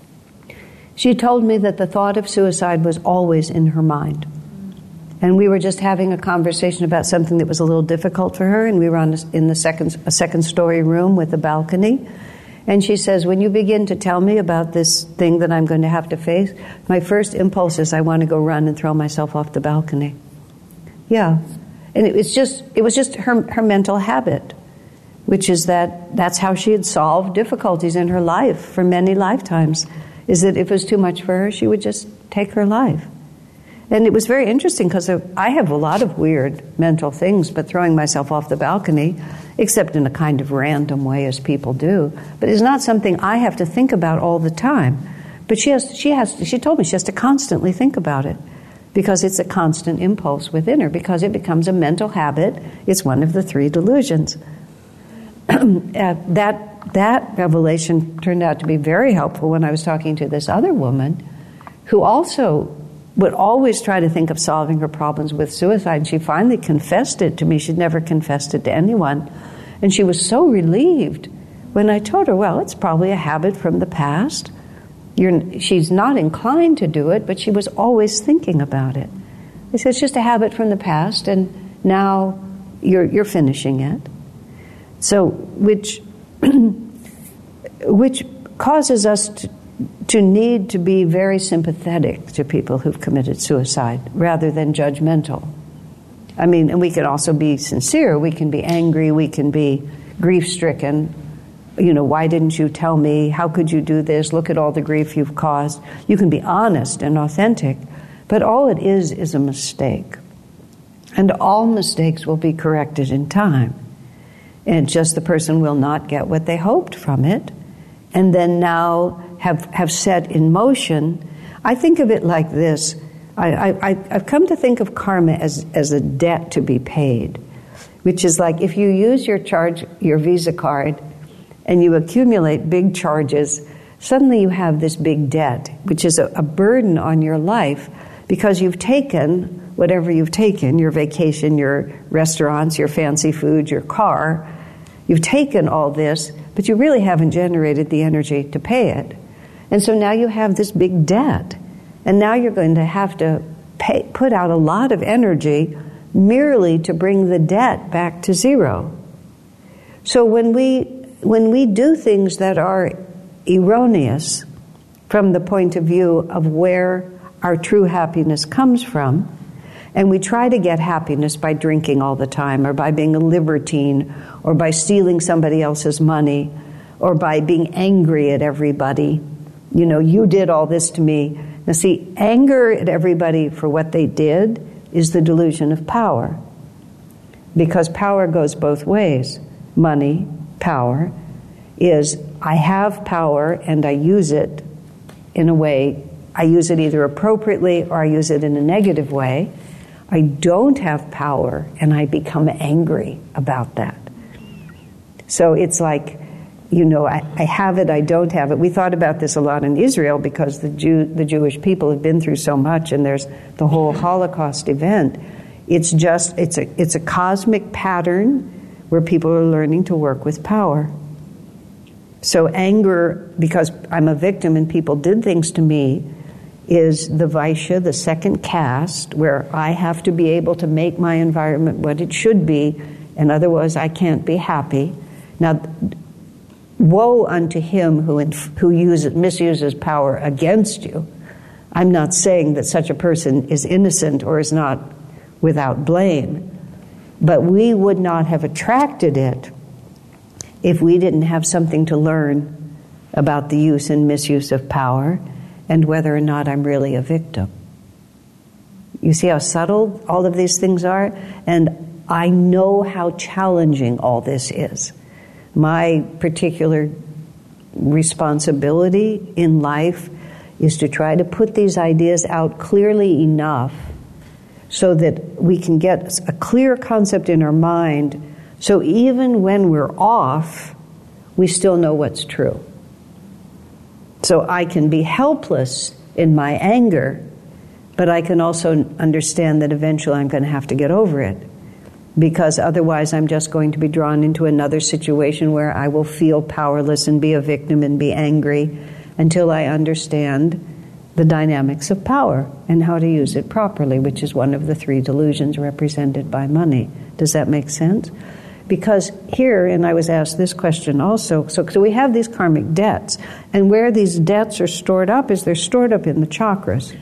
She told me that the thought of suicide was always in her mind. And we were just having a conversation about something that was a little difficult for her, and we were on a, in the second, a second story room with a balcony. And she says, when you begin to tell me about this thing that I'm going to have to face, my first impulse is I want to go run and throw myself off the balcony. Yeah. And it was just, it was just her, her mental habit, which is that that's how she had solved difficulties in her life for many lifetimes, is that if it was too much for her, she would just take her life. And it was very interesting because I have a lot of weird mental things, but throwing myself off the balcony, except in a kind of random way as people do, but it's not something I have to think about all the time. But she has, she has, she told me she has to constantly think about it because it's a constant impulse within her, because it becomes a mental habit. It's one of the three delusions. uh, that that revelation turned out to be very helpful when I was talking to this other woman who also would always try to think of solving her problems with suicide. And she finally confessed it to me. She'd never confessed it to anyone. And she was so relieved when I told her, well, it's probably a habit from the past. You're, she's not inclined to do it, but she was always thinking about it. I said, it's just a habit from the past, and now you're, you're finishing it. So, which, which causes us to to need to be very sympathetic to people who've committed suicide rather than judgmental. I mean, and we can also be sincere. We can be angry. We can be grief-stricken. You know, why didn't you tell me? How could you do this? Look at all the grief you've caused. You can be honest and authentic, but all it is is a mistake. And all mistakes will be corrected in time. And just the person will not get what they hoped from it, and then now have, have set in motion. I think of it like this. I, I, I've come to think of karma as, as a debt to be paid, which is like if you use your charge, your Visa card, and you accumulate big charges, suddenly you have this big debt, which is a, a burden on your life because you've taken whatever you've taken, your vacation, your restaurants, your fancy food, your car. You've taken all this, but you really haven't generated the energy to pay it. And so now you have this big debt. And now you're going to have to pay, put out a lot of energy merely to bring the debt back to zero. So when we when we do things that are erroneous from the point of view of where our true happiness comes from, and we try to get happiness by drinking all the time, or by being a libertine, or by stealing somebody else's money, or by being angry at everybody, you know, you did all this to me. Now see, anger at everybody for what they did is the delusion of power. Because power goes both ways. Money, power, is I have power and I use it in a way, I use it either appropriately or I use it in a negative way. I don't have power and I become angry about that. So it's like, you know, I, I have it, I don't have it. We thought about this a lot in Israel because the Jew, the Jewish people have been through so much, and there's the whole Holocaust event. It's just, it's a, it's a cosmic pattern where people are learning to work with power. So anger, because I'm a victim and people did things to me, is the Vaishya, the second caste, where I have to be able to make my environment what it should be, and otherwise I can't be happy. Now, woe unto him who inf- who uses, misuses power against you. I'm not saying that such a person is innocent or is not without blame, but we would not have attracted it if we didn't have something to learn about the use and misuse of power and whether or not I'm really a victim. You see how subtle all of these things are? And I know how challenging all this is. My particular responsibility in life is to try to put these ideas out clearly enough so that we can get a clear concept in our mind, so even when we're off, we still know what's true. So I can be helpless in my anger, but I can also understand that eventually I'm going to have to get over it, because otherwise I'm just going to be drawn into another situation where I will feel powerless and be a victim and be angry until I understand the dynamics of power and how to use it properly, which is one of the three delusions represented by money. Does that make sense? Because here, and I was asked this question also, so, so we have these karmic debts, and where these debts are stored up is they're stored up in the chakras.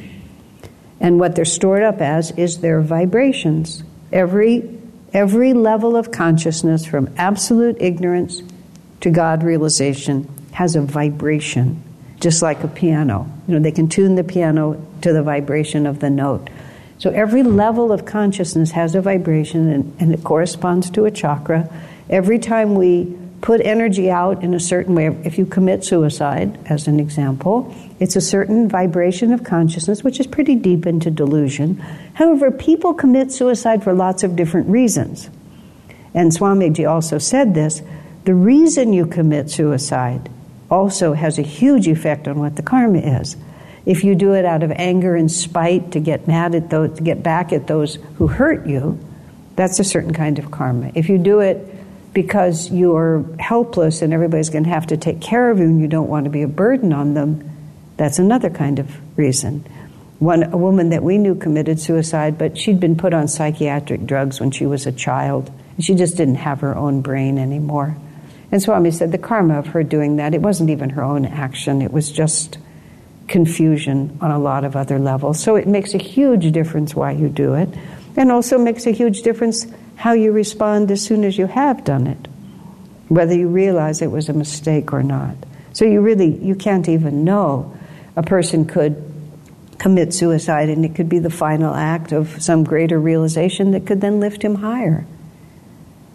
And what they're stored up as is their vibrations. Every Every level of consciousness, from absolute ignorance to God realization, has a vibration, just like a piano. You know, they can tune the piano to the vibration of the note. So every level of consciousness has a vibration, and, and it corresponds to a chakra. Every time we put energy out in a certain way, if you commit suicide, as an example, it's a certain vibration of consciousness, which is pretty deep into delusion. However, people commit suicide for lots of different reasons. And Swamiji also said this, the reason you commit suicide also has a huge effect on what the karma is. If you do it out of anger and spite to get mad at those, to get back at those who hurt you, that's a certain kind of karma. If you do it because you're helpless and everybody's going to have to take care of you and you don't want to be a burden on them, that's another kind of reason. One, a woman that we knew committed suicide, but she'd been put on psychiatric drugs when she was a child. And she just didn't have her own brain anymore. And Swami said the karma of her doing that, it wasn't even her own action. It was just confusion on a lot of other levels. So it makes a huge difference why you do it. And also makes a huge difference how you respond as soon as you have done it, whether you realize it was a mistake or not. So you really, you can't even know. A person could commit suicide and it could be the final act of some greater realization that could then lift him higher.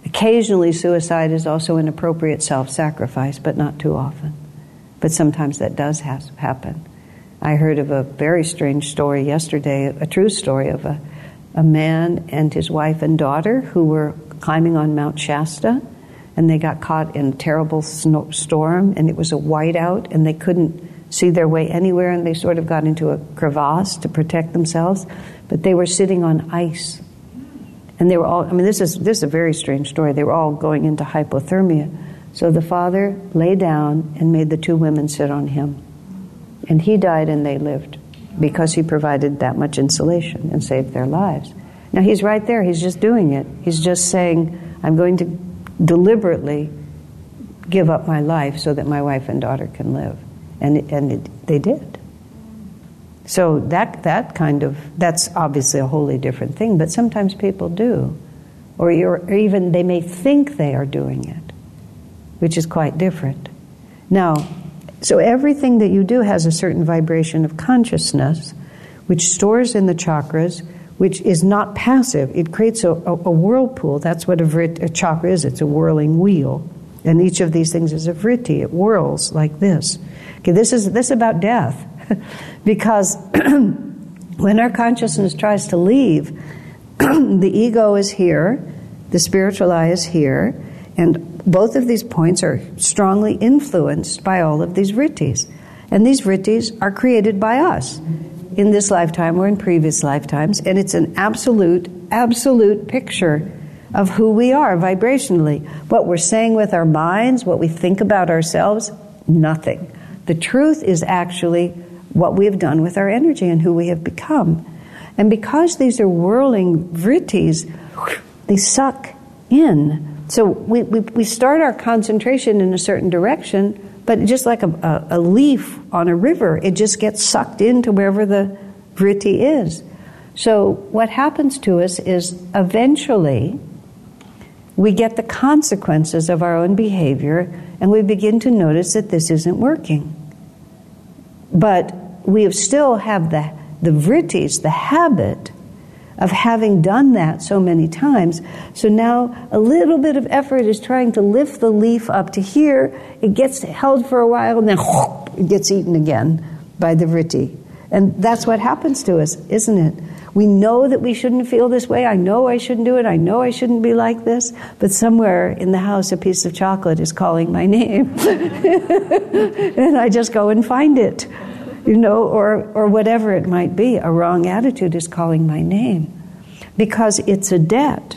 Occasionally, suicide is also an appropriate self-sacrifice, but not too often. But sometimes that does has, happen. I heard of a very strange story yesterday, a true story of a, a man and his wife and daughter who were climbing on Mount Shasta, and they got caught in a terrible snow storm, and it was a whiteout, and they couldn't see their way anywhere, and they sort of got into a crevasse to protect themselves, but they were sitting on ice. And they were all, I mean, this is this is a very strange story. They were all going into hypothermia. So the father lay down and made the two women sit on him. And he died and they lived because he provided that much insulation and saved their lives. Now he's right there. He's just doing it. He's just saying, I'm going to deliberately give up my life so that my wife and daughter can live. And, and it, they did. So that that kind of, that's obviously a wholly different thing, but sometimes people do. Or, you're, or even they may think they are doing it, which is quite different. Now, so everything that you do has a certain vibration of consciousness, which stores in the chakras, which is not passive. It creates a, a, a whirlpool. That's what a, vrit, a chakra is. It's a whirling wheel. And each of these things is a vritti. It whirls like this. Okay, this is this is about death. Because when our consciousness tries to leave, the ego is here, the spiritual I is here, and both of these points are strongly influenced by all of these vrittis. And these vrittis are created by us in this lifetime or in previous lifetimes, and it's an absolute, absolute picture of who we are vibrationally. What we're saying with our minds, what we think about ourselves, nothing. The truth is actually what we have done with our energy and who we have become. And because these are whirling vrittis, they suck in. So we, we, we start our concentration in a certain direction, but just like a, a, a leaf on a river, it just gets sucked into wherever the vritti is. So what happens to us is eventually we get the consequences of our own behavior, and we begin to notice that this isn't working. But we still have the, the vrittis, the habit of having done that so many times. So now a little bit of effort is trying to lift the leaf up to here. It gets held for a while, and then it gets eaten again by the vritti. And that's what happens to us, isn't it? We know that we shouldn't feel this way. I know I shouldn't do it. I know I shouldn't be like this. But somewhere in the house, a piece of chocolate is calling my name. And I just go and find it. You know, or or whatever it might be, a wrong attitude is calling my name. Because it's a debt.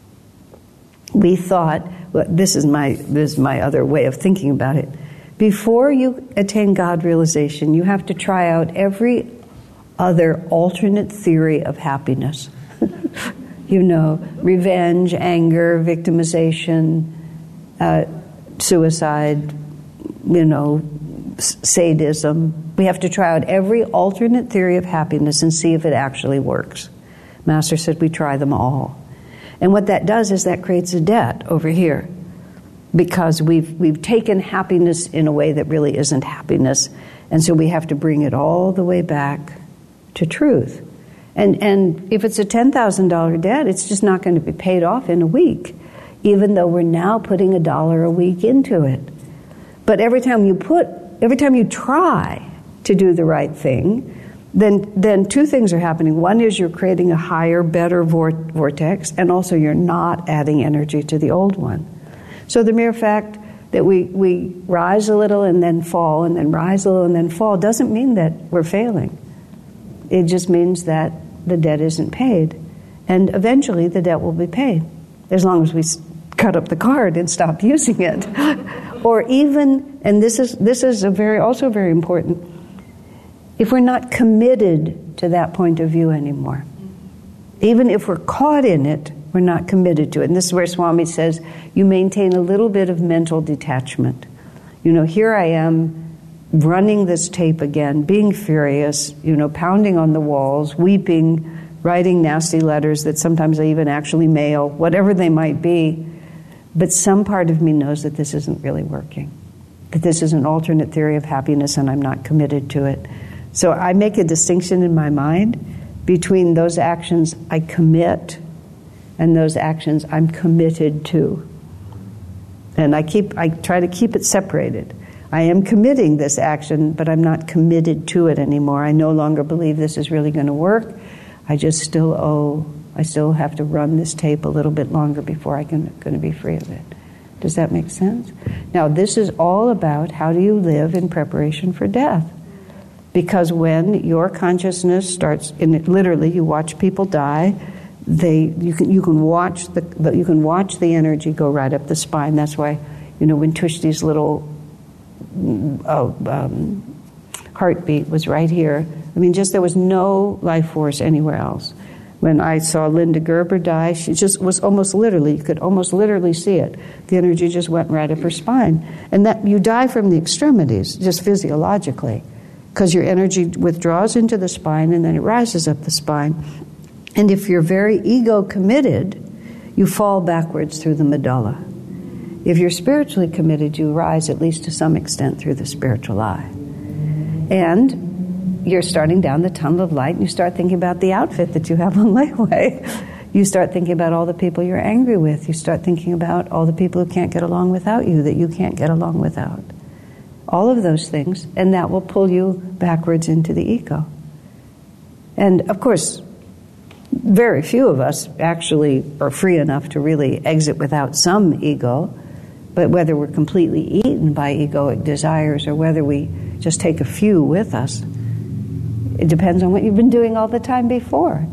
We thought, well, this is my this is my other way of thinking about it. Before you attain God realization, you have to try out every other alternate theory of happiness. You know, revenge, anger, victimization, uh, suicide, you know, sadism. We have to try out every alternate theory of happiness and see if it actually works. Master said we try them all. And what that does is that creates a debt over here, because we've we've taken happiness in a way that really isn't happiness, and so we have to bring it all the way back to truth. And and if it's a ten thousand dollars debt, it's just not going to be paid off in a week, even though we're now putting a dollar a week into it. But every time you put, every time you try to do the right thing, then then two things are happening. One is you're creating a higher, better vor- vortex, and also you're not adding energy to the old one. So the mere fact that we, we rise a little and then fall, and then rise a little and then fall, doesn't mean that we're failing. It just means that the debt isn't paid. And eventually the debt will be paid, as long as we cut up the card and stop using it. Or even, and this is this is a very also very important, if we're not committed to that point of view anymore. Even if we're caught in it, we're not committed to it. And this is where Swami says, you maintain a little bit of mental detachment. You know, here I am running this tape again, being furious, you know, pounding on the walls, weeping, writing nasty letters that sometimes I even actually mail, whatever they might be. But some part of me knows that this isn't really working, that this is an alternate theory of happiness and I'm not committed to it. So I make a distinction in my mind between those actions I commit and those actions I'm committed to. And I keep, I try to keep it separated. I am committing this action, but I'm not committed to it anymore. I no longer believe this is really going to work. I just still owe, I still have to run this tape a little bit longer before I'm going to be free of it. Does that make sense? Now, this is all about how do you live in preparation for death. Because when your consciousness starts, in it, literally, you watch people die. They, you can, you can watch the, the, you can watch the energy go right up the spine. That's why, you know, when Tushti's little uh, um, heartbeat was right here. I mean, just there was no life force anywhere else. When I saw Linda Gerber die, she just was almost literally, you could almost literally see it. The energy just went right up her spine. And that you die from the extremities, just physiologically, because your energy withdraws into the spine and then it rises up the spine. And if you're very ego committed, you fall backwards through the medulla. If you're spiritually committed, you rise at least to some extent through the spiritual eye. And you're starting down the tunnel of light and you start thinking about the outfit that you have on layaway. You start thinking about all the people you're angry with. You start thinking about all the people who can't get along without you, that you can't get along without. All of those things, and that will pull you backwards into the ego. And of course, very few of us actually are free enough to really exit without some ego, but whether we're completely eaten by egoic desires or whether we just take a few with us, it depends on what you've been doing all the time before.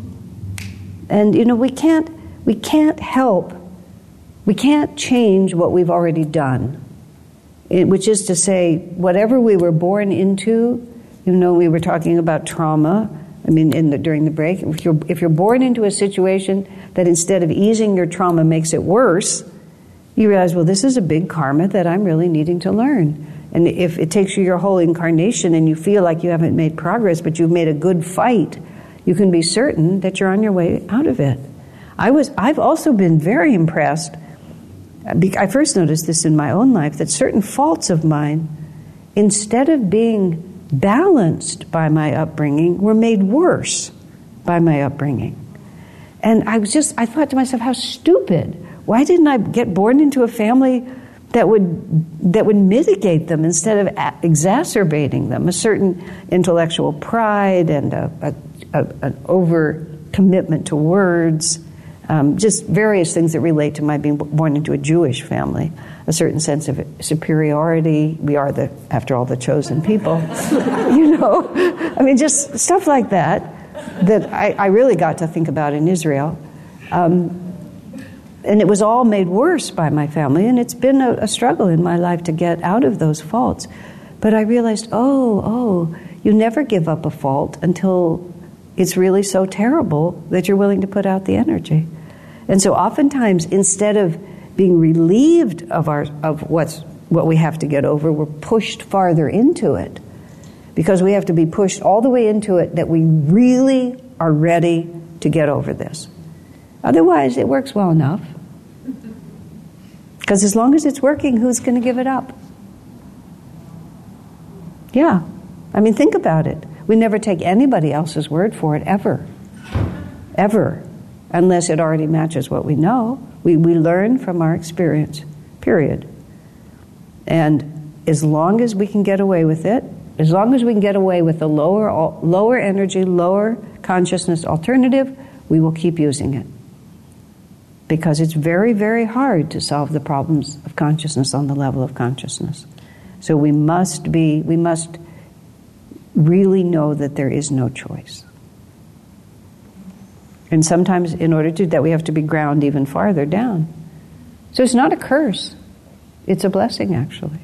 And you know, we can't we can't help, we can't change what we've already done. It, which is to say, whatever we were born into, you know, we were talking about trauma, I mean, in the, during the break, if you're, if you're born into a situation that instead of easing your trauma makes it worse, you realize, well, this is a big karma that I'm really needing to learn. And if it takes you your whole incarnation and you feel like you haven't made progress, but you've made a good fight, you can be certain that you're on your way out of it. I was, I've also been very impressed. I first noticed this in my own life, that certain faults of mine, instead of being balanced by my upbringing, were made worse by my upbringing. And I was just, I thought to myself, how stupid. Why didn't I get born into a family that would that would mitigate them instead of a- exacerbating them? A certain intellectual pride and a, a, a, an over commitment to words. Um, just various things that relate to my being born into a Jewish family. A certain sense of superiority. We are, the, after all, the chosen people. You know? I mean, just stuff like that that I, I really got to think about in Israel. Um, and it was all made worse by my family, and it's been a, a struggle in my life to get out of those faults. But I realized, oh, oh, you never give up a fault until it's really so terrible that you're willing to put out the energy. And so oftentimes, instead of being relieved of our of what's what we have to get over, we're pushed farther into it. Because we have to be pushed all the way into it that we really are ready to get over this. Otherwise, it works well enough. Because as long as it's working, who's going to give it up? Yeah. I mean, think about it. We never take anybody else's word for it, ever. Ever. Unless it already matches what we know. We, we learn from our experience, period. And as long as we can get away with it, as long as we can get away with the lower, lower energy, lower consciousness alternative, we will keep using it. Because it's very, very hard to solve the problems of consciousness on the level of consciousness. So we must be, we must really know that there is no choice. And sometimes in order to do that, we have to be ground even farther down. So it's not a curse. It's a blessing, actually.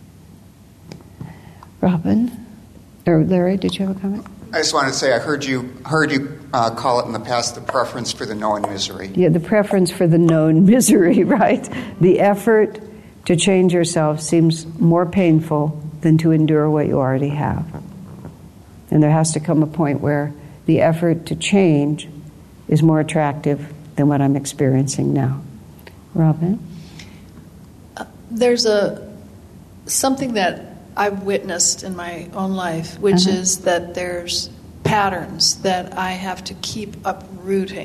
Robin? Or Larry, did you have a comment? I just wanted to say I heard you heard you uh, call it in the past the preference for the known misery. Yeah, the preference for the known misery, right? The effort to change yourself seems more painful than to endure what you already have. And there has to come a point where the effort to change is more attractive than what I'm experiencing now. Robin? Uh, there's a something that I've witnessed in my own life, which uh-huh. is that there's patterns that I have to keep uprooting.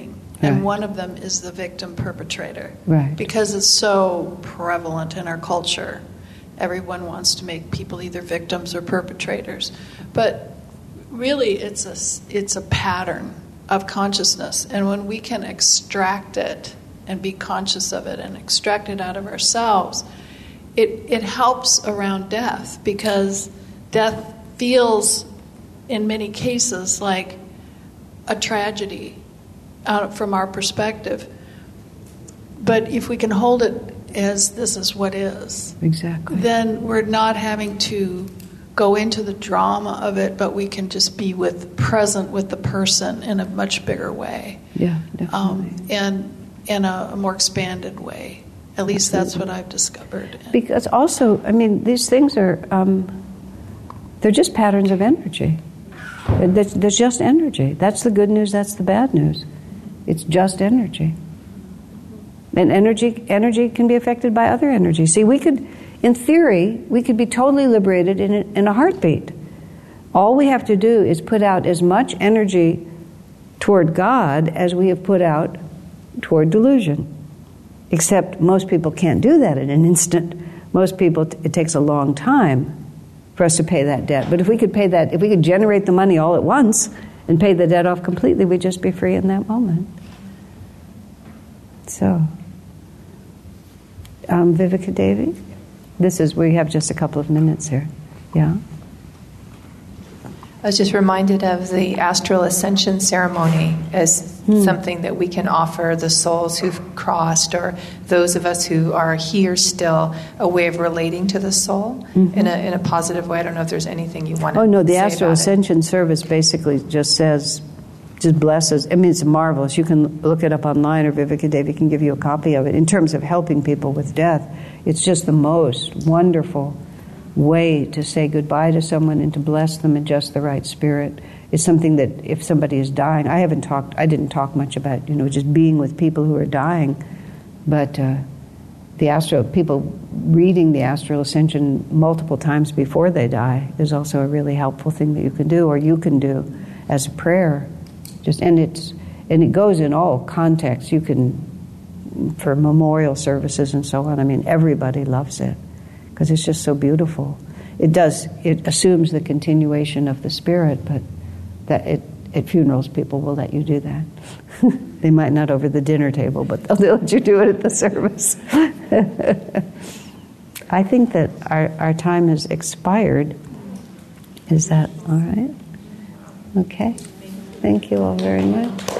and Right. one of them is the victim perpetrator. Right. Because it's so prevalent in our culture. Everyone wants to make people either victims or perpetrators. But really, it's a, it's a pattern of consciousness. And when we can extract it and be conscious of it and extract it out of ourselves, it, it helps around death, because death feels, in many cases, like a tragedy out from our perspective. But if we can hold it as this is what is, Exactly. then we're not having to go into the drama of it, but we can just be with present with the person in a much bigger way, Yeah, definitely. um, and in a, a more expanded way. At least that's what I've discovered. Because also, I mean, these things are, um, they're just patterns of energy. There's, there's just energy. That's the good news, that's the bad news. It's just energy. And energy energy can be affected by other energy. See, we could, in theory, we could be totally liberated in a, in a heartbeat. All we have to do is put out as much energy toward God as we have put out toward delusion. Except most people can't do that in an instant. Most people, it takes a long time for us to pay that debt. But if we could pay that, if we could generate the money all at once and pay the debt off completely, we'd just be free in that moment. So, um, Viveka Devi, this is, we have just a couple of minutes here. Yeah? I was just reminded of the astral ascension ceremony as hmm. something that we can offer the souls who've crossed, or those of us who are here still, a way of relating to the soul mm-hmm. in a in a positive way. I don't know if there's anything you want to say. Oh no, the say astral ascension it. service basically just says, just blesses. I mean, it's marvelous. You can look it up online, or Viveka Devi can give you a copy of it. In terms of helping people with death, it's just the most wonderful way to say goodbye to someone and to bless them in just the right spirit. It's something that if somebody is dying, I haven't talked, I didn't talk much about, you know, just being with people who are dying, but uh, the astral, people reading the astral ascension multiple times before they die is also a really helpful thing that you can do, or you can do as a prayer. Just and it's and it goes in all contexts. You can, for memorial services and so on. I mean, everybody loves it, because it's just so beautiful. It does, it assumes the continuation of the spirit, but that it, at funerals people will let you do that. They might not over the dinner table, but they'll, they'll let you do it at the service. I think that our, our time has expired. Is that all right? Okay. Thank you all very much.